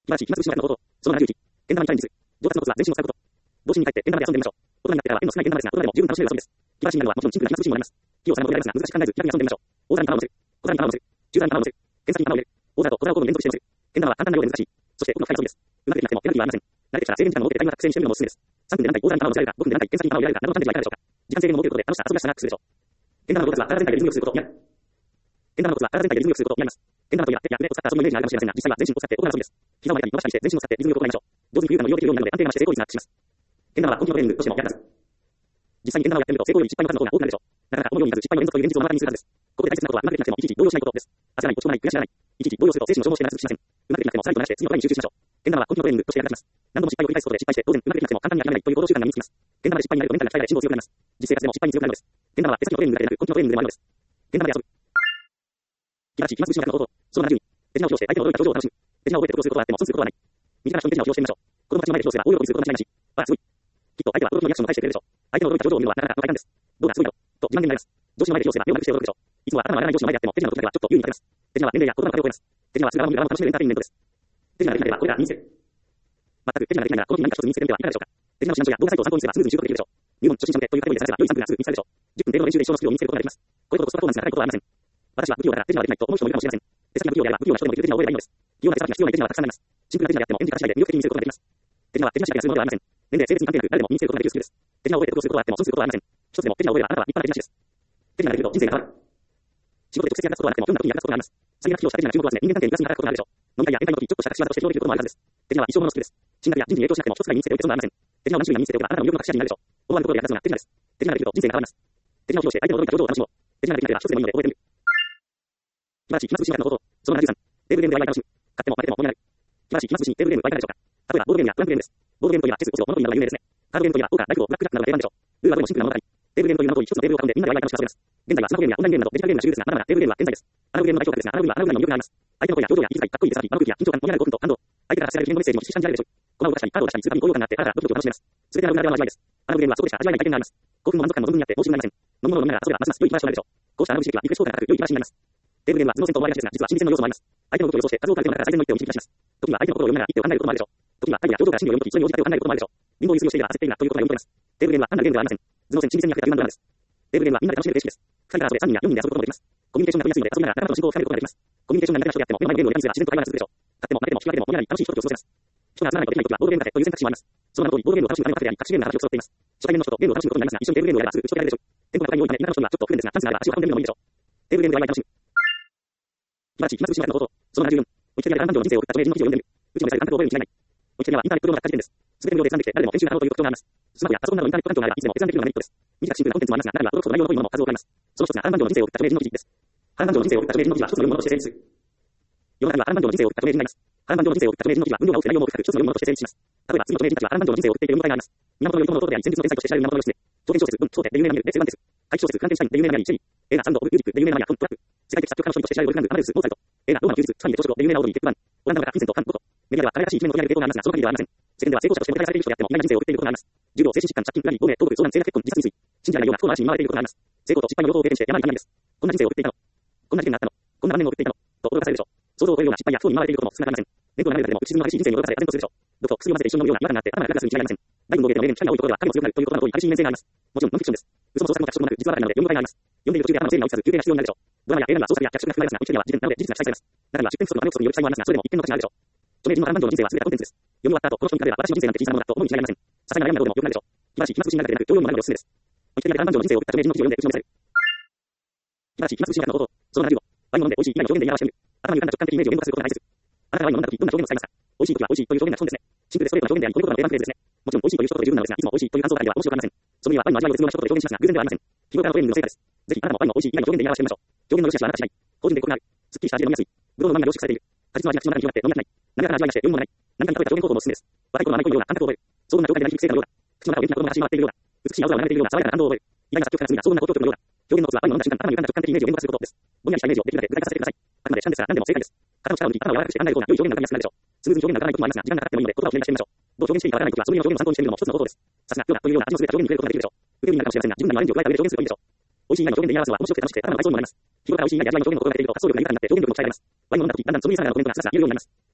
[SPEAKER 1] 今し、今すぐしのこと。その71。けん玉にチャレンジする。上達のコツは全身を使うこと。帽子に帰ってけん玉で遊んでみましょう。大人になってからは縁の少ないけん玉ですが、大人でも十分楽しめる遊びです。気晴らしになるのはもちろんシンプルな暇つぶしにもなります。器用さも得られますが、難しく考えず気楽に遊んでみましょう。大皿に玉を乗せる。小皿に玉を乗せる。中皿に玉を乗せる。剣先に玉を入れる。大皿と小皿を交互に連続して乗せる。けん玉は簡単なようで難しい。そして奥の深い遊びです。うまくできなくてもペナルティはありません。慣れてきたら制限時間の設けてタイムアタック制にしてみるのもおすすめです。3分で何回大皿に玉を乗せられるか、5分で何回剣先に玉を入れられるかなどの感じはいかがでしょうか。時間制限も設けることで楽しさ遊びやすさがアップするでしょう。けん玉の上達は体全体でリズムよくすることになる。けん玉のコツは体全体でリズムよくすることになります。けん玉といえば手や腕を使った遊びのイメージがあるかもしれませんが、実際は全身を使って行う遊びです。膝を曲げたり伸ばしたりして全身を使ってリズムよく行いましょう。上手に浮遊感の利用できるようになるので安定なして成功率がアップします。けん玉は根気のトレーニングとしても役立つ。実際にけん玉をやってみると成功より失敗の数の方が多くなるでしょう。なかなか思うようになず失敗の連続という現実を目の当たりにするはずです。ここで大切なことはうまくできなくてもいちいち動揺しないことです。焦らない、落ち込まない、悔しがらない。いちいち動揺すると精神の消耗して長続きしません。うまくできなくてもさりとなして次の課題に集中しましょう。けん玉は根気のトレーニングとして役立ちます。何度も失敗を繰り返すことで失敗して当然うまくできなくても簡単に諦めないという行動習慣が身につきます。けん玉で失敗になるとメンタルが鍛えられ心臓強くなります。実生活でも失敗に強くなるのです。けん玉は手先のトレーニングだけでなく根気のトレーニングでもあるのです。けん玉で遊ぶ。気晴らし、暇つぶしの中のこと。その70に。手品を披露して相手の驚いた表情を楽しむ。手品を覚えて得をすることがあっても損することはない。身近な人に手品を披露してみましょう。子供たちの前で披露すれば大喜びすること間違いなし。ああ、すごい。きっと相手は驚きのリアクションを返してくれるでしょう。相手の驚いた表情を見るのはなかなかの快感です。どうだ、すごいよ。と自慢げになります。上司の前で披露すれば目を丸くして驚くでしょう。いつもは頭の上がらない上司の前であっても手品の時だけはちょっと優位に立てます。手品は年齢や言葉の壁を越えます。手品はする側も見る側も楽しめるエンターテインメントです。手品ができなければこれら身につける。全く手品ができないならこの日何か一つ身につけてみてはいかがでしょうか。手品の指南書や動画サイトを参考にすればスムーズに習得できるでしょう。入門初心者向けというカテゴリーで探せば良い3分がすぐ見つかるでしょう。10分程度の練習で一生のスキルを身につけることができます。これほどコスパフォーマンスが高いことはありません。私は不器用だから手品はできないと思う人もいるかもしれません。手先が不器用であれば不器用な人でもいる手品を覚えればいいのです。器用な手先が必要な手品はたくさんあります。シンプルな手品であっても演じ方次第で魅力的に見せることができます。手品は手品しかがするものではありません。年齢、性別に関係なく誰でも身につけることができるスキルです。手品を覚えて得をすることはあっても損することはありません。一つでも手品を覚えればあなたは立派な手品師です。手品ができると人生が変わる。仕事で直接役立つことはなくても運が時に役立つことがあります。さりげなく披露した手品が注目を集め人間関係にプラスに働くことがあるでしょう。飲み会や宴会の時ちょっとした隠し技として披露できることもあるはずです。手品は一生もののスキルです。進学や人事に影響しなくても一つくらい身につけておいて損はありません。手品を何種類も身につけておけばあなたの魅力の隠し味になるでしょう。思わぬところで役立つのが手品です。手品ができると人生が変わります。手品を披露して相手の驚いた表情を楽しもう。手品ができなければ一つでもいいので覚えてみる。気晴らし、暇つぶしの中のこと。その73。テーブルゲームでワイワイ楽しむ。勝っても負けても本になる。気晴らし、暇つぶしにテーブルゲームはいかがでしょうか。例えばボードゲームやトランプゲームです。ボードゲームといえばチェス、オセロ、モノポリなどが有名ですね。カードゲームといえばポーカー、ライフル、ブラックジャックなどが定番でしょう。ルールはどれもシンプルなものばかり。テーブルゲームという名の通り一つのテーブルを囲んでみんなでワイワイ楽しく遊べます。現在はスマホゲームやオンラインゲームなどデジタルゲームが主流ですが、まだまだテーブルゲームは健在です。アナログゲームの代表格ですが、アナログにはアナログな魅力があります。相手の声や表情や息遣い、かっこいい手先、間の空気や緊張感、盛り上がる興奮と感動。相手から発せられる記念のメッセージも一時間じられるでしょう。駒を動かしたり、カードを出したり、通過に高揚感があって、あなたがドキドキ楽しめます。すべてアナログならではの味わいです。アナログゲームはそこでしか味わえない体験があります。興奮も満足感も存分にあって申し分になりません。飲み物を飲みながら遊べばますます良い気晴らしとなるでしょう。こうしたアナログ刺激はリフレッシュ効果が高く良い気晴らしになります。テーブルゲームは頭脳戦と思われがちですが、実は心理戦の要素もあります。相手の動きを予想して数を数えての中から最善の一手を導き出します。時には相手の心を読みながら一手を考えることもあるでしょう。時には態度や表情から心理を読むとき、それに応じた手を考えることもあるでしょう。貧乏ゆすりをしていれば焦っているなということが読み取れます。テーブルゲームは単なるゲームではありません。頭脳戦、心理戦に役立つヒューマンドラマです。テーブルゲームはみんなで楽しめるレシピです。2人から遊べ3人や4人で遊ぶこともできます。コミュニケーションが取りやすいので遊びながら仲間との進行を深めることができます。コミュニケーションが苦手な人であっても目の前のゲームをやりすれば自然と会話が続くでしょう。勝っても負けても引き分けても盛り上がり楽しいひとときを過ごせます。人が集まらないとできないときはボードゲームカフェという選択肢もあります。その名の通りボードゲームを楽しむためのカフェであり、隠しゲームが話を競っています。初対面の人とゲームを楽しむことになりますが、一緒にテーブルゲームをやればすぐ打ち解けられるでしょう。テンポが高いようにため田舎の人にはちょっと不便ですが、チャンスがあれば足を運んでみるのもいいでしょう。テーブルゲームでワイワイ楽しむ。気晴らし、暇つぶしの中のこと。その74。お一人が感情の人生を送った著名人の記事を読んでみる。宇宙の際感覚を覚えるに違いない。お一人はインターネット上の学科事典です。すべて無料で閲覧できて誰でも編集が可能という特徴があります。スマホやパソコンなどインターネット環境があればいつでも閲覧できるのがメリットです。短くシンプルなコンテンツもありますが、誰が届くと内容の濃いものも数多くあります。その一つが波乱万丈の人生を送った著名人の記事です。波乱万丈の人生を送った著名人の記事は一つの読むものとして成立する。世の中には波乱万丈の人生を送った著名人がいます。波乱万丈の人生を送った著名人の記事は分量が多くて内容も深く一つの読むものとして成立します。例えば次の著名人たちは波乱万丈の人生を送っていて読み応えがあります。源頼朝の弟であり戦術の天才として知られる源義経。長編小説、文、小説で有名なミルでセルバンテス。怪奇小説、フランケンシュタインで有名なミリチェリー。映画サンド・オブ・ユーディックで有名なマニア・トン・トラック。世界的作曲家の一人として知られるボルフガング・アマデウス・モーツァルト。映画ローマの休日、スパインで朝食で有名なオードリー・ヘップバーン。オランダの画家フィンセント・ファン・コト。メディアでは彼らしい一面の取り上げる傾向がありますが、その限りではありません。世間では成功者としてもてはやされている人であっても意外な人生を送っていることがあります。重病、精神疾患、借金、ラリー、亡命、頭部、遭難、性な結婚、自殺未遂。信じられないような不幸な嵐に見舞われていることがあります。成功と失敗の両方を経験して山に神です。こんな人生を送っていたの。こんな事件があったの。こんな何年を送っていたの。と驚かされるでしょう。想像を超えるような失敗や不幸に見舞われていることも少なくありません。年度が流れるだけでも口ずみの激しい人生に驚かされ、唖然とするでしょう。毒と薬を混ぜて一緒に飲むような違和感があって頭がグラグラするに違いありません。大運動芸での名言、機会が多いところでは影も強くなるということなどに激しい面性があります。もちろんノンフィクションです。嘘も創作も脚色もなく実話ばかりなので読み応えがあります。読んでいる途中で頭の整理が追いつかず休憩が必要になるでしょう。ドラマや映画には創作や脚色が含まれますが、一部には事件なので事実が記載されます。中には出典不足の羽を作るより記載もありますが、それでも一点の価値があるでしょう。著名人の波乱万丈の人生は全てコンテンツです。読み終わった後、この人に比べれば私の人生なんて小さなものだと思うに違いありません。些細な悩みなどでも良くなるでしょう。気晴らし、暇つぶしになるだけでなく、教養も学ぶのでおすすめです。お一人が波乱万丈の人生を送った著名人の記事を読んで口を見せる。気晴らし、暇つぶしの中のこと。その75。ワインを飲んで美味しい以外の表現で言い表してみる。頭に浮かんだ直感的イメージを言語化することが大切です。あなたがワインを飲んだ時どんな表現を使いますか。美味しい時は美味しいという表現が基本ですね。シンプルでストレートな表現であり、こういうことが定番フレーズですね。もちろん美味しいという一言で十分なのですが、いつも美味しいという感想だけでは面白くありません。その意味はワインの味わいを絶妙な一言で表現しますが、偶然ではありません。日頃からのトレーニングの成果です。ぜひあなたもワインの美味しい以外の表現で言い表してみましょう。表現の良し悪しはあなた次第。個人でコクがある。すっきりした味で飲みやすい。ブドウの旨味が凝縮されている。果実の味が口の中に広がって飲み飽きない。滑らかな味わいがして余韻もない。何かに食べた表現方法もおすすめです。若い頃の甘い恋のような感覚を覚える。荘厳な状態で何か癖があるようだ。口の中を元気な子供が走り回っているようだ。美しい青空が流れているような爽やかな感動を覚える。意外な作曲家が紡いだ荘厳な交響曲のようだ。表現のコツはワインを飲んだ瞬間、頭に浮かんだ直感的イメージを言語化することです。ぼんやりしたイメージをできるだけ具体化させてください。あくまでシャンですから何でも正解です。肩の力を抜き、頭を柔らかくして考える方が良い表現がわかりやすくなるでしょう。スムーズに表現がわからない時もありますが、時間がかかってもいいので言葉を決めしてみましょう。どう表現していいかわからない時はその意味の表現を参考にしてみるのも一つの方法です。さすが、今日がというような味の優れた表現に触れることができるでしょう。不便になるかもしれませんが、自分なりのアレンジを加えた上で表現するといいでしょう。美味しい以外の表現で言い合わせは面白くて楽しくて頭の体操にもなります。日頃から美味しい以外で味わいの表現の心がけていると発想力が豊かになって表現力も鍛えられます。ワインを飲んだ時、だんだんそのさらなるコメントがさらさら言えるようになります。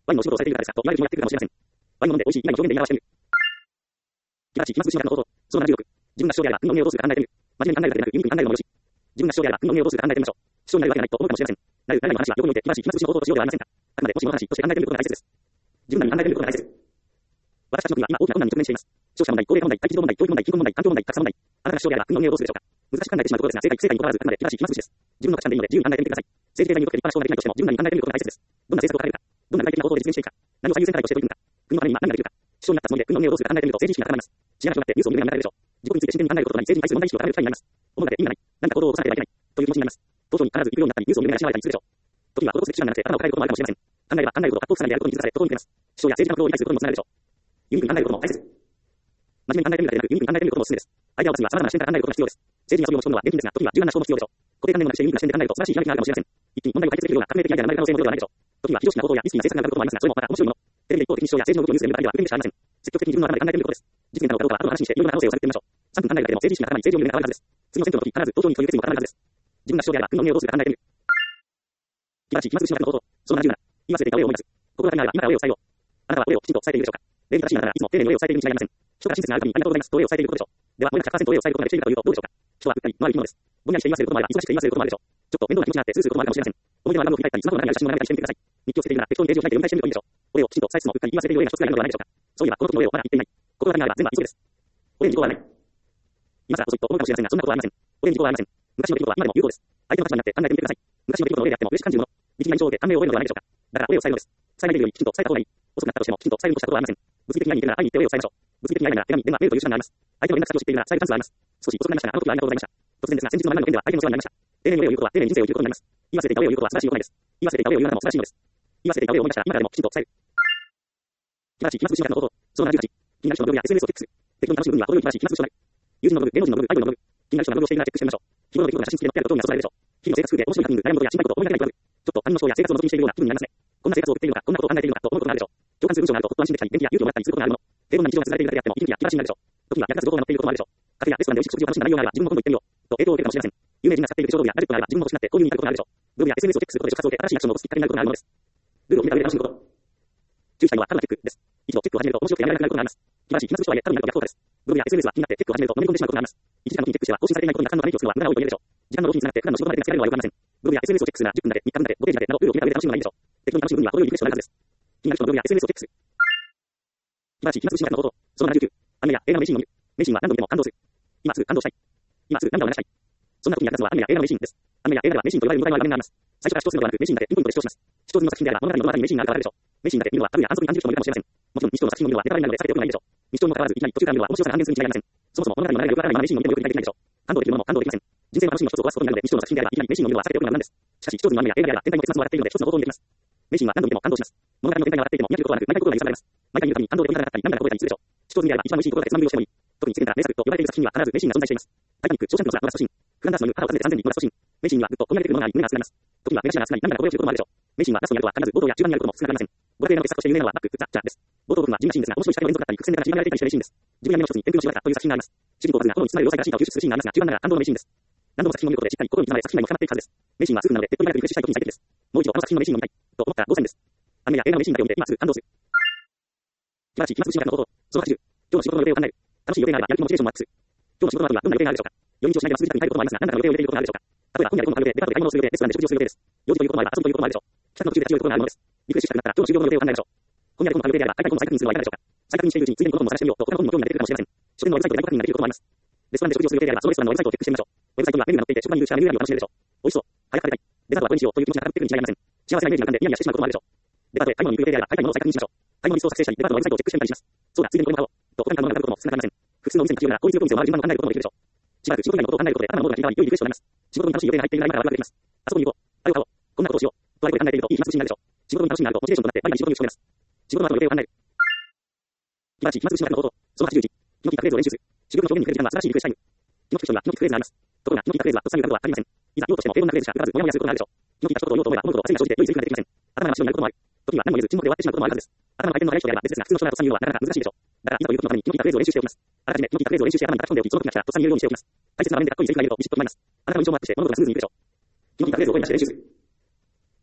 [SPEAKER 1] ワインの仕事をされている方ですが、と言われてもらってくるかもしれません。ワインを飲んで美味しい以外の表現で言い表してみる。気がち、今すぐしながらの方法。その76。自分が主張であれば、運の運営をどうするか考えてみる。真面目に考えるだけでなく、ユニークに考えるのもよし。自分が主張であれば、運の運営をどうするか考えてみましょう。主張になるわけがないと思うかもしれません。なる、誰の話はどこにおいて、気がち、今すぐしの方法としようではありませんか。あくまで、もしもの話として考えてみることが大切です。自分なりに考えてみることが大切。私たちの国は今大きな困難に直面しています。消費者問題、高齢化問題、待機児童問題、教育問題、貧困問題、環境問題、格差問題。あなたが主張であれば、運の運営をどうするでしょうか。難しく考えてしまうところですが、正解にこだわらず、あくまで気がち、今すぐしです。自分の価値観でいいので、自由に考えてみてください。政治経済によって立派な将来ができないとしても、自分なりに考えてみることが大切です。どんな政策を立てるか、どんな具体的な方法で実現していくか、何を最優先課題として取り組むか、国のために今何ができるか、主張になったつもりで、運の運営をどうするか考えてみると政治意識が高まります。知らない人があってニュースを見るようになるでしょう。自国について真剣に考えることとなり、政治に対する問題意識を高める機会になります。思うだけで意味がない。何か行動を起こさなければいけない。という気持ちになります。投票に必ず行くようになったり、ニュースを見る目が失われたりするでしょう。時には行動する手段がなくて頭を変えることもあるかもしれません。考えれば考えることを圧倒さないであることに気づかされ、心に出ます。主張や政治の行動を理解することにもつながるでしょう。ユニークに考えることも大切。真面目に考えてみるだけでなく、ユニークに考えてみることもおすすめです。アイデアを出すには様々な視点から考えることが必要です。政治に遊びを持ち込むのは現金ですが、時には柔軟な思考も必要でしょう。固定観念をなくしてユニークな視点で考えると素晴らしいひらめきがあるかもしれません。一気に問題を解決できるような革命的アイデアが生まれる可能性も量ではないでしょう。時には非常識な行動やリスキーな政策が上がることもありますが、それもまた面白いもの。テレビで一方的に主張や政治の動きをニュースで見るだけでは不便でしかありません。積極的に自分の頭で考えてみることです。実現可能かどうかは後の話にしていろいろな可能性を探ってみましょう。3分考えるだけでも政治意識が高まり、政治を見る目が変わるはずです。次の選挙の時、必ず投票に協力するも固まるはずです。自分が主張であれば、運の運営をどうするか考えてみる。気がち、今すぐしまったの方法。その77。今すぐでいた俺を思い出す。心がけながら今から俺を伝えよう。あなたは俺をきちんと伝えているでしょうか。礼儀正しいながらいつも丁寧に俺を伝えているに違いありません。人が親切なあるためにありがとうございますと俺を伝えていることでしょう。では、俺が 100% 俺を伝えることまでしているかというとどうでしょうか。人はうっかり、周り生き物です。ぼんやりして言わせることもあれば、忙しくて言わせることもあるでしょう。ちょっと面倒な気持ちになってスースーこともあるかもしれません。思い出のアルバムを振り返ったり、スマホの中にある写真を眺めたりしてみてください。日記をつけているなら適当にページを開いて読み返してみるといいでしょう。俺をきちんと伝えつつもうっかり言わせているような一つがあるのではないでしょうか。そういえばこの時の俺をまだ言っていない。心がけながら全部は急です。俺に事故はない。今更遅いと思うかもしれませんが、そんなことはありません。俺に事故はありません。昔の出来事は今でも有効です。相手の立場になって考えてみてください。昔の出来事の例であっても嬉しく感じるもの。力まり上で感銘を覚えるのではないでしょうか。だから俺を伝えるのです。伝えられるようにきちんと伝えた方がいい。遅くなったとしてもきちんと伝えるとしたことはありません。物理的に会いに行ってるなら会いに行って俺を伝えましょう。物理的に会いながら手紙、電話、メールという手段があります。相手の連絡先を知っているなら伝えるチャンスがあります。少し遅くなりましたが、あの時はありがとうございました。突然ですが、先日の何の件では相手のお世話になりました。丁寧に俺を言うことは丁寧に人生を生きることになります。言わせていた俺を言うことは素晴らしい行いです。言わせていた俺を言うあなたも素晴らしいのです。言わせていた俺を思い出したら今からでもきちんと伝える。気がち、今すぐしまったの方法。その78。気になる人のブログや SNS をチェックする。適当に楽しむ分には程よい気がち、今すぐしまる。友人のブログ、芸能人のブログ、アイドルのブログ。気になる人のブログをしているならチェックしてみましょう。日頃の出来事が写真付きで載ってあることにはそそられるでしょう。日々の生活風景、面白いハプニング、悩むことや心配事、思いがけないことがある。ちょっと他人の思考や生活を覗き見しているような気分になりますね。こんな生活を送っているのか、こんなことを考えているのかと思うことがあるでしょう。共感する文章があるとほっと安心できたり、元気や勇気をもらったりすることがあるもの。平凡な日常が続かれているだけであっても、息抜きや気晴らしになるでしょう。時には役立つ情報が載っていることもあるでしょう。カフェやレストランで美味しく食事を楽しんだ内容があれば、自分も今度行ってみよう。と影響を受けるかもしれません。有名人が使っている小道具やガジェットがあれば、自分も欲しくなって購入に至ることがあるでしょう。ブログや SNS をチェックすることで触発を受け、新しいアクションを起こすきっかけになることがあるものです。ルールを決めた上で楽しむこと。注意したいのはただのチェックです。一度チェックを始めると面白くてやめられなくなることがあります。気晴らしい、気まずい人は多分やると逆効果です。ブログや SNS は気になってチェックを始めるとのめり込んでしまうことがあります。1時間の時にチェックしては更新されていないことに何のために気をつけるのは無駄な多いと言えるでしょう。時間の浪費につながって普段の仕事まで手がつけられるのはよくありません。ブログや SNS をチェックするなら10分だけ、3日分だけ、5ページだけなどルールを決めた上で楽しむのがいいでしょう。適当に楽しむ分には程よいリフレッシュがあるはずです。気になる人のブログや SNS をチェックする。気晴らしい、気まずいしまったのこと。その79。アニメや映画の名シーンを見る。名シーンは何度見ても感動する。今すぐ感動したい。今すぐ涙を流したい。そんな時に役立つのはアニメや映画の名シーンです。アニメや映画では名シーンと言われる見応えのある場面があります。最初から主張するのではなく名シーンだけピンポイントで主張します。主張済みの作品であれば物語のどの辺りに名シーンがあるかわかるでしょう。名シーンだけ見るのはタブや反則に感じる人もいるかもしれません。もちろん未視聴の作品を見るのはネタバレになるので避けておくのがいいでしょう。未視聴にもかかわらずいきなり途中から見るのは面白さが半減するに違いありません。そもそも物語の流れがよくわからないまま名シーンを見てもよく理解できないでしょう。感動できるものも感動できません。人生の楽しみの一つを壊すことになるので未視聴の作品であればいきなり名シーンを見るのは避けておくのが無難です。しかし視聴済みのアニメや映画であれば全体の結末を笑っているので一つの方法にできます。名シーンは何度見ても感動します。物語の展開が笑っていても見飽きることはなく毎回心が揺さぶられます。毎回見るたびに感動で鳥肌が立ったり涙がこぼれたりするでしょう。視聴済みであれば一番美味しいところでつまみ食いをしてもいい。特に世間から名作と呼ばれている作品には必ず名シーンが存在しています。タイタニック、ショーシャンクの空のラストシーン。フランダースの犬、母を訪ねて3000人のラストシーン。名シーンにはぐっと込み上げてくるものがあり胸が熱くなります。時には目頭が熱くなり涙がこぼれてくることもあるでしょう。名シーンはラストにあるとは必ず冒頭や中盤にあることも少なくありません。娯楽映画の傑作として有名なのはバック、ザ・ジャーです。冒頭部分は地味なシーンですが面白い光の連続だったり伏線だったりがれていたりして名シーンです。自分や夢の一つに天空の城がという作品があります。主人公バズが炎に包まれる要塞から進化を救出するシーンがありますが中盤なら感動の名シーンです。何度も作品を見ることでしっかり心に刻まれ作品内も深まっていくはずです。名シーンはすぐなので手っ取り早くリフレッシュしたい時に最適です。もう一度あの作品の名シーンを見たいと思ったら5選です。アニメや映画の名シーンだけを見て今すぐ感動する。気晴らしい、今すぐしまったの方法。その80。今日の仕事の予定を考える。楽しい予定があればやる気モチベーションもアップする。今日の仕事の後にはどんな予定があるでしょうか。寄り道をしないでまっすぐに帰ることもありますが、何らかの予定を入れていることがあるでしょうか。例えば本屋で本を買う予定、デパートで買い物をする予定、レストランで食事をする予定です。用事ということもあれば遊びということもあるでしょう。帰宅の途中で強いことがあるのです。リフレッシュしたくなったら今日の終了の予定を考えましょう。本屋で本を買う予定であれば大体本を再確認するのはいかがでしょうか。再確認しているうちについでにこの本も探してみようと他の本にも興味が出てくるかもしれません。書店のウェブサイトで大確認ができることもあります。レストランで食事をする予定であればそのレストランのウェブサイトをチェックしてみましょう。ウェブサイトにはメニューが載っていて食パンにいるしメニューを楽しめるでしょう。美味しそう。早く食べたい。デザートはこれにしようという気持ちが高まってくるに違いありません。幸せなイメージが浮かんでニヤニヤしてしまうこともあるでしょう。デパートへ買い物に行く予定であれば大体のものを再確認しましょう。買い物リストを作成したりデパートのウェブサイトをチェックしてみたりします。そうだ、ついでにこれも買おう。と他に買うものが浮かぶことも少なくありません。普通のお店に立ち寄るなら効率よくお店を回る順番を考えることもできるでしょう。しばらく仕事以外のことを考えることで頭のモードが切り替わり良いリフレッシュとなります。仕事に楽しい予定が入っている合間からワクワクできます。あそこに行こう。あれを買おう。こんなことをしよう。とあれこれ考えているといい暇つぶしになるでしょう。仕事に楽しみがあるとモチベーションとなってバリバリ仕事に打ち込めます。仕事の後の予定を考える。気晴らしい、暇つぶしの方法。その81。気の利いたフレーズを練習する。主力の表現に触れる時間は素晴らしいリフレッシュタイム。気の利く人には気の利くフレーズがあります。ところが気の利いたフレーズはとっさに浮かぶとは限りません。いざ言おうとしても平凡なフレーズしか浮かずモヤモヤすることがあるでしょう。気の利いた一言を言おうと思えば物事は焦りが生じて良いセリフが出てきません。頭が真っ白になることもある。時には何も言えず沈黙で終わってしまうこともあるはずです。頭の回転の速い人であれば別ですが普通の人ならとっさに言うのはなかなか難しいでしょう。だからいざということのために気の利いたフレーズを練習しておきます。あらかじめ気の利いたフレーズを練習して頭に書き込んでおきその時が来たらとっさに言えるようにしておきます。大切な場面でかっこいいセリフが言えるとビシッと決まります。あなたの印象もアップして物事がスムーズにいくでしょう。気の利いたフレーズを声に出して練習する。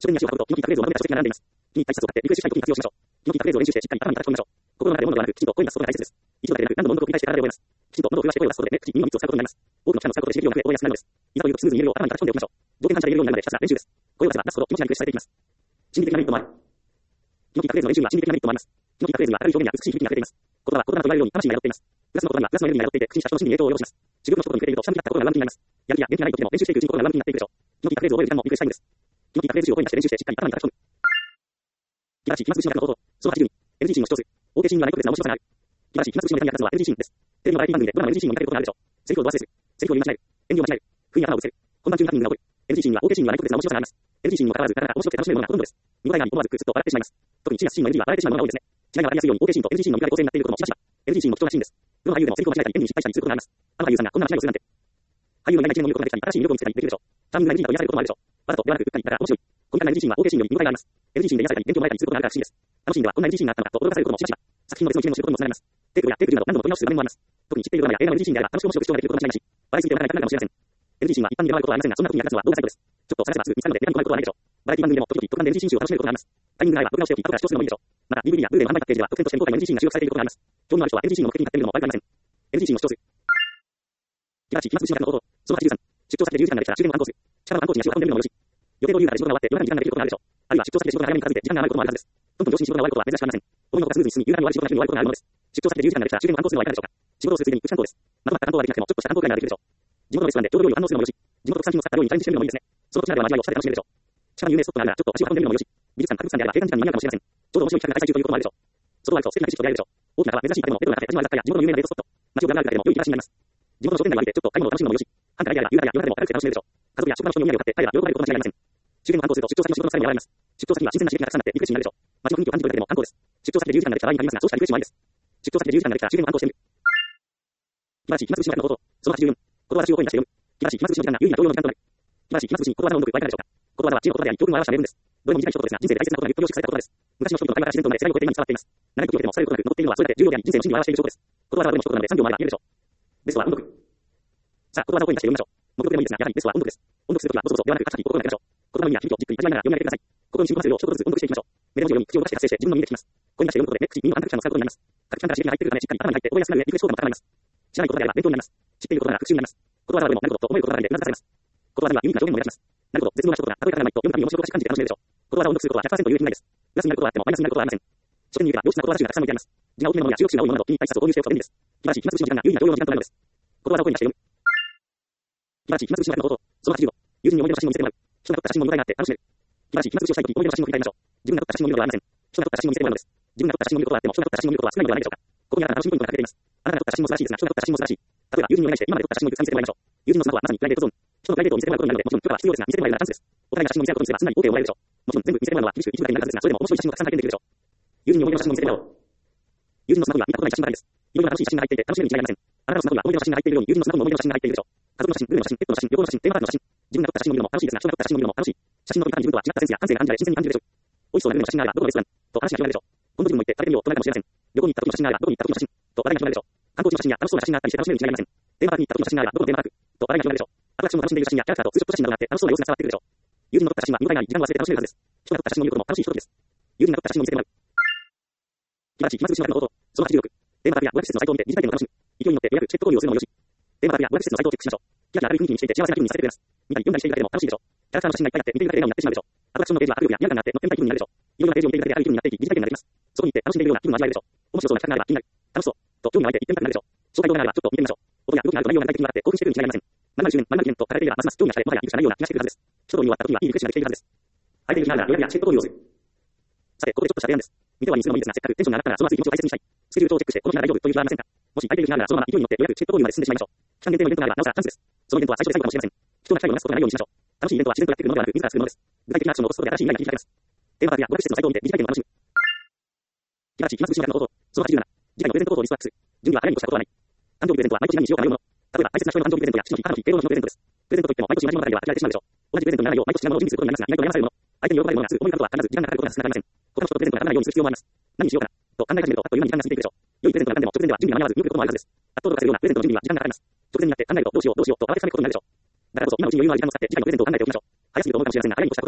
[SPEAKER 1] 書店に足を運ぶと、気の利いたフレーズをまとめた書籍が並んでいます。気に入った一冊を買ってリクエストしたい時に活用しましょう。気の利いたフレーズを練習してしっかり頭に叩き込みましょう。心の中で物ではなく、きちんと声に出すことが大切です。一度だけでなく何度も音読を繰り返して体で覚えます。きちんと喉を震わして声を出すことで、目、口、耳の3つを使うことになります。多くの記者の使うことで刺激をなくて覚えやすくなるのです。いざというとスムーズに言えるよう頭に叩き込んでおきましょう。条件反射で言えるようになるまでひたすら練習です。声を出せば出すほど気持ちがリクエストされていきます。心理的なメリットもある。気の利いたフレーズの練習には心理的なメリットもあります。気の利いたフレーズには明るい表現や美しい響きが出ています。言葉は言葉と言われるように魂が宿っています。プラスの言葉にはプラスのエネルギーが宿っていて、口にした人の心に影響を及ぼします。自分の一言に触れていると、下向きだった心が上向きになります。やる気や元気がない時でも練習していくうちに心が上向きになっていくでしょう。気の利いたフレーズを覚える時間もリクエストしたいんです。気の利いたフレーズを声に出して練習してしっかり頭に叩き込む。気晴らしい、気まずしの方の行動。その82。LG シーンの視聴数。OK シーンにはないと別な面白さがある。気晴らしい、気まずしの中に役立つのは LG シーンです。テレビのバラエティ番組でドラマ LG シーンを見かけることがあるでしょう。セリフをド忘れする。セリフを言い間違える。演技を間違える。不意に頭を打つせる。本番中にハプニングが起こる。LG シーンには OK シーンにはないと別な面白さがあります。LG シーンにもかかわらず、なかなか面白くて楽しめるものがほとんどです。見応えがあり、思わずくすっと笑ってしまいます。特にシーンの NG は笑えてしまうものが多いですね。違いが分かりやすいように OK シーンと LG シーンの見分け構成になっていることもしばしば。LG シーンも貴重なシーンです。どの俳優でもセリフを間違えたり、演技に失敗したりすることがあります。あの俳優さんがこんな間違いをするなんて。俳優のいない一面を見ることができたり、新しい魅力を見つけたりできるでしょう。チャーミングな LG だと癒されることもあるでしょう。わざとではなく、うっかりだから面白い。コミカルな LG シーンは OK シーンより見応えがあります。LG シーンで癒されたり、元気をもらえたりすることがあるから不思議です。あのシーンではこんな LG シーンがあったのかと驚かされることもしばしば。作品の別の一面の仕事にもつながります。テークやテークなど何度も撮り直す場面もあります。特に知っているドラマや映画の LG シーンであれば楽しく面白く視聴ができること間違いなし。笑いすぎて笑えなくなるかもしれません。LG シーンは一般に出回ることはありませんが、そんな時に役立つのは動画サイトです。ちょっと探せばすぐ見つかるので、手紙となることはないでしょう。バラエティ番組でも時々特段で LG シーン集を楽しめることがあります。タイミングが合えば録画しておき、後から視聴するのもいいでしょう。また DVD や Blu-ray の販売パッケージでは特典として未公開の LG シーンが収録されていることがあります。興味のある人は LG シーンの目的に買ってみるのも悪くありません。LG シーンの視聴数。気晴らしい、気まずしの中の行動。その83。出張先で10時間ができたら終電後暗号する。近場の暗号地に足を運んでみるのもよし。予定通りなら仕事が終わって夜中に時間ができることがあるでしょう。あるいは出張先で仕事が早めに片付いて時間が余ることもあるはずです。どんどん上司に仕事が終わることは珍しくありません。思いのほかスムーズに進み、夕方に終わり仕事が終わることがあるのです。出張先で10時間ができたら終電後暗号するのはいかがでしょうか。仕事をするついでにプチ担当です。まとまった担当はできなくてもちょっとした担当ぐらいならできるでしょう。地元のレストランで郷土料理を堪能するのもよし。地元特産品を使った料理にチャレンジしてみるのもいいですね。その土地ならではの味わいを舌で楽しめるでしょう。近場に有名スポットがあるならちょっと足を運んでみるのもよし。美術館、博物館であれば閉館時間に間に合うかもしれません。ちょうど面白い企画が開催中ということもあるでしょう。外はあると素敵な美術と出会えるでしょう。大きな川、珍しい建物、レトロなカフェ、味のある雑貨や地元の有名なデートスポット。街をぶらぶら歩くだけでも良い気がしになります。地元の商店街を歩いてちょっと買い物を楽しむのもよし。繁華街であれば夕方や夜中でも軽くて楽しめるでしょう。家族や職場の人にお土産を買って帰れば喜ばれること間違いありません。終電の観光すると出張先の仕事の疲れも和らぎます。出張先には新鮮な刺激がたくさんあってリフレッシュになるでしょう。街の雰囲気を感じるだけでも観光です。出張先で10時間ができたら場合になりますが、そうしたリフレッシュもありです。出張先で10時間ができたら終電の観光してみる。気晴らしい、気まずしの中の行動。その84。ことわざを声に出して読む。気晴らしい、気まずしの時間が有意義な教養の時間となる。気晴らしい、気まずしにことわざの音読はいかがでしょうか。ことわざは知恵の言葉であり、教訓を表した名文です。どれも短い一言ですが、人生で大切なことがゆっくり凝縮された言葉です。昔の人々の会話が自然と生まれ、世代を超えて今に伝わっています。長い時を経てもされることなく残っているのはそれだけ重要であり、人生の真理を表している証拠です。ことわざはどれも一言なので3秒もあれば言えるでしょう。ベストは音読。さあ、ことわざを声に出して読みましょう。目標でもいいですが、やはりベストは音読です。音読するときはボソボソではなく、カチカチ心がけましょう。言葉の意味や響きをじっくり味わいながら読み上げてください。心に染み込ませるよう一言ずつ音読していきましょう。目で文字を読み、口を動かして発声して自分の耳で聞きます。声に出して読むことで目、口、耳の感覚者の使うことになります。各機関から刺激が入ってくるため、しっかり頭に入って覚えやすくなる上、リフレッシュ効果も高まります。知らないことであれば勉強になります。知っていることなら復習になります。ことわざはどれもなることと思えることばかりでうなずかされます。ことわざにはユニークな表現も目立ちます。なるほど、絶妙な一言が例え方がないと読むたびに面白く感じて楽しめるでしょう。ことわざを音読することは 100% 有益ないです。プラスになることはあってもマイナスになることはありません。書店に行けば良質なことわざ集がたくさん置いてあります。字が大きめのものや中国史が多いものなど気に入った一冊を購入しておくと便利です。気晴らしい、気まずしの時間が有意義な教養の時間となるのです。ことわざを声に出して読む。気晴らしい、気まずしの中の行動。その85。友人に思い出の写真を見せてもらう。人が撮った写真も見応えがあって楽しめる。気晴らしい、気まずしをしたいとき思い出の写真を振り返りましょう。自分が撮った写真を見るのではありません。人が撮った写真を見せてもらうのです。自分が撮った写真を見ることはあっても人が撮った写真を見ることは少ないのではないでしょうか。ここにあなたの楽しみポイントが隠れています。あなたが撮った写真も素晴らしいですが、人が撮った写真も素晴らしい。例えば友人にお願いして今まで撮った写真をグッズに見せてもらいましょう。友人のスマホはまさにプライベートゾーン。人のプライベートを見せてもらうことになるので、もちろん許可は必要ですが、見せてもらえるならチャンスです。お互いが写真を見せ合うことにすればすんなり OK をもらえるでしょう。もちろん全部見せてもらうのは厳しく一部だけになるはずですが、それでも面白い写真をたくさん拝見できるでしょう。友人に思い出の写真を見せてもらおう。友人のスマホには見たことない写真ばかりです。いろいろな楽しい写真が入っていて楽しめるに違いありません。あなたのスマホには思い出の写真が入っているように、友人のスマホにも思い出の写真が入っているでしょう。家族の写真、グルメの写真、ペットの写真、旅行の写真、テーマパークの写真、自分が撮った写真を見るのも楽しいですが、人が撮った写真を見るのも楽しい。写真の撮り方に自分とは違ったセンスや感性が感じられ、自然に感じるでしょう。美味しそうなグルメの写真があればどこのレストランと話が広がるでしょう。この部分も行って食べてみようとなるかもしれません。旅行に行った時の写真があればどこに行った時の写真と話題が広がるでしょう。観光地の写真や楽しそうな写真があったりして楽しめるに違いありません。テーマパークに行った時の写真があればどこのテーマパークと話題が広がるでしょう。アトラクションを楽しんでいる写真やキャラクターとツーショット写真などがあって楽しそうな様子が伝わってくるでしょう。友人の撮った写真は見応えがあり時間を忘れて楽しめるはずです。人が撮った写真を見ることも楽しいひとときです。友人が撮った写真を見せてもらう。気晴らしい、気まずしの中の行動。その86。テーマパークや語学施設のサイトを見て疑似体験を楽しむ。勢いに乗って予約、チケット購入をするのもよし。テーマパークや語学施設のサイトをチェックしましょう。キラキラ明るい雰囲気にしていて幸せな気分にさせてくれます。見たり読んだりしているだけでも楽しいでしょう。キャラクターの写真がいっぱいあって見ているだけで笑顔になってしまうでしょう。アトラクションのページは迫力やリアル感があって乗ってみたい気分になるでしょう。いろいろなページを見ているだけである気分になっていき疑似体験ができます。そこに行って楽しんでいるような気分の味わえるでしょう。面白そうな企画があれば気になる。楽しそうと興味が湧いて行ってみたくなるでしょう。紹介動画があればちょっと見てみましょう。音や動きがあると内容が具体的に分かって興奮してくるに違いありません。〇〇周年、〇〇記念と語れていればますます興味が惹かれ、もはや見るしかないような気がしてくるはずです。一通り終わった時にはいいリフレッシュができているはずです。相手に見ながら予約やチケット購入をする。さて、ここでちょっとした提案です。見てはいいするのもいいですが、せっかくテンションが上がったらその熱い気持ちを大切にしたい。スケジュール帳をチェックしてこの日は大丈夫という日はありませんか。もし相手に見ながらそのまま勢いに乗って予約チケット購入まで進んでしまいましょう。期間限定のイベントがあればなおさらチャンスです。そのイベントは最初で最後かもしれません。人が機会をなすことがないようにしましょう。楽しいイベントは自然とやってくるのではなく自ら作るものです。具体的なアクションを起こすことで新しい未来が切り開けます。テーマパークや語学施設のサイトを見て疑似体験を楽しむ。気晴らしい、気まずしの中の行動。その87。次回のプレゼント行動をリストアップする。準備は早いに越したことはない。誕生日プレゼントは毎年何にしようか迷うもの。例えば大切な人への誕生日プレゼントや父の日、母の日、敬老の日のプレゼントです。プレゼントといっても毎年同じものでは限られてしまうでしょう。同じプレゼントにならないよう毎年違うものを準備することになりますが、意外と悩まされるもの。相手に喜ばれるものがすぐ思い浮かぶとは必ず時間がかかることがつながりません。他の人とプレゼントが当たらないようにする必要もあります。何にしようかなと考え始めるとあっという間に時間が過ぎていくでしょう。良いプレゼントが何でも直前では準備が間に合わず見送ることもあるはずです。圧倒度がするようなプレゼントの準備は時間がかかります。直前になって考えるとどうしようと慌てかねることになるでしょう。だからこそ今のうちに余裕のある時間を使って次回のプレゼントを考えておきましょう。早すぎると思うかもしれませんが、早いに越したことはありません。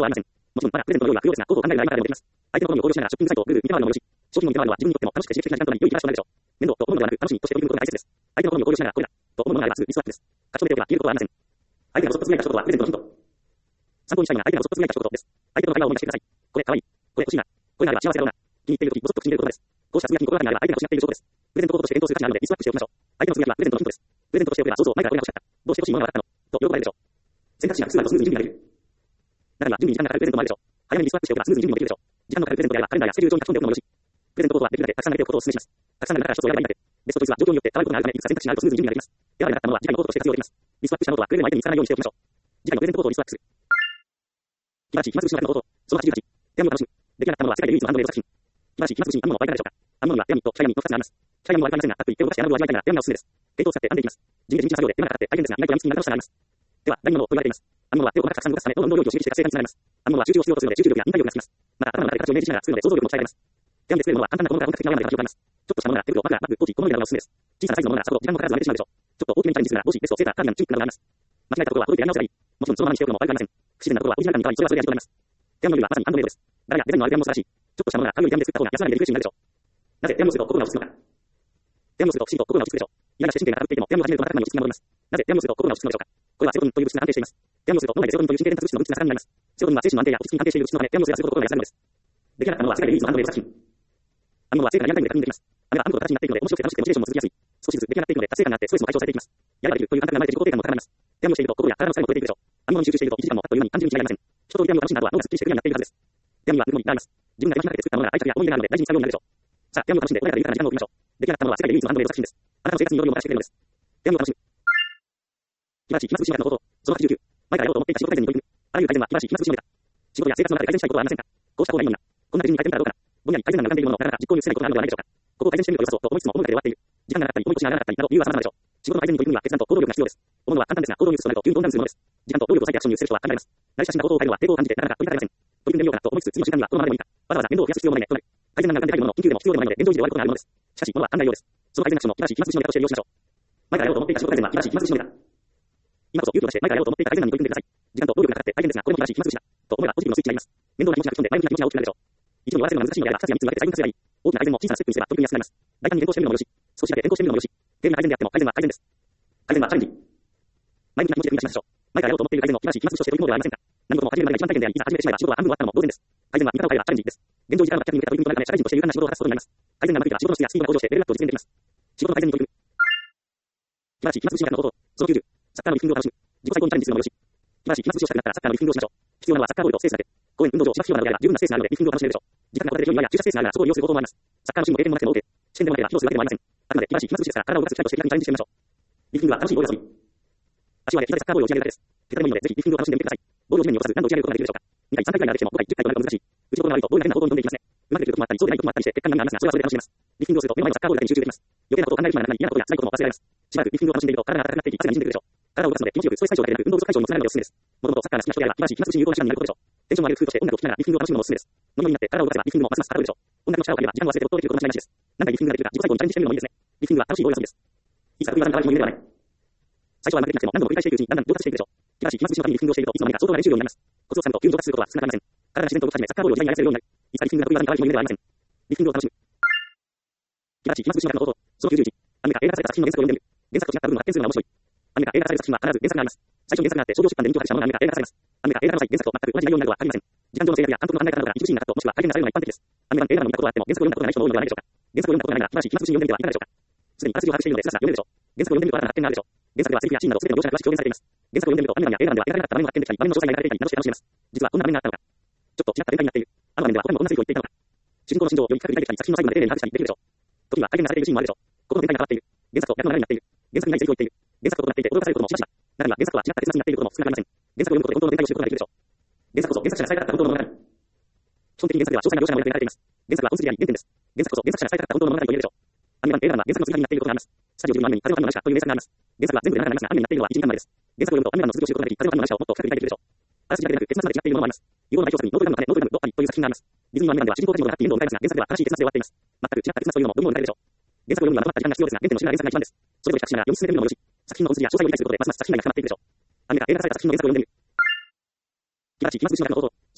[SPEAKER 1] もちろん、まだプレゼントの用意は不要ですが、候補を考える前からでもできます。相手の好みを考慮しながらショッピングサイト、Google、見回るのもよし、商品を見回るのは自分によっても楽しくて刺激的な時間となり良い話となるでしょう。面倒と思うのではなく、楽しみとして取り組むことが大切です。相手の好みを考慮しながらこれだと思うものがあればすぐリストアップです。過剰でおけば消えることはありません。相手がボソッとつぶやいた一言はプレゼントのヒント。参考にしたいのは相手がボソッとつぶやいた一言です。相手との会話を思い出してください。これ可愛い。これ欲しいな。これなら幸せだろうな。気に入っているときボソッと口に出る言葉です。こうしたつぶやきに心がけにあれば相手が失っている証拠です。プレゼント候補として検討する価値があるのでリストアップしておきましょう。相手のつぶやきはプレゼントのヒントです。プレゼントとしておけばそうそう前からこれが欲しかった。どうして欲しいものが分かったのと喜ばれるでしょう。選択肢が複数あるとスムーズに準備ができる。中には準備に時間がかかるプレゼントもあるでしょう。早めにリストアップしておけばスムーズに準備もできるでしょう。時間のかかるプレゼントであればカレンダーやスケジュール上に書き込んでおくのもよし。プレゼント候補はできるだけたくさん投げておくことをお勧めします。たくさんの中から一つを選べばいいだけ。ベストチョイスは状況によって変わることがあるため、いくつか選択肢があるとスムーズに準備ができます。選ばれなかったものは次回の候補として活用できます。リストアップしたノートはプレゼント相手に見つからないようにしておきましょう。次回のプレゼント候補をリストアップする。気晴らしい、暇つぶしの中の候補。その88。手紙を楽しむ。出来上がったものは世界で唯一のハンドメイド作品。気晴らしい、暇つぶしに編むのはお分かりでしょうか。編むのには手紙と社紙の2つがあります。社紙もありませんが、たっぷり手を動かして穴を味わいたいなら手紙がおすすめです。毛糸を使って編んでいきます。地味で地道な作業で手間がかかって大変ですが、意外とやみつきになる楽しさがあります。では、第2のものと言われています。編むのは手を細かくたくさん動かすため、脳の運動量を刺激して活性化につながります。編むのは集中を必要とするので集中力や忍耐力がつきます。また、頭の中で形をイメージしながら作るので想像力も鍛えられます。手紙で作れるものは簡単なものから本格的なものまで幅広がります。ちょっとしたものなら手袋、マフラー、バッグ、ポーチ、このようなものがおすすめです。小さなサイズのものならさほど時間もかからず割れてしまうでしょう。ちょっと大きめにチャレンジするなら帽子、ベスト、セーター、カーディガン、チュックなどがあります。間違えたところは届いてやり直せばいい。もちろんそのままにしておくのも悪くありません。不自然なところはオリジナル感に変わり、それはそれで味となります。手紙のはまさにハンドメイドです。柄やデザインのある手紙も素晴らしい。ちょっとしたものなら軽い手紙で作った方が安らぎでリフレッシュになるでしょう。なぜ手紙をすると心が落ち着くのか。手紙をすると不思議と心が落ち着くでしょう。嫌な精神点が高くていても手紙を始めるとまた頭に落ち着きが戻ります。なぜ手紙をすると心が落ち着くのでしょうか。これはセロトニンという物質が安定しています。手紙をすると脳内でセロトニンという神経伝達物質の分泌が盛んになります。セロトニンは精神の安定や落ち着きに関係している物質のため、手紙をすると心が安らぐのです。出来上がったものは世界で唯一のハンドメイド作品。編むのは成果がリアルタイムで確認できます。編めば編むと形になっていくので面白くて楽しくてモチベーションも続きやすい。少しずつ出来上がっていくので達成感があってストレスも解消されていきます。やればできるという感覚が生まれて自己肯定感も高まります。手編みをしていると心や体の疲れも取れていくでしょう。編むのに集中していると1時間もあっという間に単純に違いありません。人と手編みを楽しんだ後は脳がスッキリしてクリアになっているはずです。手編みはぬくもりがあります。自分が手間暇かけて作ったものが愛着や思い出があるので大事に使うようになるでしょう。さあ、手編みを楽しんで穏やかで豊かな時間を送りましょう。出来上がったものは世界で唯一のハンドメイド作品です。あなたの生活に彩りをもたらしてくれるのです。手編みを楽しむ。気晴らしい、暇つぶしの中の方法。その89。前からやろうと思っていた仕事改善に取り組む。あらゆる改善は気晴らしい、暇つぶしのみだ。仕事や生活の中で改善したいことはありませんか。こうした方がいいのにな。こんな手順に改善からどうかな。ぼんやり改善が浮かんでいるものをなかなか実行に移せないことがあるのではないでしょうか。ここを改善してみると良さそうと思いつつも思うだけで終わっている。時間がなかったり、思い越しがならなかったりなど理由は様々なでしょう。仕事の改善に取り組むには決断と行動力が必要です。思うのは簡単ですが、行動に移すとなると急に鈍感にするものです。時間と労力を割いてアクションに移せる人は限られます。慣れ親しんだことを変えるのは抵抗を感じてなかなか取り掛かりません。取り組んでみようかなと思いつつ次の瞬間にはこのままでもいいか。わざわざ面倒を増やす必要もないねとなる。改善が浮かんでいるもの、緊急でも必要でもないので現状維持で終わることがあるものです。しかし、ものは簡単なようです。その改善アクションの気晴らしい、暇つぶしの方として利用しましょう。前からやろうと思っていた仕事改善は気晴らしい、暇つぶしのみだ。今こそ勇気を出して前からやろうと思っていた改善に取り組んでください。時間と労力がかかって大変ですが、これも気晴らしい、暇つぶしだ。と思えばポジティブのスイッチになります。面倒な気持ちが吹き飛んで前向きな気持ちが大きくなるでしょう。一度に終わらせるのが難しいのであれば2つや3つに分けて細分化すればいい。大きな改善も小さなステップにすれば取り組みやすくなります。大胆に変更してみるのもよし、少しだけ変更してみるのもよし、低微な改善であっても改善は改善です。改善はチャレンジ。前向きな気持ちで踏み出しましょう。前からやろうと思っている改善の気晴らしい、暇つぶしとして取り組むのではありませんか。何事も始めるまでが一番大変であり、いざ始めてしまえば仕事は半分終わったのも同然です。改善は見方を変えればチャレンジです。現状時間は客に向けた取り組みとなるため、社会人として勇敢な仕事を果たすことになります。改善が招けば仕事の質やスピードが向上してレベルアップを実現できます。仕事の改善に取り組む。気晴らしい、暇つぶしの方法。その90。サッカーのリフティングを楽しむ。自己最高にチャレンジするのもよし。気晴らしい、暇つぶしをしたくなったらサッカーのリフティングをしましょう。必要なのはサッカーボールとスペースだけ。公園、運動場、芝生広場などであれば十分なスペースがあるのでリフティングを楽しめるでしょう。時間がこれで広い庭や駐車スペースがあるならそこを利用する方法もあります。サッカーのシーンも経験もなくても OK。試験でもなければ披露するわけでもありません。あくまで気晴らしい、暇つぶしですから体を動かす機会として気軽にチャレンジしてみましょう。リフティングは楽しいボール遊び。足を上げ、膝でサッカーボールを打ち上げるだけです。手でもいいのでぜひリフティングを楽しんでみてください。ボールを地面に落とさず何度打ち上げることができるでしょうか。2回、3回くらいならできても5回、10回となると難しい。打ちどころが悪いとボールが変な方向に飛んでいきますね。うまくできることもあったり、そうでないこともあったりして結果になりますが、それはそれで楽しめます。リフティングをすると目の前のサッカーボールだけに集中できます。余計なことを考える暇がなくなり嫌なことや辛いことも忘れられます。しばらくリフティングを楽しんでいると体が硬くなっていき、汗が滲んでくるでしょう。体を動かすので気持ちよくストレス解消だけでなく運動不足解消にもつながるのでおすすめです。もともとサッカーが好きな人であれば気晴らしい、暇つぶしに有効な手段になることでしょう。テンションを上げる工夫として音楽を聴きながらリフティングを楽しむのもおすすめです。飲みになって体を動かせばリフティングもますますはかどるでしょう。音楽の力を借りれば時間を忘れて没頭できること間違いなしです。何回リフティングができるか自己最高にチャレンジしてみるのもいいですね。リフティングは楽しいボール遊びです。いつか得意技の代わりも夢ではない。最初はうまくできなくても何度も繰り返していくうちにだんだん上達していくでしょう。気晴らしい、暇つぶしのためにリフティングをしているといつの間にか相当な練習量になります。コツをつかむと急に上達することは少なくありません。体が自然と動き始めサッカーボールを自在に操れるようになる。いつかリフティングが得意技の代わりも夢ではありません。リフティングを楽しむ。気晴らしい、暇つぶしの中の方法。その91。アニメか映画化された作品の原作を読んでみる。原作と違った部分を発見するのが面白い。アニメか映画化された作品は必ず原作があります。最初に原作があって商業出版で人気を博したものがアニメか映画化されます。アニメか映画の際原作と全く同じ内容になるのは限りません。時間上の制約や監督の考え方などが一部シーンがカットもしくは改善がされるのが一般的です。アニメ版映画の見たことがあっても原作を読んだことがない人も多いのではないでしょうか。原作を読んだことがないなら気晴らしい、暇つぶしに読んでみてはいかがでしょうか。すでにあらすじを把握しているのでスラスラ読めるでしょう。原作を読んでみると新たな発見があるでしょう。原作ではセリフやシーンなど全ての描写が詳しく表現されています。原作を読んでみるとアニメ版や映画版では描かれなかった場面も発見できたり、場面の詳細が描かれていたりなどして楽しめます。実はこんな場面があったのか。ちょっと違った展開になっている。あの場面では他にもこんなセリフを言っていたのか。主人公の心情をより深く理解できたり、作品の細部まで丁寧に把握したりできるでしょう。時には改善がされているシーンもあるでしょう。ここの展開が変わっている。原作と逆の流れになっている。原作にないセリフを言っている。原作と異なっていて驚かされることもしばしば。中には原作とは違った結末になっていることも少なくありません。原作を読むことで本当の展開を知ることができるでしょう。原作こそ原作者が伝えたかった本当の物語。基本的に原作では詳細な描写が描かれています。原作は本筋であり原点です。原作こそ原作者が伝えたかった本当の物語と言えるでしょう。アニメ版、映画版は原作の続きになっていることがあります。スタジオジブリのアニメに風の谷のナウシカという名作があります。原作は全部で7話ありますが、アニメになっているのは1時間前です。原作を読むとアニメ版の続きを知ることができ、風の谷のナウシカをもっと深く理解できるでしょう。あらすじだけでなく結末まで違っているものもあります。日本の代表作にノートルダムの鐘、ノートルダムとパリという作品があります。ディズニーのアニメ版では主人公たちのハッピーエンドを迎えますが、原作では悲しい結末で終わっています。全く違った結末というのも文豪になるでしょう。原作を読むにはまとまった時間が必要ですが、原点のシナリオが原作が一番です。それぞれ比較しながら読み進めてみるのもよし、作品の本筋や詳細を理解することでますます作品内が深まっていくでしょう。アニメが映画化された作品の原作を読んでみる。気晴らしい、暇つぶしの中の方法。その92。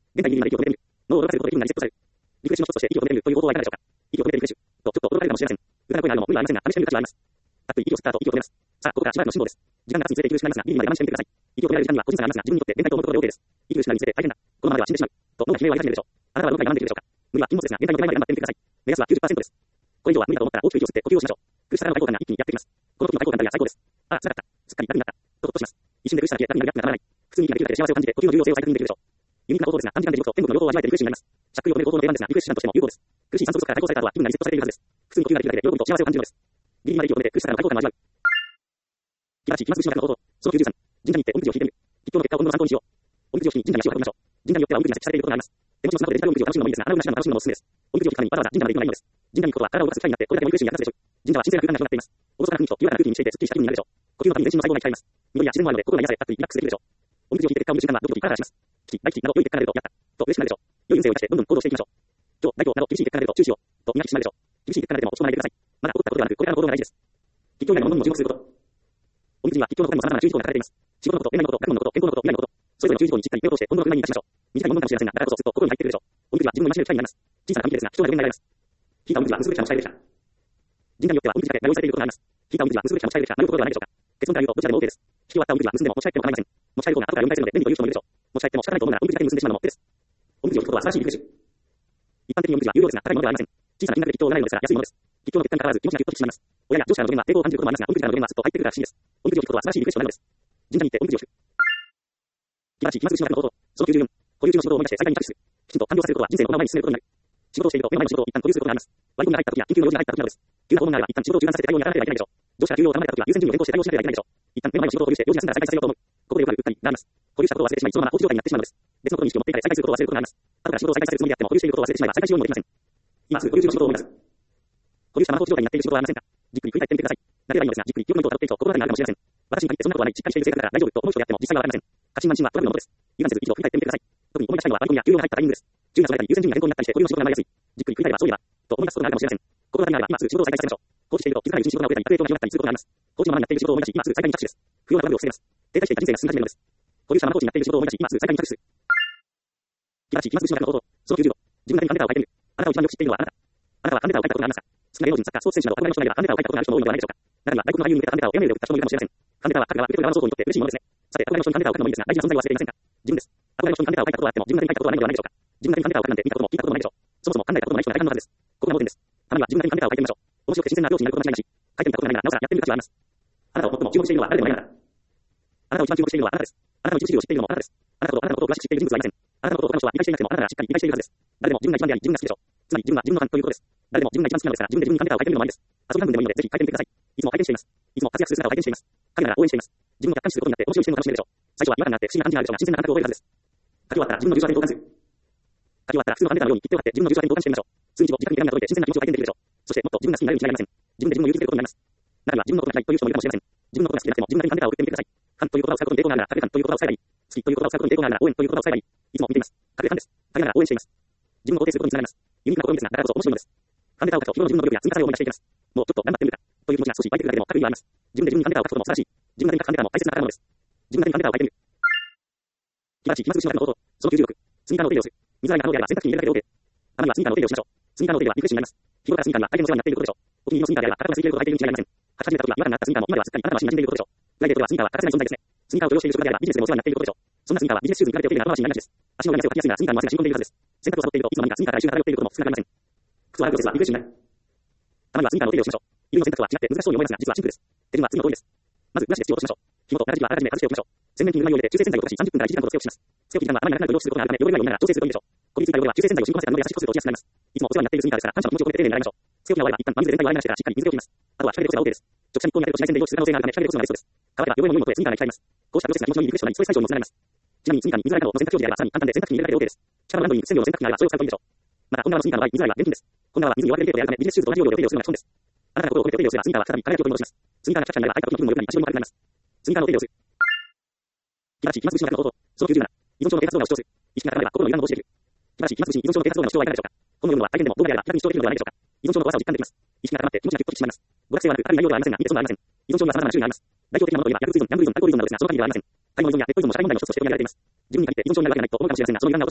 [SPEAKER 1] 現在に息を止めてみる。脳を動かせることで気分がリセットされる。リフレッシュの一つとして息を止めてみるという方法はいかがでしょうか。息を止めてリフレッシュ。と、ちょっと驚かれるかもしれません。歌の声があるのも無理はありませんが、試してみる価値はあります。たっぷり息を吸った後、息を止めます。さあ、ここからしばらくの辛抱です。時間が経つにつれて息苦しくなりますが、耳まで我慢してみてください。息を止められる時間には個人差がありますが、自分にとって限界と思うことで OK です。息苦しくなりにつれて大変だ。このままでは死んでしまう。と脳が悲鳴を上げ始めるでしょう。あなたはどのくらい我慢できるでしょうか。無理は禁物ですが、限界の手前まで頑張ってみてください。目安は 90% です。これ以上は無理だと思ったら大きく息を吸って呼吸をしましょう。苦しさからの解放感が一気にやってきます。この時の解放感が最高です。ああ、辛かった。すっかり楽になった。とほっとします。一瞬で苦しさが消え、楽になる楽がならない。普通に息ができるだけで幸せを感じて、呼吸の重要性を再確認できるでしょう。ユニークな方法ですが、短時間で地獄と天国の両方を味わえてリフレッシュになります。しゃっくりを止める方法の定番ですが、リフレッシュ手段としても有効です。苦しい酸素不足から解放された後は気分がリセットされているはずです。普通に呼吸ができるだけで喜びと幸せを感じるのです。ギリギリまで息を止めて苦しさからの解放感を味わう。気持ち、気まずしの中の方法。その93。神社に行っておみくじを引いてみる。実況の結果を今後の参考にしよう。おみくじを引き、神社に足を運びましょう。神社によってはおみくじが設置されていることがあります。手持ちのスマホでデジタルおみくじを楽しむのもいいですが、穴埋めなしなのも楽しむのもおすすめです。おみくじを引くためにわざわざ神社まで行くのはいいのです。神社に行くことは体を動かす機会になって、これだけおみくじに役立つでしょう。神社は神聖な空間が広がっています。おろそかな雰囲気と清らかな空気にしていて、すっきりした気分になるでしょう。呼吸のために全身の細胞が鍛えます。緑や自然もあるので、心が癒され、たっぷりリラックスできるでしょう。おみくじを引いて結果を見る習慣はドキドキハラハラします。危機、大危機など良い結果が出ると、やった。と嬉しくなるでしょう。良い運勢を生かしてどんどん行動していきましょう。今日、大凶など厳しい結果が出ると注視を。と苦手しまるでしょう。厳しい結果が出ても落ち込まないでください。まだ起こったことではなく、これからの行動が大事です。吉凶以外のものにも注目すること。おみくじには吉凶の他にも様々な注意事項が書かれています。仕事のこと、恋愛のこと、学問のこと、健康のこと、未来のこと、それぞれの注意事項にしっかり目を通して今後の不安に生かしましょう。短いものかもしれませんが、だからこそずっと心に入ってくるでしょう。おみくじは自分の戒める機会になります。小さな紙切れですが、貴重な読みになります。引いたおみくじは結ぶべきかもしれないでした。神社によってはおみくじだけが用意されていることがあります。引いたおみくじは結ぶべきかもしれないでした。迷うところではないでしょうか。結論から言うとどちらでも OK です。引き終わったおみくじは結んでも持ち帰っても構いません。持ち帰る方が後から読み返せるので便利という人もいるでしょう。持ち帰っても仕方ないと思うならおみくじだけ結んでしまうのも OK です。おみくじを引くことは素晴らしいリフレッシュ。一般的におみくじは有料ですが高いものではありません。小さな金額で吉をもらえるのですが安いものです。吉の結果にかかわらず気持ちがぎゅっと引き締まります。親や上司からの助言は抵抗を感じることもありますが、おみくじからの助言はすっと入ってくるから不思議です。おみくじを引くことは素晴らしいリフレッシュとなるのです。神社に行っておみくじを引く。気まずしの中の方法。その94。保有中の仕事を思い出して最大に着手する。きちんと完了させることは人生のこの前に進めることになる。仕事をしていると目の前の仕事を一旦保有することがあります。割り込みが入った時や緊急の用事が入った時などです。急な訪問があれば一旦仕事を中断させて対応に当たらなければいけないでしょう。上司から給料を頼まれた時は優先順位を変更して対応しなければいけないでしょう。一旦目の前の仕事を保有して用事が済んだら再開させようと思う。ここでよくあるうっかりがあります。保有したことを忘れてしまい、そのまま放置状態になってしまうのです。別のことに意識を持っていかれ再開することを忘れることがあります。後から仕事を再開させるつもりであっても保有していることを忘れてしまえば再開しようにもできません。今すぐ保有中の仕事を思い出す。保有したまま放置状態になっている仕事はありませんか。じっくり振り返ってみてください。なければいいのですが、じっくり記憶の糸をたどっていくと心当たりがあるかもしれません。私に限ってそんなことはない、しっかりしている性格だから大丈夫と思う人であっても実際はわかりません。過信慢心はトラブルのもとです。油断せず一度振り返ってみてください。特に思い出したいのは割り込みや給料が入ったタイミングです。順がそれらに優先順位が変更になったりして保有の仕事が回りやすい。じっくり振り返ればそういえばと思い出すことがあるかもしれません。心当たりがあれば今すぐ仕事を再開させましょう。放置していると気づかないうちに仕事が遅れたり悪影響が広がったりすることがあります。放置のままになっている仕事を思い出し今すぐ再開に着手です。不要なトラブルを防げます。停滞していた人生が進み始めるのです。保有したまま放置になっている仕事を思い出し今すぐ再開に着手する。気まずしの中の方法。その95。自分なりにファンデータを書いてみる。あなたを一番よく知っているのはあなた。あなたはファンデータを書いたことがありますか。好きな芸能人、作家、スポーツ選手など憧れの人がいればファンデータを書いたことがある人も多いのではないでしょうか。中には外国の俳優に向けたファンデータをエアメールで送った人もいるかもしれません。ファンデータは彼らは受け取る側の双方にとって嬉しいものですね。さて、憧れの人にファンデータを書くのもいいですが、大事な存在を忘れていませんか。自分です。憧れの人にファンデータを書いたことはあっても自分なりに書いたことはないのではないでしょうか。自分なりにファンデータを書くなんて見たことも聞いたこともないでしょう。そもそも考えたこともない人が大半のはずです。ここが盲点です。たまには自分なりにファンデータを書いてみましょう。面白くて新鮮なアプローチになること間違いなし。書いてみたことがないならなおさらやってみる価値はあります。あなたを最も注目しているのは誰でもないあなた。あなたを一番注目しているのはあなたです。あなたの一部始終を知っているのもあなたです。あなたのことを詳しく知っている人物はいません。あなたのことを他の人は理解していなくてもあなたがしっかり理解しているはずです。誰でも自分が一番であり自分が好きでしょう。つまり自分は自分のファンということです。誰でも自分が一番好きなのですから自分で自分にファンデータを書いてみるのもいいです。遊び半分でもいいのでぜひ書いてみてください。いつも拝見しています。いつも活躍する姿を拝見しています。彼らが応援しています。自分を客観視することになって面白い視点を楽しめるでしょう。最初は違和感があって不思議な感じがあるでしょうが新鮮な感覚を覚えるはずです。書き終わったら自分の重視点を交換する。書き終わったら普通のファンデータのように切ってを貼って自分の重視点を交換してみましょう。数日を時間に手紙が届いて新鮮な気持ちを体験できるでしょう。そしてもっと自分が好きになれるに違いありません。自分で自分を勇気づけることになります。中には自分のことが嫌いという人もいるかもしれません。自分のことが好きでなくても自分なりにファンデータを送ってみてください。ファンという言葉を使うことに抵抗があるなら、ファンという言葉を使えばいい。好きという言葉を使うことに抵抗があるなら、応援という言葉を使えばいい。いつも見ています。彼ファンです。彼なら応援しています。自分を肯定することにつながります。ユニークな試みですが、だからこそ面白いのです。ファンデータを書くと日頃の自分の努力や積み重ねを思い出していきます。もうちょっと頑張ってみるか。という気持ちが少し湧いてくるだけでも軽いはあります。自分で自分にファンデータを書くことも素晴らしい。自分なりに書くファンデータも大切な宝物です。自分なりにファンデータを書いてみる。気まずしの中の方法。その96。スニーカーのお手入れをする。水洗いが可能であれば洗濯機に入れるだけで OK。たまにはスニーカーのお手入れをしましょう。スニーカーのお手入れはリフレッシュになります。日頃からスニーカーには大変お世話になっていることでしょう。お気に入りのスニーカーであれば体が空いていることを履いているに違いありません。履き始めた時は違和感があったスニーカーも今ではすっかりあなたの足に馴染んでいることでしょう。プライベートではスニーカーは欠かせない存在ですね。スニーカーを許容している職場であればビジネスでもお世話になっていることでしょう。そんなスニーカーはビジネスシューズに比べてお手入れが後回しになりがちです。足の裏に汗をかきやすいがスニーカーの汗が染み込んでいるはずです。洗濯をサボっているといつの間にかスニーカーが来週が漂っていることも少なくありません。靴を洗うプロセスはリフレッシュになる。たまにはスニーカーのお手入れをしましょう。衣類の選択は違って難しそうに思いますが実はシンプルです。手順は次の通りです。まずブラシで土を落としましょう。紐と中敷きはあらかじめ外しておきましょう。洗面器に布を入れて中性洗剤を溶かし30分から1時間ほどつけ置きします。つけ置き時間はあまり長くなると汚することがあるため汚れが多いなら調整するといいでしょう。こびりついた汚れは中性洗剤を染み込ませた布で優しくこすると落ちやすくなります。いつもお世話になっているスニーカーですから感謝の気持ちを込めて丁寧に洗いましょう。つけ置きが終われば一旦真水で全体を洗い流してからしっかり水で置きます。あとは光でこすが OK です。直射日光に当てると紫外線で汚失する可能性があるため光でこすのがベストです。乾けば汚れの良いもとへスニーカーが行き換えます。こうしたプロセスが気持ちのいいリフレッシュとなりストレス解消にもつながります。ちなみにスニーカーに水洗いなどの洗濯表示であればさらに簡単で洗濯機に入れるだけで OK です。力のランドリング専用の洗濯機があればそれを使うといいでしょう。また、こんなのスニーカーの場合、水洗いは厳禁です。こんなのは水に弱れている程度でやるため、ビジネスシューズと同じようにお手入れをするのが基本です。あなたが心を込めてお手入れをすれば、スニーカーは再び輝きを取り戻します。スニーカーがくしゃくしゃになれば、相手の気分も良くなり、足取りも軽くなります。スニーカーのお手入れをする。気まずしの中の方法。その97。依存症の啓発動画を視聴する。意識が高まれば、心の歪んだ防止できる。気まずし依存症の啓発動画の視聴はいかがでしょうか。本の読むのは大変でも動画であれば気楽に視聴できるのではないでしょうか。依存症の怖さを実感できます。意識が高まって気持ちがぎゅっと引き締まります。娯楽性はなく、軽い内容ではありませんが、見て損はありません。依存症には様々な種類があります。代表的なものといえば、薬物依存、ギャンブル依存、アルコール依存などですが、その限りではありません。買い物依存やネット依存も社会問題の一つとして取り上げられています。自分に限って依存症になるわけがないと思うかもしれませんが、その歪んだ落とし穴です。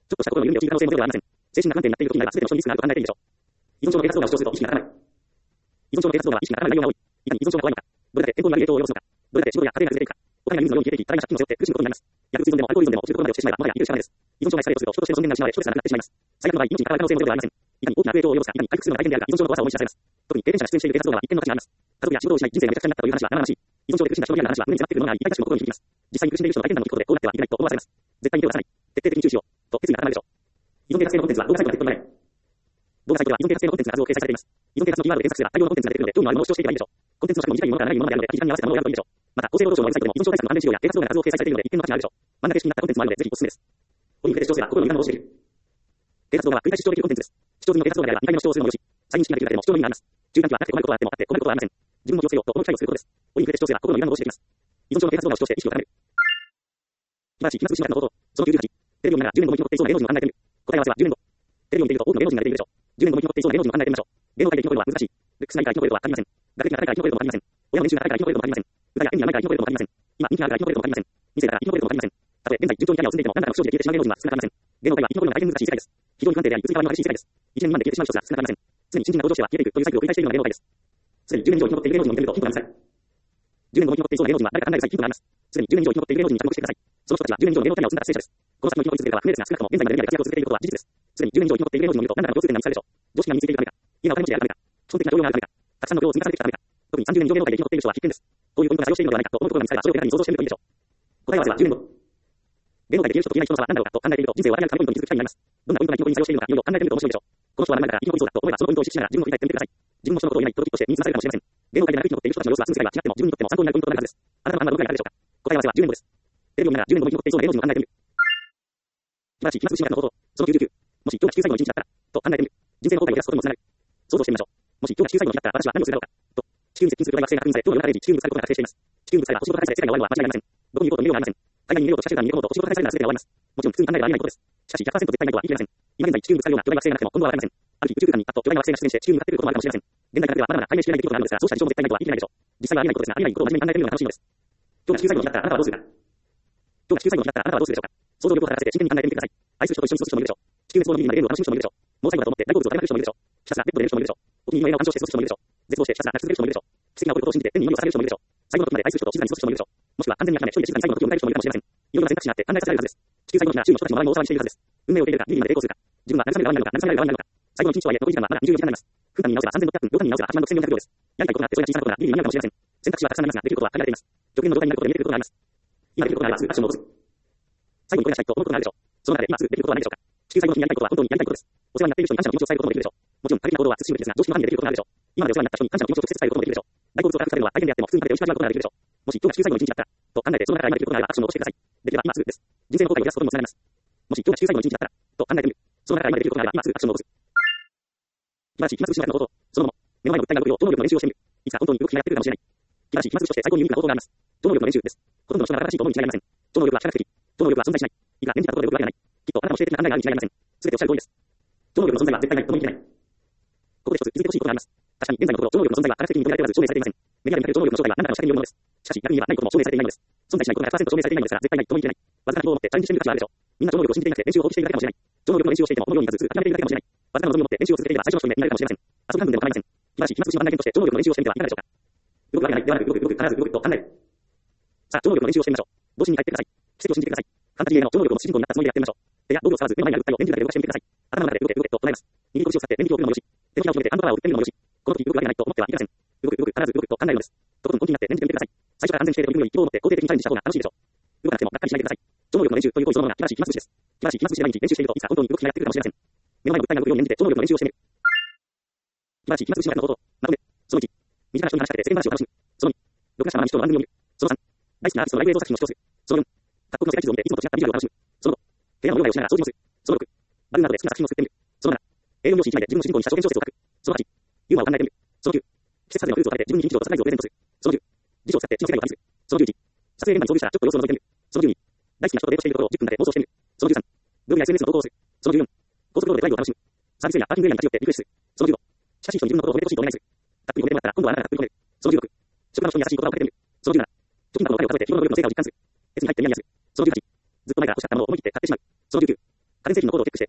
[SPEAKER 1] ちょっとした心の緩みで陥る可能性もゼロではありません。精神が不安定になっている時になれば全ての人にリスクがあると考えているでしょう。依存症の低活動が主張すると意識が上がらない。依存症の低活動は意識が上がらない内容が多い。いかに依存症が怖いのか。どれだけ健康に悪い影響を及ぼすのか。どれだけ仕事や家庭が崩れていくか。お金や人数のように消えていき、多大な借金を背負って苦しむことになります。薬物依存でもアルコール依存でも中毒まで落ちてしまえば、もはや生きるしかないです。依存症がエスカレートすると、人としての尊厳が失われ、人としてのなくなってしまいます。最悪の場合、命に関わる可能性もゼロではありません。いかに大きな悪影響を及ぼすか、いかに回復するのが大変であるか、依存症の怖さを思い知らされます。特に経験者が出演している低活動は一定の価値があります。家族や仕事を失い、人生がめちゃくちゃになったという話は生々しい。依存症で苦しんだ人のリアルな話は胸に詰まってくるものがあり、痛々しくも心に響きます。実際に苦しんでいる人の体験談を聞くことで、こうなってはいけないと思わされます。絶対に手を出さない。徹底的に注視を。と決意が固まるでしょう。依存啓発性のコンテンツは動画サイトで手っ取り早い。動画サイトでは依存啓発性のコンテンツが画像を掲載されています。依存啓発のキーワードで検索すれば大量のコンテンツが出てくるので、興味のあるものを主張していけばいいでしょう。コンテンツの尺も短いものから長いものまであるので、時間に合わせたものを選ぶといいでしょう。また、厚生労働省のウェブサイトでも依存症対策の関連資料や啓発動画が画像を掲載されているので、一定の価値があるでしょう。真ん中式になったコンテンツもあるので、ぜひおすすめです。本に触れて主張すれば心の歪みをしている。啓発動画は繰り返し主張できるコンテンツです。主張済みの啓発動画であれば2回目の主張をするのもよし、再認識ができるだけでも主張の意味があります。柔軟期はなくて困ることはあってもあって困ることはありません。自分も気をつけようとこの機会をすることです。本に触れて主張すれば心の歪みをしていきます。依存症の啓発動画を主張して意識を高める。今し、暇つぶしの方法と、その98。テレビを見ながら10年後も生き残っていそうな芸能人を考えてみる。答え合わせは10年後。テレビを見ていると多くの芸能人が出ているでしょう。10年後も生き残っていそうな芸能人を考えてみましょう。芸能界で生き残るのは難しい。ルックスがいいから生き残れるとは限りません。学歴が高いから生き残れるとも限りません。親の年収が高いから生き残れるとも限りません。歌や演技が上手いから生き残れるとも限りません。今、人気があるから生き残れるとも限りません。二世だから生き残れるとも限りません。たとえ現在順調にキャリアを積んでいても何らかの不祥事で消えてしまう芸能人は少なくありません。芸能界は生き残るのが大変難しい世界です。非常に不安定であり、移り変わりの激しい世界です。1年未満で消えてしまう人すら少なくありません。常に新人が登場しては消えていくというサイクルを繰り返しているのが芸能界です。すでに10年以上生き残っている芸能人を見てみるとヒントが見つかる。10年後も生き残っていそうな芸能人は誰か考える際ヒントがあります。すでに10年以上生き残っている芸能人に着目してください。その人たちは10年以上の芸能キャリアを積んだ達成者です。この先も生き残り続けるかは不明ですが、少なくとも現在までのレベルで活躍を続けていることは事実です。すでに10年以上生き残っている芸能人を見ると何らかの共通点が見つかるでしょう。常識が身についているためか、今お金持ちであるためか、基本的な教養があるためか、たくさんの量を積み重ねてきたためか、特に30年以上芸能界で生き残っている人は必見です。こういうポイントが作用しているのではないかと思うところが見つかれば、それをベタに想像してみるといいでしょう。答え合わせは10年後。芸能界で生きる人と生きない人の差は何だろうかと考えていると、人生を改めて神ポイントに気づく機会になります。どんなポイントが生き残りに作用しているのか、いろいろ考えてみると面白いでしょう。この人は前々から生き残りそうだと思えば、そのポイントを意識しながら自分を振り返ってみてください。自分も人のことを言えないとロキッとして身につまされるかもしれません。芸能界で長く生き残っている人たちの様子は住む世界は違っても、自分にとっても参考になるポイントとなるはずです。あなたの判断はどこにあるでしょうか。答え合わせは10年後です。テレビを見ながら10年後も生き残っていそうな芸能人を考えてみる。素晴らしい、暇つぶしの方法と、その99。もし今日が地球最後の一日だったら、と考えてみる。人生の後悔を減らすことにもつながる。想像してみましょう。もし今日が地球最後の日だったら、私は何をするだろうか。と、地球に接近する巨大惑星が確認され、どのような0時地球にぶつかることが確定しています。地球にぶつかれば星ごと破壊され世界が終わるのは間違いありません。どこに行こうと見ようがありません。海外に逃げようと地下集団に逃げ込もうと星ごと破壊されるなら全てが終わります。もちろん普通に考えればありえないことです。しかし 100% 絶対ないとは言い切れません。今現在地球にぶつかるような巨大惑星がなくても今後はわかりません。ある日宇宙空間にパッと巨大な惑星が出現して地球に向かってくることもあるかもしれません。現代科学ではまだまだ解明しきれない出来事があるのですが、そうした事象も絶対ないとは言い切れないでしょう。実際はありえないことですが、ありえないことを真面目に考えてみるのが楽しいのです。今日が地球最後の日だったらあなたはどうするか。今日が地球最後の日だったらあなたはどうするでしょうか。想像力を働かせて真剣に考えてみてください。愛する人と一緒に過ごす人もいるでしょう。地球滅亡の日にまでゲームを楽しむ人もいるでしょう。もう最後だと思って大好物を食べまくる人もいるでしょう。ひたすらベッドで寝る人もいるでしょう。お気に入りの映画を鑑賞して過ごす人もいるでしょう。絶望してひたすら泣き続ける人もいるでしょう。奇跡が起こることを信じて天に耳を捧げる人もいるでしょう。最後の時まで愛する人と静かに過ごす人もいるでしょう。もしくは完全に諦め一人で静かに最後の時を迎える人もいるかもしれません。いろいろな選択肢があって考えさせられるはずです。地球最後の日が周囲の人たちの周りも大騒ぎしているはずです。運命を受け入れるか、ギリギリまで抵抗するか。自分は慰める側になるのか、慰められる側になるのか。最後の一日とはいえ、残り時間はまだ24時間になります。分間に直せば3600分、秒間に直せば86400秒です。やりたいことがあって、それが小さなことがギリギリになるかもしれません。選択肢はたくさんありますが、できることは限られています。助言の状態になることで見えてくることがあります。今できることがあればすぐアクションを起こす。最後にこれがしたいと思うことがあるでしょう。その中で今すぐできることはないでしょうか。地球最後の日にやりたいことは本当にやりたいことです。お世話になっている人に感謝の気持ちを伝えることもできるでしょう。もちろん、過激な行動は慎むべきですが、常識の範囲でできることがあるでしょう。今までお世話になった人に感謝の気持ちを直接伝えることもできるでしょう。大好物を価格されるのは大変であっても、普通に食べて美味しく味わうことができるでしょう。もし今日が地球最後の一日だったら、と考えてその中から今できることがあればアクションを起こしてください。できれば今すぐです。人生の後悔を減らすことにもつながります。もし今日が地球最後の一日だったら、と考えてみる。その中から今できることがあれば今すぐアクションを起こす。素晴らしい、暇つぶしの方法と、そのもの。目の前の物体が動くよう超能力の練習をしてみる。いつか本当に動く日がやってくるかもしれない。素晴らしい、暇つぶしとして最高に有意義な方法があります。超能力の練習です。ほとんどの人が新しいと思うに違いありません。超能力は非科学的。超能力は存在しない。いくら念じたところで動くわけがない。きっとあなたの否定的な考えがあるに違いありません。すべておっしゃる通りです。超能力の存在は絶対ないとも言い切れない。ここで一つ気づいてほしいことがあります。確かに現在のところ超能力の存在は科学的に認められておらず証明されていません。メディアで見かける超能力の正体は何らかの仕掛けによるものです。しかし逆に言えばないことも証明されていないのです。存在しないことが100%証明されていないのですが絶対ないとも言い切れない。わずかな希望を持ってチャレンジしてみる価値はあるでしょう。みんな超能力を信じていなくて練習を放棄しているだけかもしれない。超能力の練習をしていてもこのようにずっと諦めているだけかもしれない。わずかな望みを持って練習を続けていれば最初の人になれるかもしれません。遊び半分でも構いません。素晴らしい、暇つぶしの案内人として超能力の練習をしてみてはいかがでしょうか。動くわけがないではなく動く動く必ず動くと考える。さあ、超能力の練習をしてみましょう。童心に帰ってください。奇跡を信じてください。ファンタジー映画の超能力の主人公になったつもりでやってみましょう。手や道具を使わず目の前にある物体を演じるだけで動かしてみてください。頭の中で動け動けと唱えます。右拳を使って念力を送るのもよし、手のひらを広げてハンドパワーを打ってみるのもよし、この時動くわけがないと思ってはいけません。動く動く必ず動くと考えるのです。とことん本気になって念じてみてください。最初から安全しているというより希望を持って肯定的にチャレンジした方が楽しいでしょう。動かなくてもがっかりしないでください。超能力の練習という行為そのものが素晴らしい暇つぶしです。素晴らしい暇つぶしで毎日練習しているといつか本当に動く日がやってくるかもしれません。目の前の物体が動くように念じて超能力の練習をしてみる。素晴らしい暇つぶしの方法とまとめ。その1、身近な人に話しかけて世間話を楽しむ。その2、録画したままに人の番組を見る。その3、大好きなアーティストのライブ映像作品を視聴する。その4、各国の世界地図を見ていつもと違ったビジュアルを楽しむ。その5、部屋の用意をしながら掃除もする。その6、バグなどで好きな作品を作ってみる。その7、A4 用紙1枚で自分の主人公にした証言小説を書く。その8、ユーモアを考えてみる。その9、季節外れのフルーツを食べて自分に非日常とサプライズをプレゼントする。その10、辞書を使って地の世界を旅する。その11、撮影現場に遭遇したらちょっと様子を覗いてみる。その12、大好きな人とデートしているところを10分だけ妄想してみる。その13、ブログや SNS の投稿をする。その14、高速道路でドライブを楽しむ。サービスエリア、パーキングエリアに立ち寄ってリフレッシュする。その15、親しい人に自分のことを褒めてほしいとお願いする。たっぷり褒めてもらったら今度はあなたがたっぷり褒める。その16、職場の人に優しい言葉をかけてみる。その17、貯金箱のお金を数えて日頃の努力の成果を実感する。鉄に入ってニヤニヤする。その18、ずっと前から欲しかったものを思い切って買ってしまう。その19、家電製品のコードを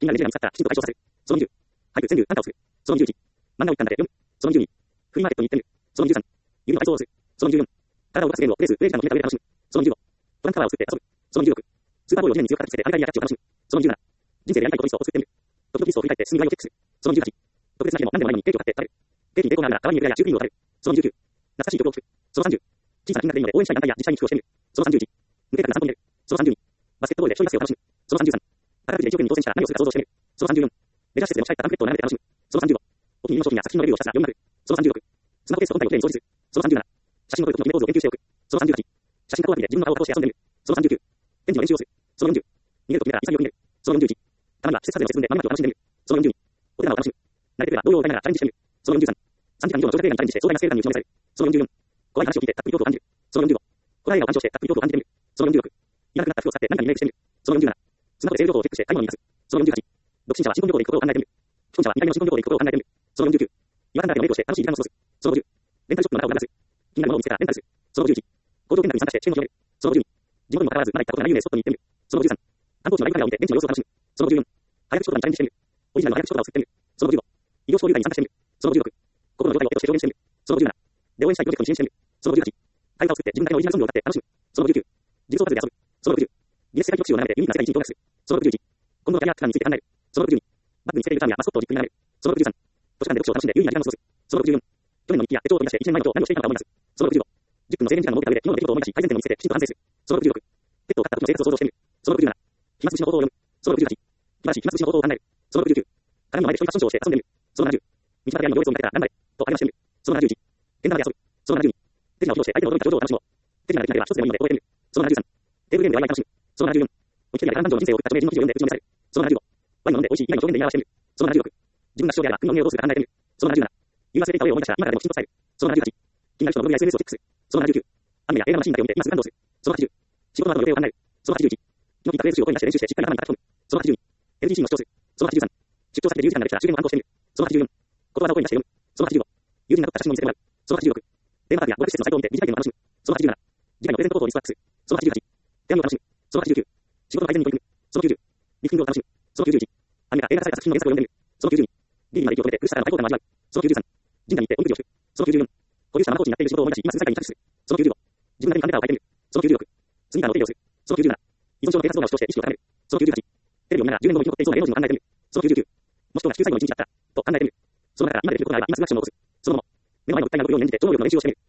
[SPEAKER 1] 気になるネジが見つかったら、きちんと解消させる。その20。配布、全部、単価を作る。その21。漫画を一巻だけ読む。その22。フリーマーケットに行ってみる。その23。指の配送をする。その24。体を動かすゲームをプレイ時間の決めた上で楽しむ。その25。トランクカバーを作って遊ぶ。その26。スーパーボールを地面に強く叩きつけて、ハリタリやキャッチを楽しむ。その27。人生でやりたいことリストを作ってみる。時々リストを振り返って進み具合をチェックする。その28。特別な日でも何でもないのにケーキを買って食べる。ケーキに抵抗があるなら、可愛いエクレアやチューブリングを食べる。その29。懐かしい曲を聴く。その30。小さな金額でいいので応援したい団体や自治体に寄付をしてみる。その31。無計画な散歩に出る。その32。バスケットボールで一人バスケを楽しむ。その33。宝くじで1億円に当選したら何をするか想像してみる。その34。レジャー施設で持ち帰ったパンフレットを並べて楽しむ。その35。お気に入りの商品や作品のレビューをひたすら読みまくる。その36。スマホケースと本体をきれいに掃除する。その37。写真の撮る時の決めポーズを研究しておく。その38。写真加工アプリで自分の顔を加工して遊んでみる。その39。展示の練習をする。その40。逃げると決めたら潔く逃げる。その41。たまには季節外れの節分で豆まきを楽しんでみる。その42。お手玉を楽しむ。慣れてくれば動揺を歌いながらチャレンジしてみる。その43。3時間以上の長尺映画にチャレンジして壮大なスケール感に打ちのめされる。その44。怖い話を聞いてたっぷり恐怖を感じる。その45。ホラー映画を鑑賞してたっぷり恐怖を感じてみる。その46。いらなくなった服を使って何かにメイクしてみる。その47。スマホでセール情報をチェックして買い物に出す。その48。独身者は新婚旅行で行くことを考えてみる。既婚者は2回目の新婚旅行で行くことを考えてみる。その49。違和感だらけのメイクをして楽しい時間を過ごす。その50。レンタルショップの中を流す。気になるものを見つけたらレンタルする。その51。工場見学に参加して注文を広げる。その52。地元にもかかわらずまだ行ったことがない有名スポットに行ってみる。その53。観光地のライブカメラを見て現地の様子を楽しむ。その54。早口言葉にチャレンジしてみる。オリジナルの早口言葉を作ってみる。その15。医療商流会に参加してみる。その16。心の状態を手として表現してみる。その17。で応援したいプロジェクトに支援してみる。その18。会話を作って自分だけのオリジナルソングを歌って楽しむ。その19。自己総括で遊ぶ。その60。ギネス世界記録集を並べてユニークな世界一に登録する。その61。今後のキャリア期間について考える。その62。バッグにつけているカードやマスコットを実況に並べる。その63。図書館で読書を楽しんで有意義な時間を過ごす。その64。去年の日記や手帳を取り出して1年前のことを何をしていたのか思い出す。その65。10分の制限時間を設けた上で昨日の出来事を思い出し、改善点を見つけてきちんと反省する。その66。ペットを飼った時の生活を想像してみる。その67。暇つぶしの方法を読む。その68。暇つぶしの方法を考える。その69。鏡の前で一人ファッションショーをして遊んでみる。その70。道端での行列を見かけたら頑張れ。と励ましてみる。その71。現場で遊ぶ。その72。手品を披露して相手の驚いた表情を楽しもう。手品ができなければ一つでもいいので覚えてみる。その73。テーブルゲームでワイワイ楽しむ。その74。お一人や感情の人生を送った著名人の記事を読んで打ちのめされる。その75。ワインを飲んで美味しい以外の表現で言い表してみる。その76。自分が主張であれば国の運営をどうするか考えてみる。その77。言い忘れていた上を思い出したら今からでもきちんと伝える。その78。気になる人のブログや SNS をチェックする。その79。アニメや映画のシーンだけを見て今すぐ感動する。その80。仕事などの予定を考える。その81。昨日聞いたフレーズ集を声に出して練習してしっかり頭に書き込む。その82。LGC の主張する。その83。出張先で自由時間ができたら終電を反抗してみる。その84。言葉の声に出して読む。その85。友人が撮った写真を見せてもらう。その86。テーマパークや語学施設のサイトを見て短いゲームを楽しむ。その87。次回のプレゼントフォトをリストアップする。その88。手紙を楽しむ。その89。仕事の改善に取り組む。その90。リフティングを楽しむ。その91。アニメか映画化された作品の原作を読んでみる。その92。リーディングの影響を受けて苦しさからの解放感を味わう。その93。神社に行っておみくじを引く。その94。保有者のコーチになっている仕事を思い出し今すぐ世界に着地する。その95。自分なりにカンペーターを書いてみる。その96。スニーカーの手入れをする。その97。依存症の警察動画を視聴して意識を高める。その98。テレビを見ながら10年後に残っていそうな芸能人を考えてみる。その99。もし今日が地球最後の一日だったらと考えてみる。その中から今できることがあれば今すぐアクションを起こす。その後、目の前の物体が動くように演じて超能力の練習をしてみる。